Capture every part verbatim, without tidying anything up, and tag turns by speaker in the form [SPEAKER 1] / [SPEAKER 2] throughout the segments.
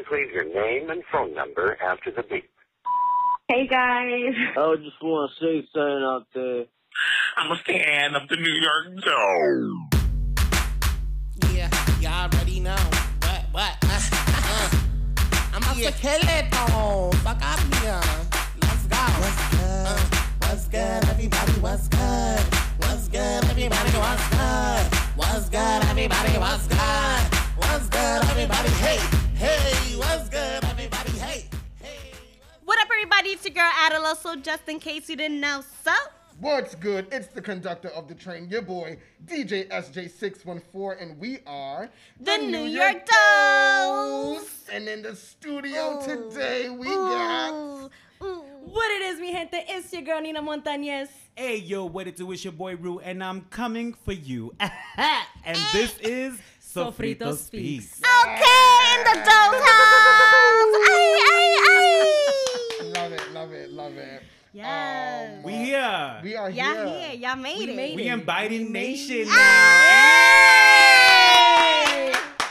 [SPEAKER 1] Please leave your name and phone number after the beep.
[SPEAKER 2] Hey, guys.
[SPEAKER 3] I just want to say something out there.
[SPEAKER 4] I'm a fan of the New York Dolls.
[SPEAKER 5] Yeah, y'all already know. What, what? Uh, uh. I'm about to kill it, though. Fuck up here. Let's go. What's good? Uh, what's good, everybody? What's good? What's good, everybody? What's good? What's good, everybody? What's good? What's good, everybody? Hey, hey, what's good, everybody? Hey, hey.
[SPEAKER 6] What up, everybody? It's your girl, Adeloso, just in case you didn't know. So,
[SPEAKER 7] what's good? It's the conductor of the train, your boy, D J S J six one four, and we are
[SPEAKER 6] the, the New, New York, York Dolls.
[SPEAKER 7] And in the studio
[SPEAKER 6] Ooh.
[SPEAKER 7] today, we
[SPEAKER 6] Ooh.
[SPEAKER 7] got...
[SPEAKER 6] Ooh. What it is, mi gente? It's your girl, Nina Montañez.
[SPEAKER 8] Hey, yo, what it do? It's your boy, Rue, and I'm coming for you. And this is Sofrito Speaks.
[SPEAKER 6] Okay, in the Dolls house. Ay, ay, ay.
[SPEAKER 7] Love it, love it, love it.
[SPEAKER 6] Yes.
[SPEAKER 7] Um,
[SPEAKER 8] we here.
[SPEAKER 7] We are
[SPEAKER 6] Y'all
[SPEAKER 7] here.
[SPEAKER 6] here. Y'all made
[SPEAKER 8] we
[SPEAKER 6] it.
[SPEAKER 8] Made we it. Inviting Nation
[SPEAKER 6] now.
[SPEAKER 8] Hey!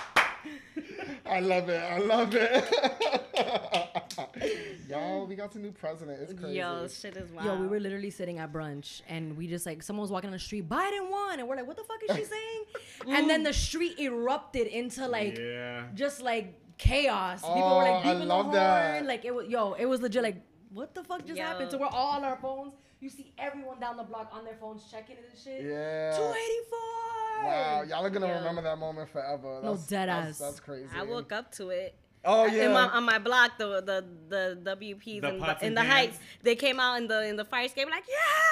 [SPEAKER 7] I love it. I love it. Y'all, we got a new president. It's crazy.
[SPEAKER 6] Yo, shit is wild.
[SPEAKER 9] Yo, we were literally sitting at brunch and we just like, someone was walking on the street, Biden won. And we're like, what the fuck is she saying? And then the street erupted into like,
[SPEAKER 8] yeah.
[SPEAKER 9] just like chaos. People
[SPEAKER 7] oh,
[SPEAKER 9] were like
[SPEAKER 7] I
[SPEAKER 9] beeping the
[SPEAKER 7] love
[SPEAKER 9] horn.
[SPEAKER 7] that.
[SPEAKER 9] Like, it was, yo, it was legit like, what the fuck just
[SPEAKER 6] Yo.
[SPEAKER 9] happened? So we're all on our phones. You see everyone down the block on their phones checking it and shit.
[SPEAKER 7] Yeah.
[SPEAKER 9] two eighty-four.
[SPEAKER 7] Wow, y'all are gonna
[SPEAKER 6] Yo.
[SPEAKER 7] remember that moment forever.
[SPEAKER 9] No,
[SPEAKER 7] That's,
[SPEAKER 9] dead
[SPEAKER 7] that's,
[SPEAKER 9] ass.
[SPEAKER 7] That's crazy.
[SPEAKER 6] I woke up to it.
[SPEAKER 7] Oh yeah.
[SPEAKER 6] In my, on my block, the the the W Ps
[SPEAKER 8] The
[SPEAKER 6] and
[SPEAKER 8] pots
[SPEAKER 6] the, in
[SPEAKER 8] and
[SPEAKER 6] the
[SPEAKER 8] pans.
[SPEAKER 6] heights, they came out in the in the fire escape like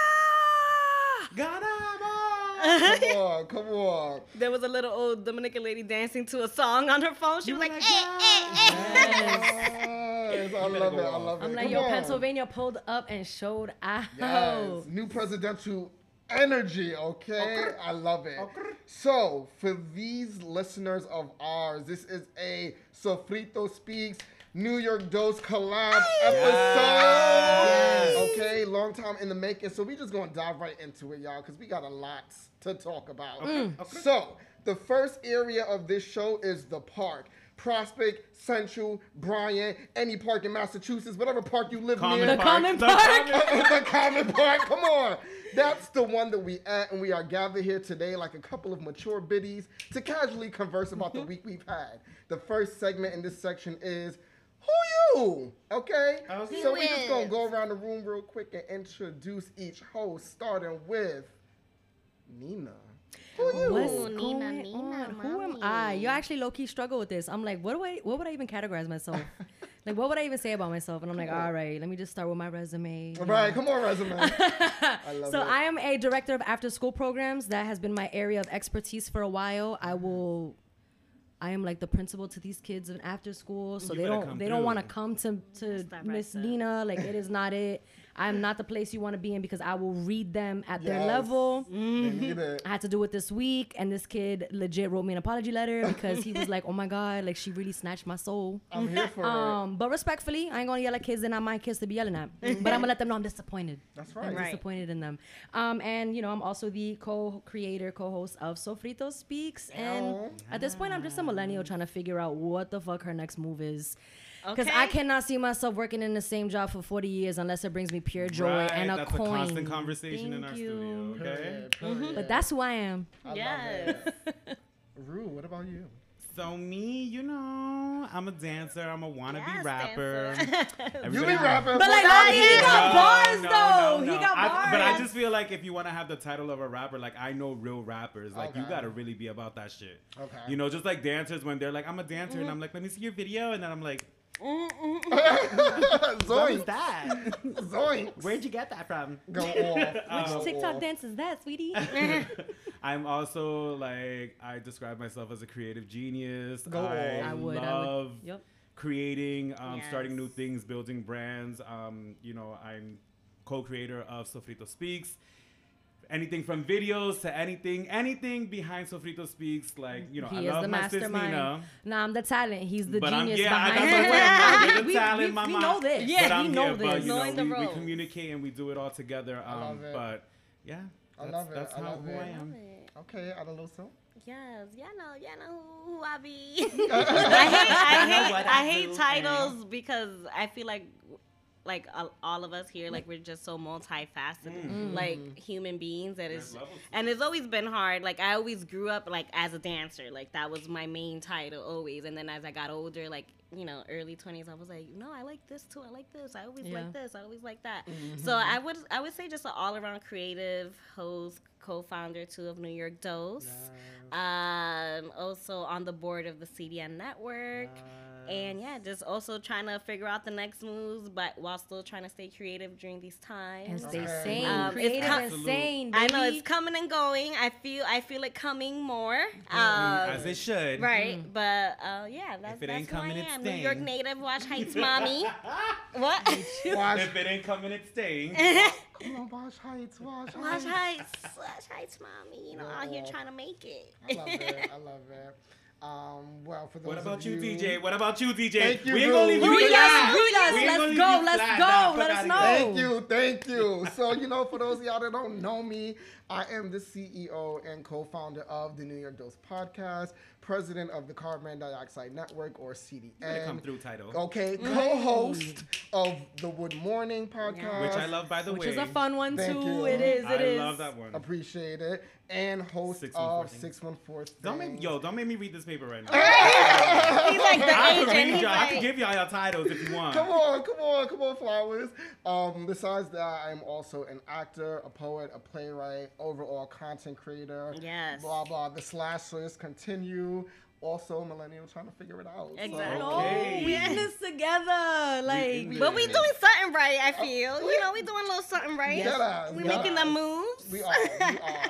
[SPEAKER 6] yeah.
[SPEAKER 8] Ganamos!
[SPEAKER 7] Come on, come on.
[SPEAKER 6] There was a little old Dominican lady dancing to a song on her phone. She
[SPEAKER 8] You
[SPEAKER 6] was
[SPEAKER 8] were
[SPEAKER 6] like,
[SPEAKER 8] like,
[SPEAKER 6] eh, eh, eh.
[SPEAKER 7] Yes, I love it. I love it.
[SPEAKER 9] I'm like,
[SPEAKER 7] Come
[SPEAKER 9] yo,
[SPEAKER 7] on.
[SPEAKER 9] Pennsylvania pulled up and showed out.
[SPEAKER 7] Yes, new presidential energy, okay? I love it. So, for these listeners of ours, this is a Sofrito Speaks New York Dolls collab episode.
[SPEAKER 8] Yes.
[SPEAKER 7] Okay, long time in the making. So, we just going to dive right into it, y'all, because we got a lot to talk about.
[SPEAKER 8] Okay. Okay.
[SPEAKER 7] So, the first area of this show is the park. Prospect, Central, Bryant, any park in Massachusetts, whatever park you live
[SPEAKER 8] Common
[SPEAKER 7] near.
[SPEAKER 9] The
[SPEAKER 8] Park.
[SPEAKER 9] Common
[SPEAKER 8] The
[SPEAKER 9] Park.
[SPEAKER 8] Common-
[SPEAKER 7] The Common Park, come on. That's the one that we at, and we are gathered here today like a couple of mature biddies to casually converse about the week we've had. The first segment in this section is, who you? Okay?
[SPEAKER 8] Okay.
[SPEAKER 7] So we just gonna go around the room real quick and introduce each host, starting with Nina. Who you?
[SPEAKER 9] What's
[SPEAKER 6] Ooh,
[SPEAKER 9] going
[SPEAKER 6] Nina, Nina,
[SPEAKER 9] on? Who am
[SPEAKER 6] mommy.
[SPEAKER 9] I? You actually low key struggle with this. I'm like, what do I? What would I even categorize myself? Like, what would I even say about myself? And I'm like, all right, let me just start with my resume.
[SPEAKER 7] All right, come on, resume. I love
[SPEAKER 9] So
[SPEAKER 7] it.
[SPEAKER 9] I am a director of after school programs. That has been my area of expertise for a while. I will. I am like the principal to these kids in after school, so
[SPEAKER 8] You
[SPEAKER 9] they
[SPEAKER 8] better
[SPEAKER 9] don't
[SPEAKER 8] come
[SPEAKER 9] they don't want to
[SPEAKER 8] through.
[SPEAKER 9] come to to
[SPEAKER 6] Step right
[SPEAKER 9] Miss
[SPEAKER 6] step.
[SPEAKER 9] Nina. Like, it is not it. I'm not the place you want to be in because I will read them at their
[SPEAKER 7] Yes.
[SPEAKER 9] level.
[SPEAKER 7] They need it.
[SPEAKER 9] I had to do it this week, and this kid legit wrote me an apology letter because he was like, "Oh my god, like she really snatched my soul."
[SPEAKER 7] I'm here for it.
[SPEAKER 9] Um, but respectfully, I ain't gonna yell at kids. They're not my kids to be yelling at. But I'm gonna let them know I'm disappointed.
[SPEAKER 7] That's
[SPEAKER 9] I'm
[SPEAKER 7] right.
[SPEAKER 6] Right.
[SPEAKER 9] disappointed in them. Um, and you know, I'm also the co-creator, co-host of Sofrito Speaks. And
[SPEAKER 7] Oh.
[SPEAKER 9] at this point, I'm just a millennial trying to figure out what the fuck her next move is. Because
[SPEAKER 6] Okay.
[SPEAKER 9] I cannot see myself working in the same job for forty years unless it brings me pure joy
[SPEAKER 8] Right,
[SPEAKER 9] and a
[SPEAKER 8] that's
[SPEAKER 9] coin.
[SPEAKER 8] a constant conversation in
[SPEAKER 9] Thank
[SPEAKER 8] our
[SPEAKER 9] you.
[SPEAKER 8] studio, okay?
[SPEAKER 7] Period, period.
[SPEAKER 9] But that's who I am.
[SPEAKER 7] I
[SPEAKER 6] Yes.
[SPEAKER 7] love it. Rue, what about you?
[SPEAKER 8] So me, you know, I'm a dancer. I'm a wannabe
[SPEAKER 6] Yes,
[SPEAKER 8] rapper.
[SPEAKER 7] You
[SPEAKER 8] Everybody-
[SPEAKER 7] be rapping.
[SPEAKER 9] But like,
[SPEAKER 7] for
[SPEAKER 9] oh,
[SPEAKER 7] that
[SPEAKER 9] he
[SPEAKER 7] year.
[SPEAKER 9] got bars
[SPEAKER 8] no,
[SPEAKER 9] though.
[SPEAKER 8] no,
[SPEAKER 9] He
[SPEAKER 8] no.
[SPEAKER 9] got
[SPEAKER 8] I-
[SPEAKER 9] bars.
[SPEAKER 8] But I just feel like if you want to have the title of a rapper, like I know real rappers, like you
[SPEAKER 7] Okay.
[SPEAKER 8] gotta really be about that shit.
[SPEAKER 7] Okay.
[SPEAKER 8] You know, just like dancers when they're like, I'm a dancer, and I'm like, let me see your video, and then I'm like, what was
[SPEAKER 7] Zoink.
[SPEAKER 8] that?
[SPEAKER 7] Zoink.
[SPEAKER 8] Where'd you get that from?
[SPEAKER 7] Go off.
[SPEAKER 8] Um,
[SPEAKER 7] Go
[SPEAKER 9] TikTok
[SPEAKER 7] off.
[SPEAKER 9] dance is that, sweetie?
[SPEAKER 8] I'm also like, I describe myself as a creative genius.
[SPEAKER 7] Go
[SPEAKER 8] I,
[SPEAKER 7] on.
[SPEAKER 9] I would.
[SPEAKER 8] love
[SPEAKER 9] I would. Yep.
[SPEAKER 8] creating, um, starting new
[SPEAKER 6] Yes.
[SPEAKER 8] things, building brands. Um, you know, I'm co-creator of Sofrito Speaks. Anything from videos to anything, anything behind Sofrito Speaks, like, you know,
[SPEAKER 9] He
[SPEAKER 8] I
[SPEAKER 9] is
[SPEAKER 8] love
[SPEAKER 9] the
[SPEAKER 8] my sis
[SPEAKER 9] mastermind.
[SPEAKER 8] Nina.
[SPEAKER 9] Nah, I'm the talent. He's the
[SPEAKER 8] But I'm,
[SPEAKER 9] genius
[SPEAKER 8] yeah, I,
[SPEAKER 9] behind
[SPEAKER 8] that's
[SPEAKER 9] it.
[SPEAKER 8] what I'm saying. You're the
[SPEAKER 9] we,
[SPEAKER 8] talent,
[SPEAKER 9] we,
[SPEAKER 8] mama.
[SPEAKER 9] we know this.
[SPEAKER 6] Yeah,
[SPEAKER 8] but I'm
[SPEAKER 9] we know
[SPEAKER 8] here,
[SPEAKER 9] this.
[SPEAKER 8] but, you know,
[SPEAKER 6] Knowing the
[SPEAKER 8] we, we
[SPEAKER 6] roles.
[SPEAKER 8] communicate and we do it all together. Um,
[SPEAKER 7] love it.
[SPEAKER 8] But, yeah,
[SPEAKER 7] I
[SPEAKER 8] that's,
[SPEAKER 7] love it.
[SPEAKER 8] that's
[SPEAKER 7] I
[SPEAKER 8] how,
[SPEAKER 7] love
[SPEAKER 8] who
[SPEAKER 7] it.
[SPEAKER 8] I am.
[SPEAKER 7] Okay, Adeloso.
[SPEAKER 6] Yes, yeah, know, yeah, know who I be. I hate, I hate,
[SPEAKER 8] What
[SPEAKER 6] I
[SPEAKER 8] I
[SPEAKER 6] hate
[SPEAKER 8] do,
[SPEAKER 6] titles because I feel like, like uh, all of us here, like we're just so multifaceted,
[SPEAKER 8] Mm.
[SPEAKER 6] like human beings. That is,
[SPEAKER 8] There's levels.
[SPEAKER 6] and it's always been hard. Like I always grew up like as a dancer, like that was my main title always. And then as I got older, like you know, early twenties, I was like, no, I like this too. I like this. I always
[SPEAKER 9] Yeah.
[SPEAKER 6] like this. I always like that. So I would, I would say just an all around creative host, co-founder too of New York Dose. Um, also on the board of the C D N Network. And yeah, just also trying to figure out the next moves, but while still trying to stay creative during these times.
[SPEAKER 9] And stay
[SPEAKER 7] Okay.
[SPEAKER 9] sane.
[SPEAKER 6] Um, it's
[SPEAKER 9] Creative
[SPEAKER 6] com-
[SPEAKER 9] and sane,
[SPEAKER 6] I know
[SPEAKER 9] baby.
[SPEAKER 6] it's coming and going. I feel I feel it coming more. Um,
[SPEAKER 8] As it should.
[SPEAKER 6] right, but uh, yeah, that's,
[SPEAKER 8] If it
[SPEAKER 6] that's
[SPEAKER 8] ain't
[SPEAKER 6] who
[SPEAKER 8] coming,
[SPEAKER 6] I
[SPEAKER 8] it's
[SPEAKER 6] am. New York
[SPEAKER 8] staying.
[SPEAKER 6] native, Watch Heights mommy. What?
[SPEAKER 7] Watch,
[SPEAKER 8] If it ain't coming, it's staying.
[SPEAKER 7] come on, watch heights, watch
[SPEAKER 6] Watch
[SPEAKER 7] heights.
[SPEAKER 6] Heights, Watch Heights mommy. You know, out here
[SPEAKER 7] Yeah.
[SPEAKER 6] trying to make it.
[SPEAKER 7] I love it. I love it. Um, well, for those
[SPEAKER 8] What about
[SPEAKER 7] of
[SPEAKER 8] you, D J? What about you, D J?
[SPEAKER 7] Thank you,
[SPEAKER 8] we ain't gonna
[SPEAKER 7] Boo.
[SPEAKER 8] leave
[SPEAKER 7] Who
[SPEAKER 8] you
[SPEAKER 7] you
[SPEAKER 8] flat.
[SPEAKER 9] Who does?
[SPEAKER 8] We ain't
[SPEAKER 9] Let's
[SPEAKER 8] gonna leave
[SPEAKER 9] go,
[SPEAKER 8] you
[SPEAKER 9] let's
[SPEAKER 8] flat.
[SPEAKER 9] go,
[SPEAKER 8] Nah, fuck
[SPEAKER 9] let us
[SPEAKER 8] outta
[SPEAKER 9] know.
[SPEAKER 8] here.
[SPEAKER 7] Thank you, thank you. So, you know, for those of y'all that don't know me, I am the C E O and co-founder of the New York Dose Podcast, president of the Carbon Dioxide Network, or C D N.
[SPEAKER 8] Better come through title.
[SPEAKER 7] Okay, co-host of the Wood Morning Podcast.
[SPEAKER 8] Which I love, by the
[SPEAKER 9] Which
[SPEAKER 8] way.
[SPEAKER 9] is a fun one
[SPEAKER 7] Thank
[SPEAKER 9] too.
[SPEAKER 7] you.
[SPEAKER 9] It is. It
[SPEAKER 8] I
[SPEAKER 9] is.
[SPEAKER 8] love that one.
[SPEAKER 7] Appreciate it. And host
[SPEAKER 8] six one four
[SPEAKER 7] of
[SPEAKER 8] thing.
[SPEAKER 7] six one four
[SPEAKER 8] Don't make, yo, don't make me read this paper right now.
[SPEAKER 6] He's like the
[SPEAKER 8] I can
[SPEAKER 6] agent.
[SPEAKER 8] read
[SPEAKER 6] He's
[SPEAKER 8] y'all. I can
[SPEAKER 6] like,
[SPEAKER 8] give y'all your titles if you want.
[SPEAKER 7] Come on, come on, come on, flowers. Um, besides that, I'm also an actor, a poet, a playwright, overall content creator.
[SPEAKER 6] Yes.
[SPEAKER 7] Blah blah. The slash list continue. Also, millennial trying to figure it out. So-
[SPEAKER 6] Exactly.
[SPEAKER 8] Okay.
[SPEAKER 9] Oh, we in this together. Like,
[SPEAKER 8] in this.
[SPEAKER 6] but we doing something right, I feel. You know, we doing a little something right.
[SPEAKER 7] Get us,
[SPEAKER 6] We
[SPEAKER 7] get
[SPEAKER 6] making
[SPEAKER 7] us.
[SPEAKER 6] the moves.
[SPEAKER 7] We are. We are.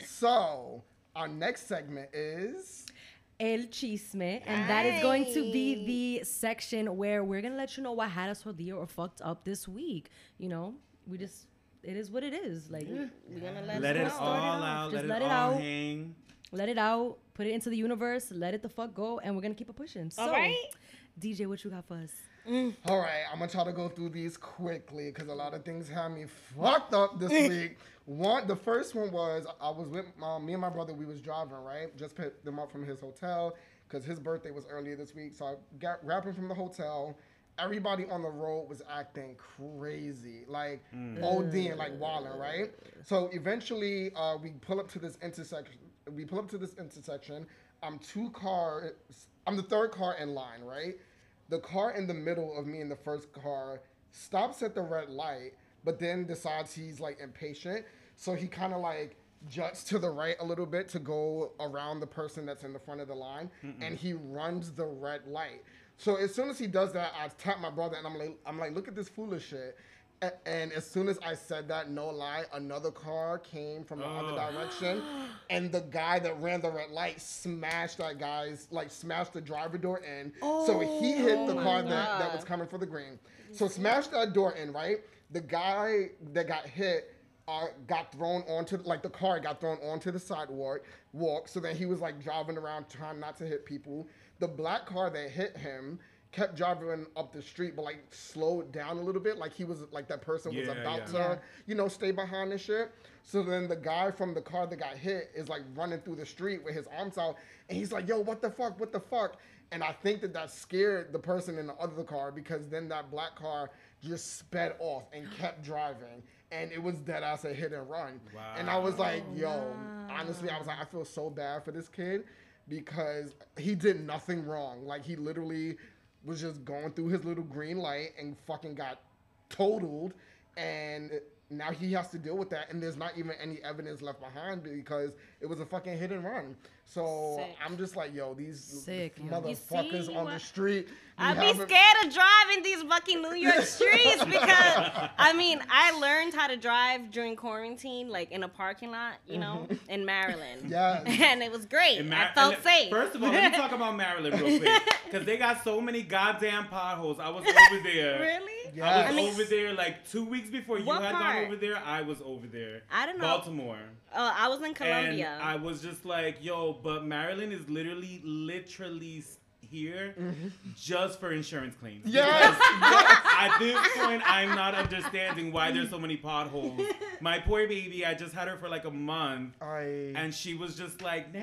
[SPEAKER 7] So our next segment is.
[SPEAKER 9] El Chisme, and that is going to be the section where we're gonna let you know what had us jodido or fucked up this week. You know, we just it is what it is. Like,
[SPEAKER 6] We're gonna let,
[SPEAKER 8] Let
[SPEAKER 6] you
[SPEAKER 8] it
[SPEAKER 6] know.
[SPEAKER 9] start it
[SPEAKER 8] all
[SPEAKER 9] off.
[SPEAKER 8] out.
[SPEAKER 9] Just
[SPEAKER 8] Let it
[SPEAKER 9] let it
[SPEAKER 8] all
[SPEAKER 9] out.
[SPEAKER 8] hang.
[SPEAKER 9] let it out, put it into the universe, let it the fuck go, and we're gonna keep it pushing. So,
[SPEAKER 6] All right.
[SPEAKER 9] D J, what you got for us?
[SPEAKER 7] All right, I'm gonna try to go through these quickly because a lot of things had me fucked up this week. One, the first one was I was with my, me and my brother. We was driving, right? Just picked them up from his hotel because his birthday was earlier this week. So I got grabbed him from the hotel. Everybody on the road was acting crazy, like ODing, like wilding, right? So eventually, uh, we pull up to this intersection. We pull up to this intersection. I'm two cars. I'm the third car in line, right? The car in the middle of me and the first car stops at the red light, but then decides he's like impatient. So he kind of like juts to the right a little bit to go around the person that's in the front of the line, and he runs the red light. So as soon as he does that, I tap my brother and I'm like, I'm like, look at this foolish shit. A- And as soon as I said that, no lie, another car came from the other
[SPEAKER 8] Oh.
[SPEAKER 7] direction, and the guy that ran the red light smashed that guy's, like, smashed the driver door in. So he hit the
[SPEAKER 6] Oh
[SPEAKER 7] car
[SPEAKER 6] my
[SPEAKER 7] that, that
[SPEAKER 6] God.
[SPEAKER 7] was coming for the green. So smashed that door in, right? The guy that got hit uh, got thrown onto, like, the car got thrown onto the sidewalk. Walk. So then he was, like, driving around trying not to hit people. The black car that hit him kept driving up the street, but like slowed down a little bit, like he was like that person was
[SPEAKER 8] Yeah,
[SPEAKER 7] about
[SPEAKER 8] yeah.
[SPEAKER 7] to,
[SPEAKER 9] Yeah.
[SPEAKER 7] you know, stay behind and shit. So then the guy from the car that got hit is like running through the street with his arms out, and he's like, "Yo, what the fuck? What the fuck?" And I think that that scared the person in the other car because then that black car just sped off and kept driving, and it was dead ass a hit and run. And I was like, "Yo, honestly, I was like, I feel so bad for this kid." Because he did nothing wrong. Like, he literally was just going through his little green light and fucking got totaled. And now he has to deal with that. And there's not even any evidence left behind because it was a fucking hit and run. So
[SPEAKER 6] Sick.
[SPEAKER 7] I'm just like, yo, these
[SPEAKER 9] Sick, yo.
[SPEAKER 7] motherfuckers
[SPEAKER 6] see
[SPEAKER 7] on
[SPEAKER 6] what-
[SPEAKER 7] the street. you
[SPEAKER 6] I be
[SPEAKER 7] haven't-
[SPEAKER 6] scared of driving these fucking New York streets because I mean I learned how to drive during quarantine, like in a parking lot, you know, in Maryland.
[SPEAKER 7] Yes.
[SPEAKER 6] And it was great.
[SPEAKER 8] And
[SPEAKER 6] I
[SPEAKER 8] Mar-
[SPEAKER 6] felt
[SPEAKER 8] and
[SPEAKER 6] safe.
[SPEAKER 8] First of all, let me talk about Maryland real quick. Because they got so many goddamn potholes. I was over there.
[SPEAKER 6] Really?
[SPEAKER 7] Yeah.
[SPEAKER 8] I was
[SPEAKER 6] I mean-
[SPEAKER 8] over there like two weeks before you
[SPEAKER 6] What
[SPEAKER 8] had
[SPEAKER 6] part?
[SPEAKER 8] gone over there. I was over there.
[SPEAKER 6] I don't know.
[SPEAKER 8] Baltimore.
[SPEAKER 6] Oh, I was in Colombia.
[SPEAKER 8] And I was just like, yo, but Maryland is literally, literally s- here just for insurance claims.
[SPEAKER 7] Yes.
[SPEAKER 8] Because at this point, I'm not understanding why there's so many potholes. My poor baby, I just had her for like a month.
[SPEAKER 7] I,
[SPEAKER 8] And she was just like, Nick,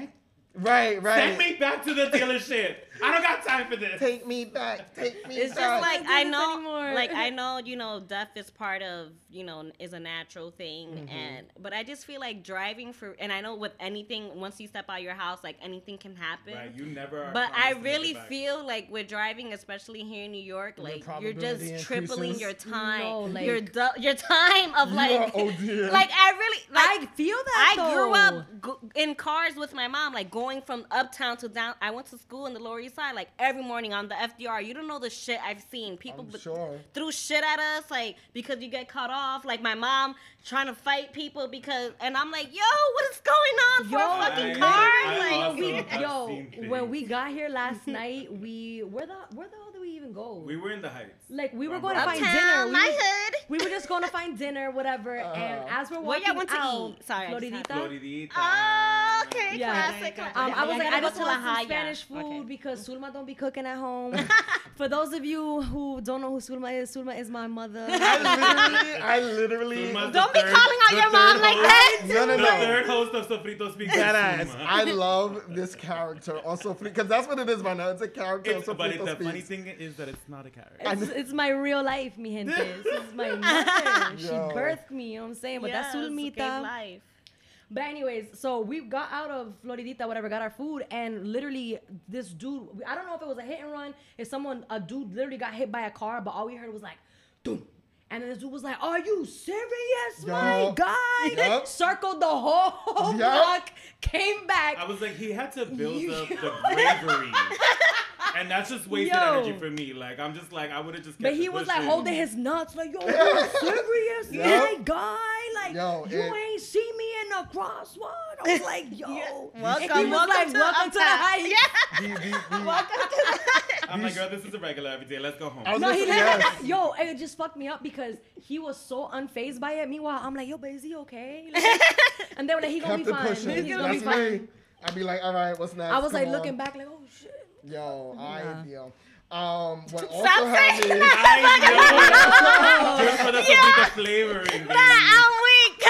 [SPEAKER 7] Right, right.
[SPEAKER 8] Send me back to the dealership. I don't got time for this.
[SPEAKER 7] Take me back. Take me
[SPEAKER 6] It's
[SPEAKER 7] back.
[SPEAKER 6] just like I know,
[SPEAKER 9] anymore.
[SPEAKER 6] like I know, you know, death is part of, you know, is a natural thing,
[SPEAKER 7] Mm-hmm.
[SPEAKER 6] and but I just feel like driving for, and I know with anything, once you step out your house, like anything can happen.
[SPEAKER 8] Right, you never. Are
[SPEAKER 6] But I
[SPEAKER 8] promised to make
[SPEAKER 6] really
[SPEAKER 8] it back.
[SPEAKER 6] feel like with driving, especially here in New York,
[SPEAKER 7] The
[SPEAKER 6] like you're just
[SPEAKER 7] probability
[SPEAKER 6] tripling
[SPEAKER 7] increases.
[SPEAKER 6] your time,
[SPEAKER 9] No, like-
[SPEAKER 6] your du- your time of
[SPEAKER 7] You
[SPEAKER 6] like,
[SPEAKER 7] are ODing.
[SPEAKER 6] like I really, like,
[SPEAKER 9] I feel that
[SPEAKER 6] I grew
[SPEAKER 9] though.
[SPEAKER 6] up go- in cars with my mom, like going from uptown to down. I went to school in the Lower East Side, like every morning on the F D R. You don't know the shit I've seen. People
[SPEAKER 7] I'm
[SPEAKER 6] b-
[SPEAKER 7] sure.
[SPEAKER 6] threw shit at us, like because you get cut off. Like my mom trying to fight people because, and I'm like, yo, what is going on for
[SPEAKER 9] Yo,
[SPEAKER 6] a fucking
[SPEAKER 8] I-
[SPEAKER 6] car?
[SPEAKER 8] I
[SPEAKER 6] like,
[SPEAKER 8] also
[SPEAKER 9] we,
[SPEAKER 8] have
[SPEAKER 9] yo,
[SPEAKER 8] seen
[SPEAKER 9] when
[SPEAKER 8] things.
[SPEAKER 9] we got here last night, we where the where the hell did we even go?
[SPEAKER 8] We were in the Heights.
[SPEAKER 9] Like we were
[SPEAKER 8] On
[SPEAKER 9] going to
[SPEAKER 8] Broadway.
[SPEAKER 9] find dinner.
[SPEAKER 6] uptown,
[SPEAKER 9] We
[SPEAKER 6] my
[SPEAKER 9] were,
[SPEAKER 6] hood.
[SPEAKER 9] we were just going to find dinner, whatever. And as we're
[SPEAKER 6] Where
[SPEAKER 9] walking
[SPEAKER 6] y'all went to
[SPEAKER 9] out,
[SPEAKER 6] eat? Sorry, I just had-
[SPEAKER 9] Floridita.
[SPEAKER 8] Floridita.
[SPEAKER 6] Oh, okay,
[SPEAKER 9] Yeah.
[SPEAKER 6] classic. classic.
[SPEAKER 9] Um, I was
[SPEAKER 6] Yeah,
[SPEAKER 9] like,
[SPEAKER 6] gotta
[SPEAKER 9] I
[SPEAKER 6] go
[SPEAKER 9] just
[SPEAKER 6] to
[SPEAKER 9] want
[SPEAKER 6] La
[SPEAKER 9] some
[SPEAKER 6] Haya.
[SPEAKER 9] Spanish food
[SPEAKER 6] Okay.
[SPEAKER 9] because Sulma don't be cooking at home. For those of you who don't know who Sulma is, Sulma is my mother.
[SPEAKER 7] I literally, I literally.
[SPEAKER 8] Sulma's
[SPEAKER 6] Don't
[SPEAKER 8] the
[SPEAKER 6] be
[SPEAKER 8] third-
[SPEAKER 6] calling out
[SPEAKER 8] the
[SPEAKER 6] your
[SPEAKER 8] third
[SPEAKER 6] mom like
[SPEAKER 8] host-
[SPEAKER 6] that.
[SPEAKER 7] No, no,
[SPEAKER 8] The
[SPEAKER 7] no.
[SPEAKER 8] third host of Sofrito Speaks.
[SPEAKER 7] That
[SPEAKER 8] is
[SPEAKER 7] ass.
[SPEAKER 8] Sulma.
[SPEAKER 7] I love this character also because that's what it is by now. It's a character.
[SPEAKER 8] It's,
[SPEAKER 7] of
[SPEAKER 8] but it,
[SPEAKER 7] Sofrito
[SPEAKER 8] the
[SPEAKER 7] Speaks.
[SPEAKER 8] funny thing is that it's not a character.
[SPEAKER 9] It's, it's my real life, mi gente. This is my mother. She
[SPEAKER 7] Yo.
[SPEAKER 9] birthed me, you know what I'm saying? But that's
[SPEAKER 6] Yes, gave
[SPEAKER 9] Sulmita.
[SPEAKER 6] life.
[SPEAKER 9] But anyways, so we got out of Floridita, whatever, got our food, and literally this dude, I don't know if it was a hit and run, if someone, a dude literally got hit by a car, but all we heard was like, doom. And then this dude was like, are you serious, my
[SPEAKER 7] Yo.
[SPEAKER 9] guy?
[SPEAKER 7] Yup.
[SPEAKER 9] Circled the whole
[SPEAKER 7] Yup.
[SPEAKER 9] block, came back.
[SPEAKER 8] I was like, he had to build
[SPEAKER 9] You-
[SPEAKER 8] up the bravery. And that's just wasted
[SPEAKER 9] Yo.
[SPEAKER 8] energy for me. Like, I'm just like, I would have just kept
[SPEAKER 9] But he
[SPEAKER 8] it
[SPEAKER 9] was like
[SPEAKER 8] pushing.
[SPEAKER 9] holding his nuts, like, yo, you serious,
[SPEAKER 7] Yup.
[SPEAKER 9] my guy? Like,
[SPEAKER 7] Yo,
[SPEAKER 9] you
[SPEAKER 7] it-
[SPEAKER 9] ain't see me in the crossword. I was like, yo.
[SPEAKER 6] Welcome,
[SPEAKER 9] And he was
[SPEAKER 6] welcome
[SPEAKER 9] like,
[SPEAKER 6] to
[SPEAKER 9] welcome to the
[SPEAKER 6] Uptown.
[SPEAKER 9] heights.
[SPEAKER 6] Yeah.
[SPEAKER 7] The- the- the-
[SPEAKER 6] Welcome to the
[SPEAKER 8] I'm like, girl, this is a regular every day. Let's go home.
[SPEAKER 7] I was
[SPEAKER 9] No,
[SPEAKER 7] gonna
[SPEAKER 9] he
[SPEAKER 7] say,
[SPEAKER 9] literally,
[SPEAKER 7] yes.
[SPEAKER 9] yo, it just fucked me up because he was so unfazed by it. Meanwhile, I'm like, yo, but is he okay? Like, and they were like, he gonna
[SPEAKER 7] Kept
[SPEAKER 9] be
[SPEAKER 7] it
[SPEAKER 9] fine.
[SPEAKER 7] pushing.
[SPEAKER 9] He's gonna be
[SPEAKER 7] That's
[SPEAKER 9] fine.
[SPEAKER 7] me. I'd be like, all right, what's next?
[SPEAKER 9] I was
[SPEAKER 7] Come
[SPEAKER 9] like
[SPEAKER 7] on.
[SPEAKER 9] looking back, like, oh shit.
[SPEAKER 7] Yo, I
[SPEAKER 9] Nah.
[SPEAKER 7] deal. Um, what also
[SPEAKER 6] Stop
[SPEAKER 7] had
[SPEAKER 6] saying
[SPEAKER 7] me.
[SPEAKER 8] I know. Just for the Sofrito flavoring. baby.
[SPEAKER 6] I'm weak.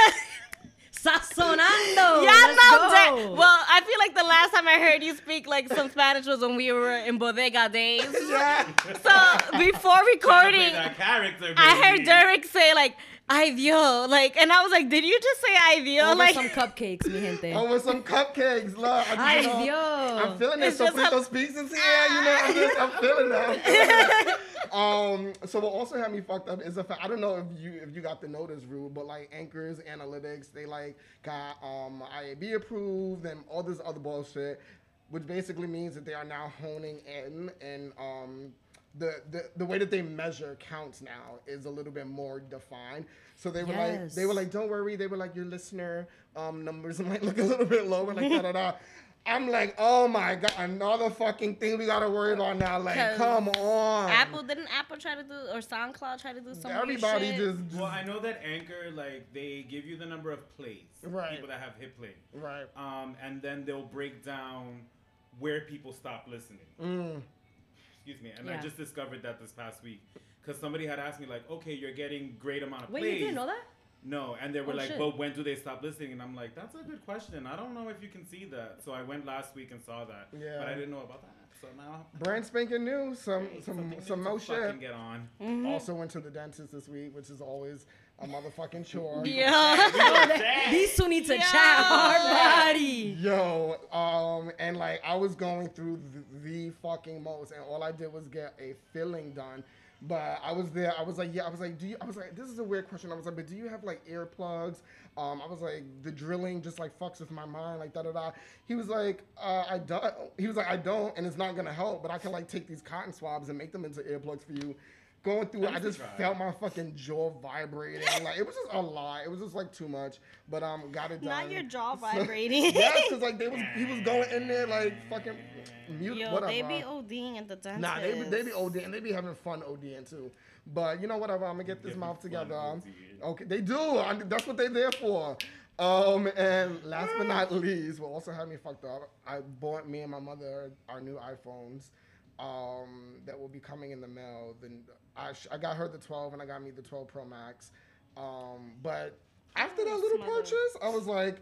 [SPEAKER 9] Sazonando.
[SPEAKER 6] Y'all
[SPEAKER 9] Let's
[SPEAKER 6] know
[SPEAKER 9] go.
[SPEAKER 6] that. Well, I feel like the last time I heard you speak like some Spanish was when we were in Bodega days.
[SPEAKER 7] Yeah.
[SPEAKER 6] So before
[SPEAKER 8] Trying to play
[SPEAKER 6] recording,
[SPEAKER 8] that character,
[SPEAKER 6] I heard
[SPEAKER 8] baby.
[SPEAKER 6] Derek say like "ay Dios," like, and I was like, "Did you just say ay Dios?"
[SPEAKER 9] Over
[SPEAKER 6] Like,
[SPEAKER 9] some cupcakes, mi gente.
[SPEAKER 7] Oh, with some cupcakes. Look, I,
[SPEAKER 9] Ay,
[SPEAKER 7] you know,
[SPEAKER 9] Dios.
[SPEAKER 7] I'm feeling it.
[SPEAKER 6] It's just
[SPEAKER 7] Sofrito
[SPEAKER 6] how-
[SPEAKER 7] Speaks is here. You know, I'm, just, I'm feeling it. I'm feeling it. Um, so what also had me fucked up is the fact I don't know if you if you got the notice, Rue, but like Anchors Analytics, they like got um I A B approved and all this other bullshit, which basically means that they are now honing in and um. The, the the way that they measure counts now is a little bit more defined. So they were like
[SPEAKER 9] Yes.
[SPEAKER 7] they were like, don't worry. They were like, your listener um numbers might look a little bit lower, like da da da. I'm like, oh my god, another fucking thing we gotta worry about now. Like,
[SPEAKER 6] 'Cause
[SPEAKER 7] come on.
[SPEAKER 6] Apple didn't Apple try to do or SoundCloud try to do some weird
[SPEAKER 7] Everybody
[SPEAKER 6] shit?
[SPEAKER 7] just, just
[SPEAKER 8] Well, I know that Anchor, like, they give you the number of plays.
[SPEAKER 7] Right.
[SPEAKER 8] People that have hit play.
[SPEAKER 7] right.
[SPEAKER 8] Um, and then they'll break down where people stop listening.
[SPEAKER 7] Mm.
[SPEAKER 8] Excuse me. And I
[SPEAKER 9] Yeah.
[SPEAKER 8] just discovered that this past week. Because somebody had asked me, like, okay, you're getting great amount of
[SPEAKER 9] Wait,
[SPEAKER 8] plays.
[SPEAKER 9] you didn't know that?
[SPEAKER 8] No, and they were
[SPEAKER 9] Oh,
[SPEAKER 8] like,
[SPEAKER 9] shit.
[SPEAKER 8] but when do they stop listening? And I'm like, that's a good question. I don't know if you can see that. So I went last week and saw that.
[SPEAKER 7] Yeah.
[SPEAKER 8] But I didn't know about that. So now,
[SPEAKER 7] Brand spanking new. Some
[SPEAKER 8] hey,
[SPEAKER 7] some
[SPEAKER 8] something
[SPEAKER 7] some
[SPEAKER 8] new
[SPEAKER 7] more
[SPEAKER 8] to fucking
[SPEAKER 7] shit.
[SPEAKER 8] get on.
[SPEAKER 6] Mm-hmm.
[SPEAKER 7] Also went to the dentist this week, which is always a motherfucking chore.
[SPEAKER 6] Yeah.
[SPEAKER 9] These two need to
[SPEAKER 6] Yo.
[SPEAKER 9] chat hard body.
[SPEAKER 7] Yo, um, and like I was going through the, the fucking most, and all I did was get a filling done. But I was there. I was like, yeah. I was like, do you? I was like, this is a weird question. I was like, but do you have like earplugs? Um, I was like, the drilling just like fucks with my mind, like da da da. He was like, uh, I don't. He was like, I don't, and it's not gonna help. But I can like take these cotton swabs and make them into earplugs for you. Going through it, I
[SPEAKER 8] used to
[SPEAKER 7] just
[SPEAKER 8] try.
[SPEAKER 7] felt my fucking jaw vibrating. Like it was just a lot. It was just like too much. But um, got it done.
[SPEAKER 6] Not your jaw
[SPEAKER 7] So-
[SPEAKER 6] vibrating.
[SPEAKER 7] yes, because like they was he was going in there like fucking mute
[SPEAKER 6] Yo,
[SPEAKER 7] whatever.
[SPEAKER 6] they be ODing at the dentist.
[SPEAKER 7] Nah, they be, they be ODing and they be having fun ODing too. But you know whatever, I'm gonna get this
[SPEAKER 8] They be
[SPEAKER 7] mouth
[SPEAKER 8] fun
[SPEAKER 7] together. Um,
[SPEAKER 8] ODing.
[SPEAKER 7] Okay, they do. I, that's what they there for. Um, and last but not least, what also had me fucked up, I bought me and my mother our new iPhones. Um, that will be coming in the mail. Then I sh- I got her the twelve and I got me the twelve Pro Max. Um, but after that little
[SPEAKER 6] Smother.
[SPEAKER 7] purchase, I was like,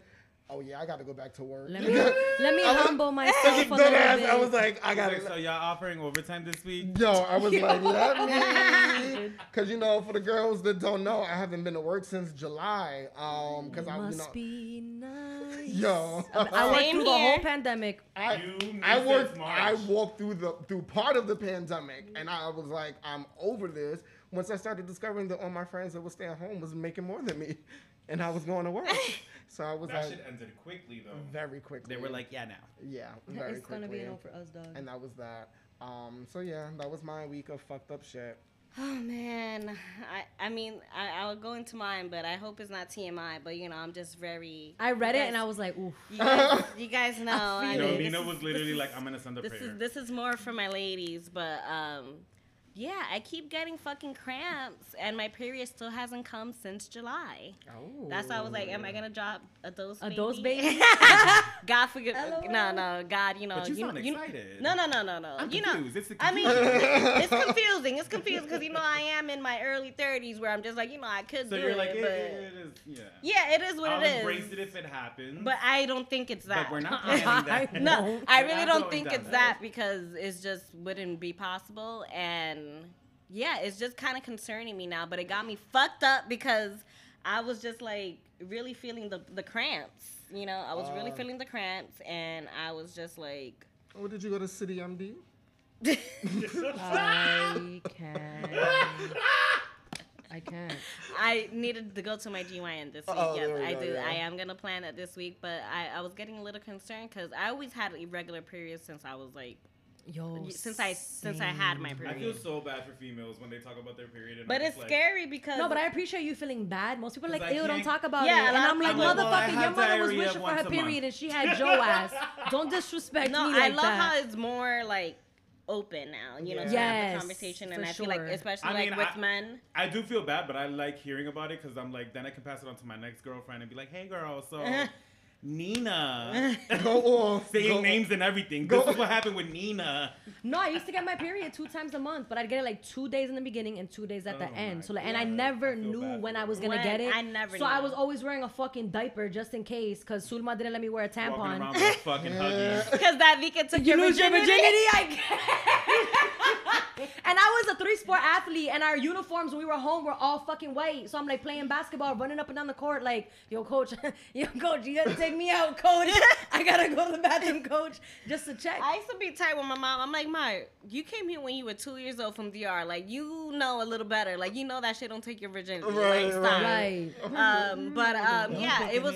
[SPEAKER 7] oh yeah, I got to go back to work.
[SPEAKER 9] Let me, let me
[SPEAKER 7] I was-
[SPEAKER 9] humble myself a
[SPEAKER 7] Dead
[SPEAKER 9] little
[SPEAKER 7] ass,
[SPEAKER 9] bit.
[SPEAKER 7] I was like, I got
[SPEAKER 8] Like,
[SPEAKER 7] to.
[SPEAKER 8] so y'all offering overtime this week?
[SPEAKER 7] Yo, I was like, let me, because you know, for the girls that don't know, I haven't been to work since July. Um, because I, you
[SPEAKER 9] Must
[SPEAKER 7] know,
[SPEAKER 9] be nice.
[SPEAKER 7] yo,
[SPEAKER 9] I worked
[SPEAKER 6] Same
[SPEAKER 9] through the
[SPEAKER 6] here.
[SPEAKER 9] whole pandemic.
[SPEAKER 7] I,
[SPEAKER 8] You missed
[SPEAKER 7] I
[SPEAKER 8] it,
[SPEAKER 7] worked,
[SPEAKER 8] March.
[SPEAKER 7] I walked through the through part of the pandemic, and I was like, I'm over this. Once I started discovering that all my friends that were staying home was making more than me, and I was going to work, so I was
[SPEAKER 8] That
[SPEAKER 7] like,
[SPEAKER 8] shit ended quickly though.
[SPEAKER 7] very quickly.
[SPEAKER 8] They were like, yeah, now.
[SPEAKER 7] yeah, very
[SPEAKER 9] It's gonna
[SPEAKER 7] quickly.
[SPEAKER 9] be an O for us, dog.
[SPEAKER 7] And that was that. Um, so yeah, that was my week of fucked up shit.
[SPEAKER 6] Oh man, I I mean I, I'll go into mine, but I hope it's not T M I. But you know, I'm just very.
[SPEAKER 9] I read
[SPEAKER 6] you
[SPEAKER 9] it and
[SPEAKER 6] guys-
[SPEAKER 9] I was like, oof.
[SPEAKER 6] You guys, you guys know. I
[SPEAKER 9] feel
[SPEAKER 8] No,
[SPEAKER 6] mean,
[SPEAKER 9] it.
[SPEAKER 6] this
[SPEAKER 8] Nina
[SPEAKER 6] is-
[SPEAKER 8] was
[SPEAKER 6] this
[SPEAKER 8] literally
[SPEAKER 6] is-
[SPEAKER 8] like, I'm gonna send a
[SPEAKER 6] This
[SPEAKER 8] prayer.
[SPEAKER 6] is this is more for my ladies, but um, yeah, I keep getting fucking cramps, and my period still hasn't come since July.
[SPEAKER 7] Oh,
[SPEAKER 6] That's why I was like, am I gonna drop a dose?
[SPEAKER 9] A
[SPEAKER 6] baby?
[SPEAKER 9] dose baby?
[SPEAKER 6] God forgive.
[SPEAKER 9] LOL.
[SPEAKER 6] No, no, God, you know.
[SPEAKER 8] But you
[SPEAKER 6] you,
[SPEAKER 8] sound
[SPEAKER 6] you-
[SPEAKER 8] excited.
[SPEAKER 6] No, no, no, no, no.
[SPEAKER 8] I'm
[SPEAKER 6] you
[SPEAKER 8] confused.
[SPEAKER 6] know,
[SPEAKER 8] It's the
[SPEAKER 6] I mean,
[SPEAKER 8] confusion.
[SPEAKER 6] it's confusing. It's confusing because you know I am in my early thirties where I'm just like, you know, I could
[SPEAKER 8] So
[SPEAKER 6] do
[SPEAKER 8] you're
[SPEAKER 6] it,
[SPEAKER 8] like, it,
[SPEAKER 6] but
[SPEAKER 8] it is, yeah.
[SPEAKER 6] yeah, it is what
[SPEAKER 8] I'll
[SPEAKER 6] it is.
[SPEAKER 8] embrace it if it happens.
[SPEAKER 6] But I don't think it's that.
[SPEAKER 8] But we're not planning that.
[SPEAKER 6] No, I really
[SPEAKER 8] We're not
[SPEAKER 6] don't
[SPEAKER 8] going
[SPEAKER 6] think
[SPEAKER 8] down
[SPEAKER 6] it's
[SPEAKER 8] that.
[SPEAKER 6] that because it's just wouldn't be possible. And yeah, it's just kind of concerning me now. But it got me fucked up because I was just like really feeling the, the cramps. You know, I was really
[SPEAKER 7] Uh.
[SPEAKER 6] feeling the cramps, and I was just like,
[SPEAKER 7] Oh, did you go to City M D?
[SPEAKER 9] I can't. I can't.
[SPEAKER 6] I needed to go to my G Y N this week.
[SPEAKER 7] Oh,
[SPEAKER 6] yes,
[SPEAKER 7] there we
[SPEAKER 6] I
[SPEAKER 7] go,
[SPEAKER 6] do.
[SPEAKER 7] yeah.
[SPEAKER 6] I am gonna plan it this week, but I, I was getting a little concerned because I always had irregular periods since I was like,
[SPEAKER 9] Yo,
[SPEAKER 6] since I since I had my
[SPEAKER 8] I
[SPEAKER 6] period.
[SPEAKER 8] feel so bad for females when they talk about their period. And
[SPEAKER 6] But
[SPEAKER 8] I'm
[SPEAKER 6] it's
[SPEAKER 8] just like,
[SPEAKER 6] scary because
[SPEAKER 9] No, but I appreciate you feeling bad. Most people are
[SPEAKER 8] 'Cause
[SPEAKER 9] like,
[SPEAKER 8] I
[SPEAKER 9] ew, don't
[SPEAKER 8] can't-
[SPEAKER 9] talk about
[SPEAKER 6] Yeah,
[SPEAKER 9] it.
[SPEAKER 6] a
[SPEAKER 9] And
[SPEAKER 6] lot
[SPEAKER 9] I'm
[SPEAKER 6] of
[SPEAKER 9] like,
[SPEAKER 6] people-
[SPEAKER 8] I'm like, well, I
[SPEAKER 9] motherfucker, your
[SPEAKER 8] have
[SPEAKER 9] mother was
[SPEAKER 8] diarrhea
[SPEAKER 9] wishing for
[SPEAKER 8] once
[SPEAKER 9] her
[SPEAKER 8] a month.
[SPEAKER 9] period and she had Joe ass. Don't disrespect
[SPEAKER 6] no,
[SPEAKER 9] me
[SPEAKER 6] I
[SPEAKER 9] like
[SPEAKER 6] love
[SPEAKER 9] that.
[SPEAKER 6] how it's more like open now. You know, to have
[SPEAKER 9] Yes,
[SPEAKER 6] the conversation, and
[SPEAKER 9] for
[SPEAKER 6] I feel like
[SPEAKER 9] sure.
[SPEAKER 6] especially
[SPEAKER 8] I mean,
[SPEAKER 6] like with
[SPEAKER 8] I-
[SPEAKER 6] men.
[SPEAKER 8] I do feel bad, but I like hearing about it because I'm like, then I can pass it on to my next girlfriend and be like, hey, girl, so Nina.
[SPEAKER 7] Go off.
[SPEAKER 8] Saying
[SPEAKER 7] Go-
[SPEAKER 8] names and everything.
[SPEAKER 7] Go-
[SPEAKER 8] This is what happened with Nina.
[SPEAKER 9] No, I used to get my period two times a month, but I'd get it like two days in the beginning and two days at the
[SPEAKER 8] Oh
[SPEAKER 9] end.
[SPEAKER 8] my
[SPEAKER 9] So like, and I
[SPEAKER 8] God.
[SPEAKER 9] never
[SPEAKER 8] I feel
[SPEAKER 9] knew
[SPEAKER 8] bad
[SPEAKER 9] when
[SPEAKER 8] for
[SPEAKER 9] I was
[SPEAKER 8] you.
[SPEAKER 9] gonna
[SPEAKER 6] When-
[SPEAKER 9] get it.
[SPEAKER 6] I never
[SPEAKER 9] So I
[SPEAKER 6] knew.
[SPEAKER 9] was always wearing a fucking diaper just in case, cause Sulma didn't let me wear a
[SPEAKER 8] Walking around
[SPEAKER 9] tampon.
[SPEAKER 8] with a fucking huggies.
[SPEAKER 6] Because that Vika took
[SPEAKER 9] You
[SPEAKER 6] your
[SPEAKER 9] lose your
[SPEAKER 6] virginity.
[SPEAKER 9] virginity, I can't. And I was a three sport athlete, and our uniforms when we were home were all fucking white. So I'm like playing basketball, running up and down the court, like, yo, coach, yo, coach, you gotta take me out, coach. I gotta go to the bathroom, coach, just to check.
[SPEAKER 6] I used to be tight with my mom. I'm like, Ma, you came here when you were two years old from D R. Like, you know a little better. Like, you know that shit don't take your virginity.
[SPEAKER 7] Right,
[SPEAKER 6] like, stop.
[SPEAKER 9] Right.
[SPEAKER 6] Um, but um, yeah, it was.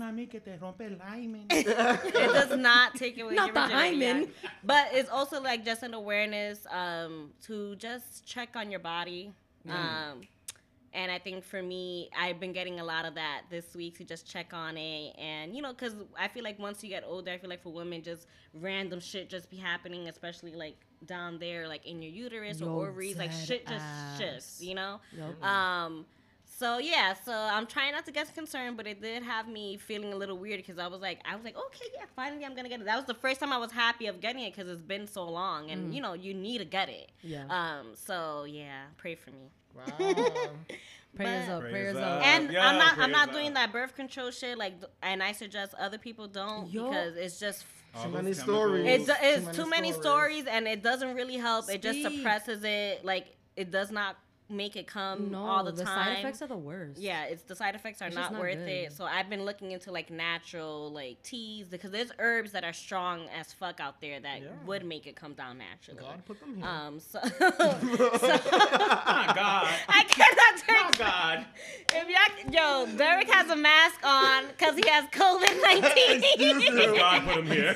[SPEAKER 6] It does not take away
[SPEAKER 9] Not
[SPEAKER 6] your
[SPEAKER 9] the
[SPEAKER 6] virginity. yeah.
[SPEAKER 9] hymen.
[SPEAKER 6] But it's also like just an awareness um, to just check on your body. Um, and I think for me, I've been getting a lot of that this week to just check on it. And, you know, because I feel like once you get older, I feel like for women, just random shit just be happening, especially like down there, like in your uterus
[SPEAKER 9] Yo,
[SPEAKER 6] or ovaries, like
[SPEAKER 9] dead
[SPEAKER 6] shit just
[SPEAKER 9] ass.
[SPEAKER 6] shifts, you know?
[SPEAKER 9] Yup.
[SPEAKER 6] Um, so yeah, so I'm trying not to get concerned, but it did have me feeling a little weird because I was like, I was like, okay, yeah, finally I'm gonna get it. That was the first time I was happy of getting it because it's been so long, and you know, you need to get it.
[SPEAKER 9] Yeah.
[SPEAKER 6] Um. So yeah, pray for me.
[SPEAKER 7] Wow.
[SPEAKER 9] Prayers
[SPEAKER 6] but-
[SPEAKER 9] up, prayers
[SPEAKER 8] Prayers
[SPEAKER 9] up.
[SPEAKER 8] up.
[SPEAKER 6] And
[SPEAKER 8] yeah,
[SPEAKER 6] I'm not, I'm
[SPEAKER 8] prayers
[SPEAKER 6] not
[SPEAKER 8] up.
[SPEAKER 6] doing that birth control shit. Like, th- and I suggest other people don't
[SPEAKER 9] Yo.
[SPEAKER 6] because it's just.
[SPEAKER 8] All
[SPEAKER 7] Too
[SPEAKER 8] those
[SPEAKER 7] many
[SPEAKER 8] chemicals.
[SPEAKER 7] stories.
[SPEAKER 6] It's,
[SPEAKER 7] Too
[SPEAKER 6] it's
[SPEAKER 7] many
[SPEAKER 6] too many
[SPEAKER 7] stories.
[SPEAKER 6] stories, and it doesn't really help. It just
[SPEAKER 9] Speak.
[SPEAKER 6] suppresses it. Like, it does not make it come
[SPEAKER 9] No,
[SPEAKER 6] all the,
[SPEAKER 9] the
[SPEAKER 6] time.
[SPEAKER 9] side effects are the worst.
[SPEAKER 6] Yeah, it's the side effects are
[SPEAKER 9] It's just
[SPEAKER 6] not
[SPEAKER 9] not
[SPEAKER 6] worth
[SPEAKER 9] good.
[SPEAKER 6] it. So I've been looking into like natural like teas because there's herbs that are strong as fuck out there that
[SPEAKER 7] Yeah.
[SPEAKER 6] would make it come down naturally.
[SPEAKER 7] God put them here.
[SPEAKER 6] Um, so, so
[SPEAKER 8] Oh, God.
[SPEAKER 6] I cannot
[SPEAKER 8] Oh,
[SPEAKER 6] take.
[SPEAKER 8] God.
[SPEAKER 6] If y'all, yo, Derek has a mask on because he has COVID nineteen.
[SPEAKER 8] Because God put him here.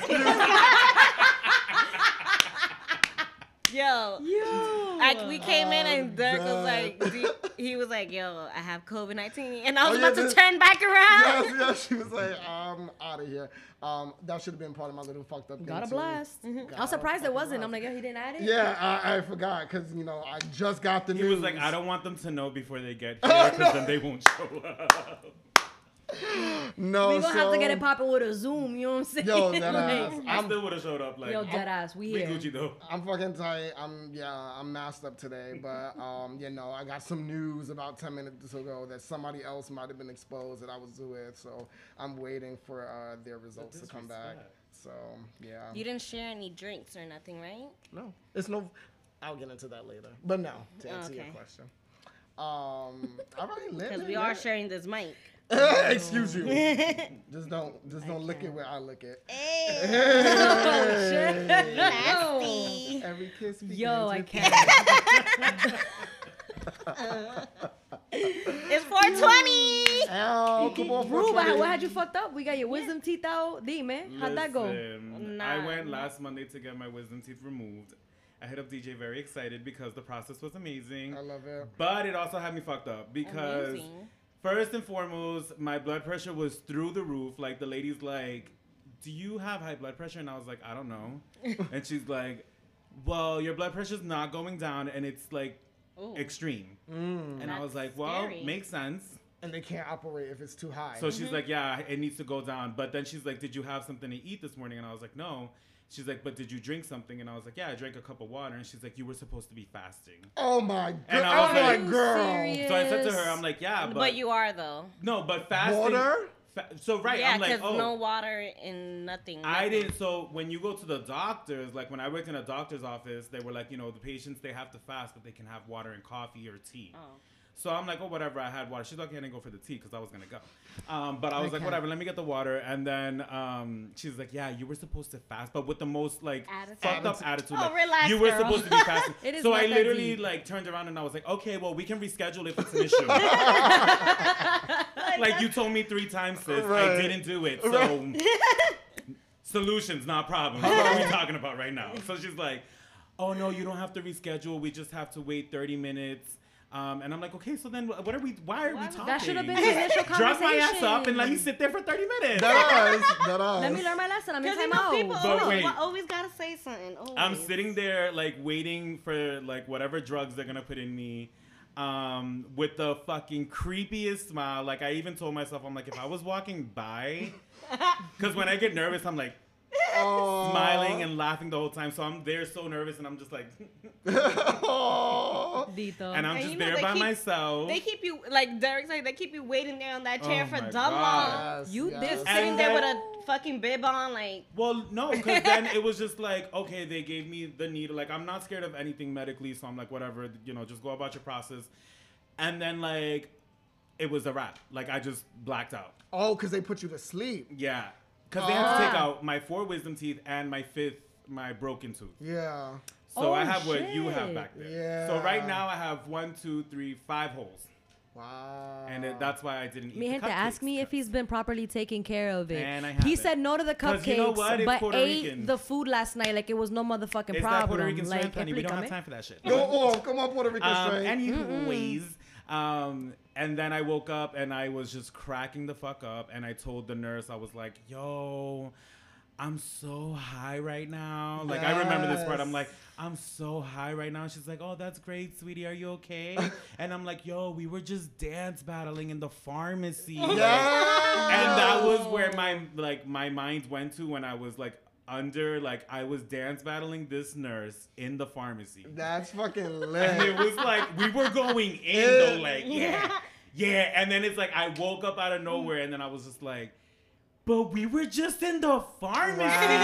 [SPEAKER 6] Yo,
[SPEAKER 9] Yo.
[SPEAKER 6] like we came in and Derek was
[SPEAKER 7] God.
[SPEAKER 6] like, do- he was like, yo, I have COVID nineteen, and I was
[SPEAKER 7] Oh, yeah,
[SPEAKER 6] about to
[SPEAKER 7] this-
[SPEAKER 6] turn back around.
[SPEAKER 7] yes, yes, she was like, I'm out of here. Um, that should have been part of my little fucked up thing.
[SPEAKER 9] Got a
[SPEAKER 7] too.
[SPEAKER 9] blast.
[SPEAKER 6] Mm-hmm.
[SPEAKER 9] I was
[SPEAKER 7] Got
[SPEAKER 9] surprised
[SPEAKER 7] a
[SPEAKER 9] it wasn't.
[SPEAKER 7] fucking
[SPEAKER 9] I'm like, yo, he didn't add it?
[SPEAKER 7] Yeah, I, I forgot because you know I just got the
[SPEAKER 8] He
[SPEAKER 7] news.
[SPEAKER 8] was like, I don't want them to know before they get here because then they won't show up.
[SPEAKER 7] No,
[SPEAKER 9] We gonna have to get
[SPEAKER 7] so-
[SPEAKER 9] it popping with a Zoom. You know what I'm saying?
[SPEAKER 7] Yo, that ass.
[SPEAKER 8] I
[SPEAKER 7] I'm,
[SPEAKER 8] still would have showed up. Like,
[SPEAKER 9] Yo, dead ass. We
[SPEAKER 8] we
[SPEAKER 9] here.
[SPEAKER 8] Gucci though.
[SPEAKER 7] I'm fucking tight. I'm yeah. I'm masked up today, but um, you know, I got some news about ten minutes ago that somebody else might have been exposed that I was with. So I'm waiting for uh, their results to come back. So yeah.
[SPEAKER 6] You didn't share any drinks or nothing, right?
[SPEAKER 7] No, it's no. I'll get into that later. But no, to answer your
[SPEAKER 6] Okay.
[SPEAKER 7] question. Um, all right, lit,
[SPEAKER 6] Because
[SPEAKER 7] lit,
[SPEAKER 6] we are
[SPEAKER 7] lit.
[SPEAKER 6] sharing this mic.
[SPEAKER 7] Excuse you. Just don't, just don't lick it where I lick it.
[SPEAKER 9] Oh, shit.
[SPEAKER 6] Nasty.
[SPEAKER 7] Every kiss begins
[SPEAKER 9] Yo, I
[SPEAKER 7] with-
[SPEAKER 9] can't.
[SPEAKER 6] It's four twenty.
[SPEAKER 7] Ow, come on,
[SPEAKER 9] Ruba,
[SPEAKER 7] four twenty.
[SPEAKER 9] what had you fucked up? We got your wisdom teeth out. D, man. How'd that go?
[SPEAKER 8] Listen,
[SPEAKER 6] Nah.
[SPEAKER 8] I went last Monday to get my wisdom teeth removed. I hit up D J very excited because the process was amazing.
[SPEAKER 7] I love it.
[SPEAKER 8] But it also had me fucked up because
[SPEAKER 6] Amazing.
[SPEAKER 8] first and foremost, my blood pressure was through the roof. Like the lady's like, "Do you have high blood pressure?" And I was like, "I don't know." And she's like, "Well, your blood pressure's not going down, and it's like
[SPEAKER 6] Ooh.
[SPEAKER 8] extreme."
[SPEAKER 7] Mm.
[SPEAKER 8] And I
[SPEAKER 6] That's
[SPEAKER 8] was like, "Well,
[SPEAKER 6] scary.
[SPEAKER 8] makes sense."
[SPEAKER 7] And they can't operate if it's too high.
[SPEAKER 8] So she's like, "Yeah, it needs to go down." But then she's like, "Did you have something to eat this morning?" And I was like, "No." She's like, "But did you drink something?" And I was like, "Yeah, I drank a cup of water." And she's like, "You were supposed to be fasting."
[SPEAKER 7] oh my god!
[SPEAKER 8] And I was
[SPEAKER 7] I'm
[SPEAKER 8] like,
[SPEAKER 7] like, girl.
[SPEAKER 9] serious?
[SPEAKER 8] So I said to her, "I'm like, yeah, but,
[SPEAKER 6] But you are, though.
[SPEAKER 8] no, but fasting."
[SPEAKER 7] Water?
[SPEAKER 8] Fa- so right,
[SPEAKER 6] Yeah,
[SPEAKER 8] I'm like,
[SPEAKER 6] because
[SPEAKER 8] oh,
[SPEAKER 6] no water and nothing.
[SPEAKER 8] I
[SPEAKER 6] nothing.
[SPEAKER 8] didn't. So when you go to the doctors, like when I worked in a doctor's office, they were like, you know, the patients they have to fast, but they can have water and coffee or tea.
[SPEAKER 6] Oh.
[SPEAKER 8] So I'm like, oh, whatever. I had water. She's like, okay, I didn't go for the tea because I was gonna go. Um, but I was like,
[SPEAKER 7] Okay.
[SPEAKER 8] whatever. Let me get the water. And then um, she's like, yeah, you were supposed to fast, but with the most like
[SPEAKER 6] Attitude.
[SPEAKER 8] fucked up attitude.
[SPEAKER 6] Oh,
[SPEAKER 8] like,
[SPEAKER 6] relax,
[SPEAKER 8] you were
[SPEAKER 6] girl.
[SPEAKER 8] supposed to be fasting.
[SPEAKER 9] It is
[SPEAKER 8] so
[SPEAKER 9] not
[SPEAKER 8] I
[SPEAKER 9] that
[SPEAKER 8] literally
[SPEAKER 9] deep.
[SPEAKER 8] like turned around and I was like, okay, well, we can reschedule if it's an issue. Like you told me three times, sis. I
[SPEAKER 7] Right.
[SPEAKER 8] didn't do it. So solutions, not problems. What are we talking about right now? So she's like, oh no, you don't have to reschedule. We just have to wait thirty minutes. Um, and I'm like, okay, so then what are we, why are we talking?
[SPEAKER 9] That should have been the initial conversation.
[SPEAKER 8] Drop my ass up and let me sit there for thirty minutes.
[SPEAKER 7] That is, that is.
[SPEAKER 9] Let me learn my lesson. I'm in
[SPEAKER 6] Because you
[SPEAKER 9] time
[SPEAKER 6] know
[SPEAKER 9] out.
[SPEAKER 6] people
[SPEAKER 8] But
[SPEAKER 6] always,
[SPEAKER 8] wait.
[SPEAKER 6] always gotta say something. Always.
[SPEAKER 8] I'm sitting there like waiting for like whatever drugs they're gonna put in me. Um, with the fucking creepiest smile. Like I even told myself, I'm like, if I was walking by, because when I get nervous, I'm like
[SPEAKER 7] Aw.
[SPEAKER 8] smiling and laughing the whole time. So I'm there so nervous and I'm just like,
[SPEAKER 7] Aw.
[SPEAKER 9] Dito.
[SPEAKER 8] and I'm
[SPEAKER 6] And
[SPEAKER 8] just
[SPEAKER 6] you know
[SPEAKER 8] there
[SPEAKER 6] they
[SPEAKER 8] by
[SPEAKER 6] keep-
[SPEAKER 8] myself.
[SPEAKER 6] They keep you like Derek said. They keep you waiting there on that chair
[SPEAKER 8] Oh
[SPEAKER 6] for
[SPEAKER 8] my
[SPEAKER 6] dumb
[SPEAKER 8] God.
[SPEAKER 6] long.
[SPEAKER 7] Yes,
[SPEAKER 9] You
[SPEAKER 7] yes.
[SPEAKER 9] did
[SPEAKER 6] Sitting
[SPEAKER 8] And
[SPEAKER 6] there with
[SPEAKER 8] then-
[SPEAKER 6] a fucking bib on, like
[SPEAKER 8] Well, no, because then it was just like, okay, they gave me the needle. Like, I'm not scared of anything medically, so I'm like, whatever, you know, just go about your process. And then, like, it was a wrap. Like, I just blacked out.
[SPEAKER 7] Oh, because they put you to sleep.
[SPEAKER 8] Yeah. Because they had to take
[SPEAKER 9] Ah.
[SPEAKER 8] out my four wisdom teeth and my fifth, my broken tooth.
[SPEAKER 7] Yeah.
[SPEAKER 8] So
[SPEAKER 9] Oh,
[SPEAKER 8] I have what you have
[SPEAKER 9] shit.
[SPEAKER 8] back there.
[SPEAKER 7] Yeah.
[SPEAKER 8] So right now I have one, two, three, five holes.
[SPEAKER 7] Wow.
[SPEAKER 8] And it, that's why I didn't eat
[SPEAKER 9] Mi
[SPEAKER 8] the
[SPEAKER 9] gente,
[SPEAKER 8] cupcakes.
[SPEAKER 9] ask me if he's been properly taking care of it.
[SPEAKER 8] And I
[SPEAKER 9] He
[SPEAKER 8] haven't.
[SPEAKER 9] said no to the
[SPEAKER 8] 'Cause
[SPEAKER 9] cupcakes,
[SPEAKER 8] you know what? It's
[SPEAKER 9] but
[SPEAKER 8] Puerto
[SPEAKER 9] ate
[SPEAKER 8] Rican.
[SPEAKER 9] the food last night like it was no motherfucking
[SPEAKER 8] It's
[SPEAKER 9] problem.
[SPEAKER 8] that Puerto Rican
[SPEAKER 9] like,
[SPEAKER 8] strength, honey. We don't have
[SPEAKER 9] explícame.
[SPEAKER 8] time for that shit.
[SPEAKER 7] Go off. Come on, Puerto Rican
[SPEAKER 8] Um,
[SPEAKER 7] straight.
[SPEAKER 8] anyways, um, and then I woke up and I was just cracking the fuck up, and I told the nurse, I was like, "Yo, I'm so high right now." Like I remember this part. I'm
[SPEAKER 7] Yes.
[SPEAKER 8] like, "I'm so high right now." She's like, "Oh, that's great, sweetie. Are you okay?" And I'm like, "Yo, we were just dance battling in the pharmacy."
[SPEAKER 7] Yes.
[SPEAKER 8] And that was where my like my mind went to when I was like under like I was dance battling this nurse in the pharmacy.
[SPEAKER 7] That's fucking
[SPEAKER 8] And
[SPEAKER 7] lit.
[SPEAKER 8] it was like we were going in though, like yeah, yeah. And then it's like I woke up out of nowhere, and then I was just like, "But we were just in the pharmacy."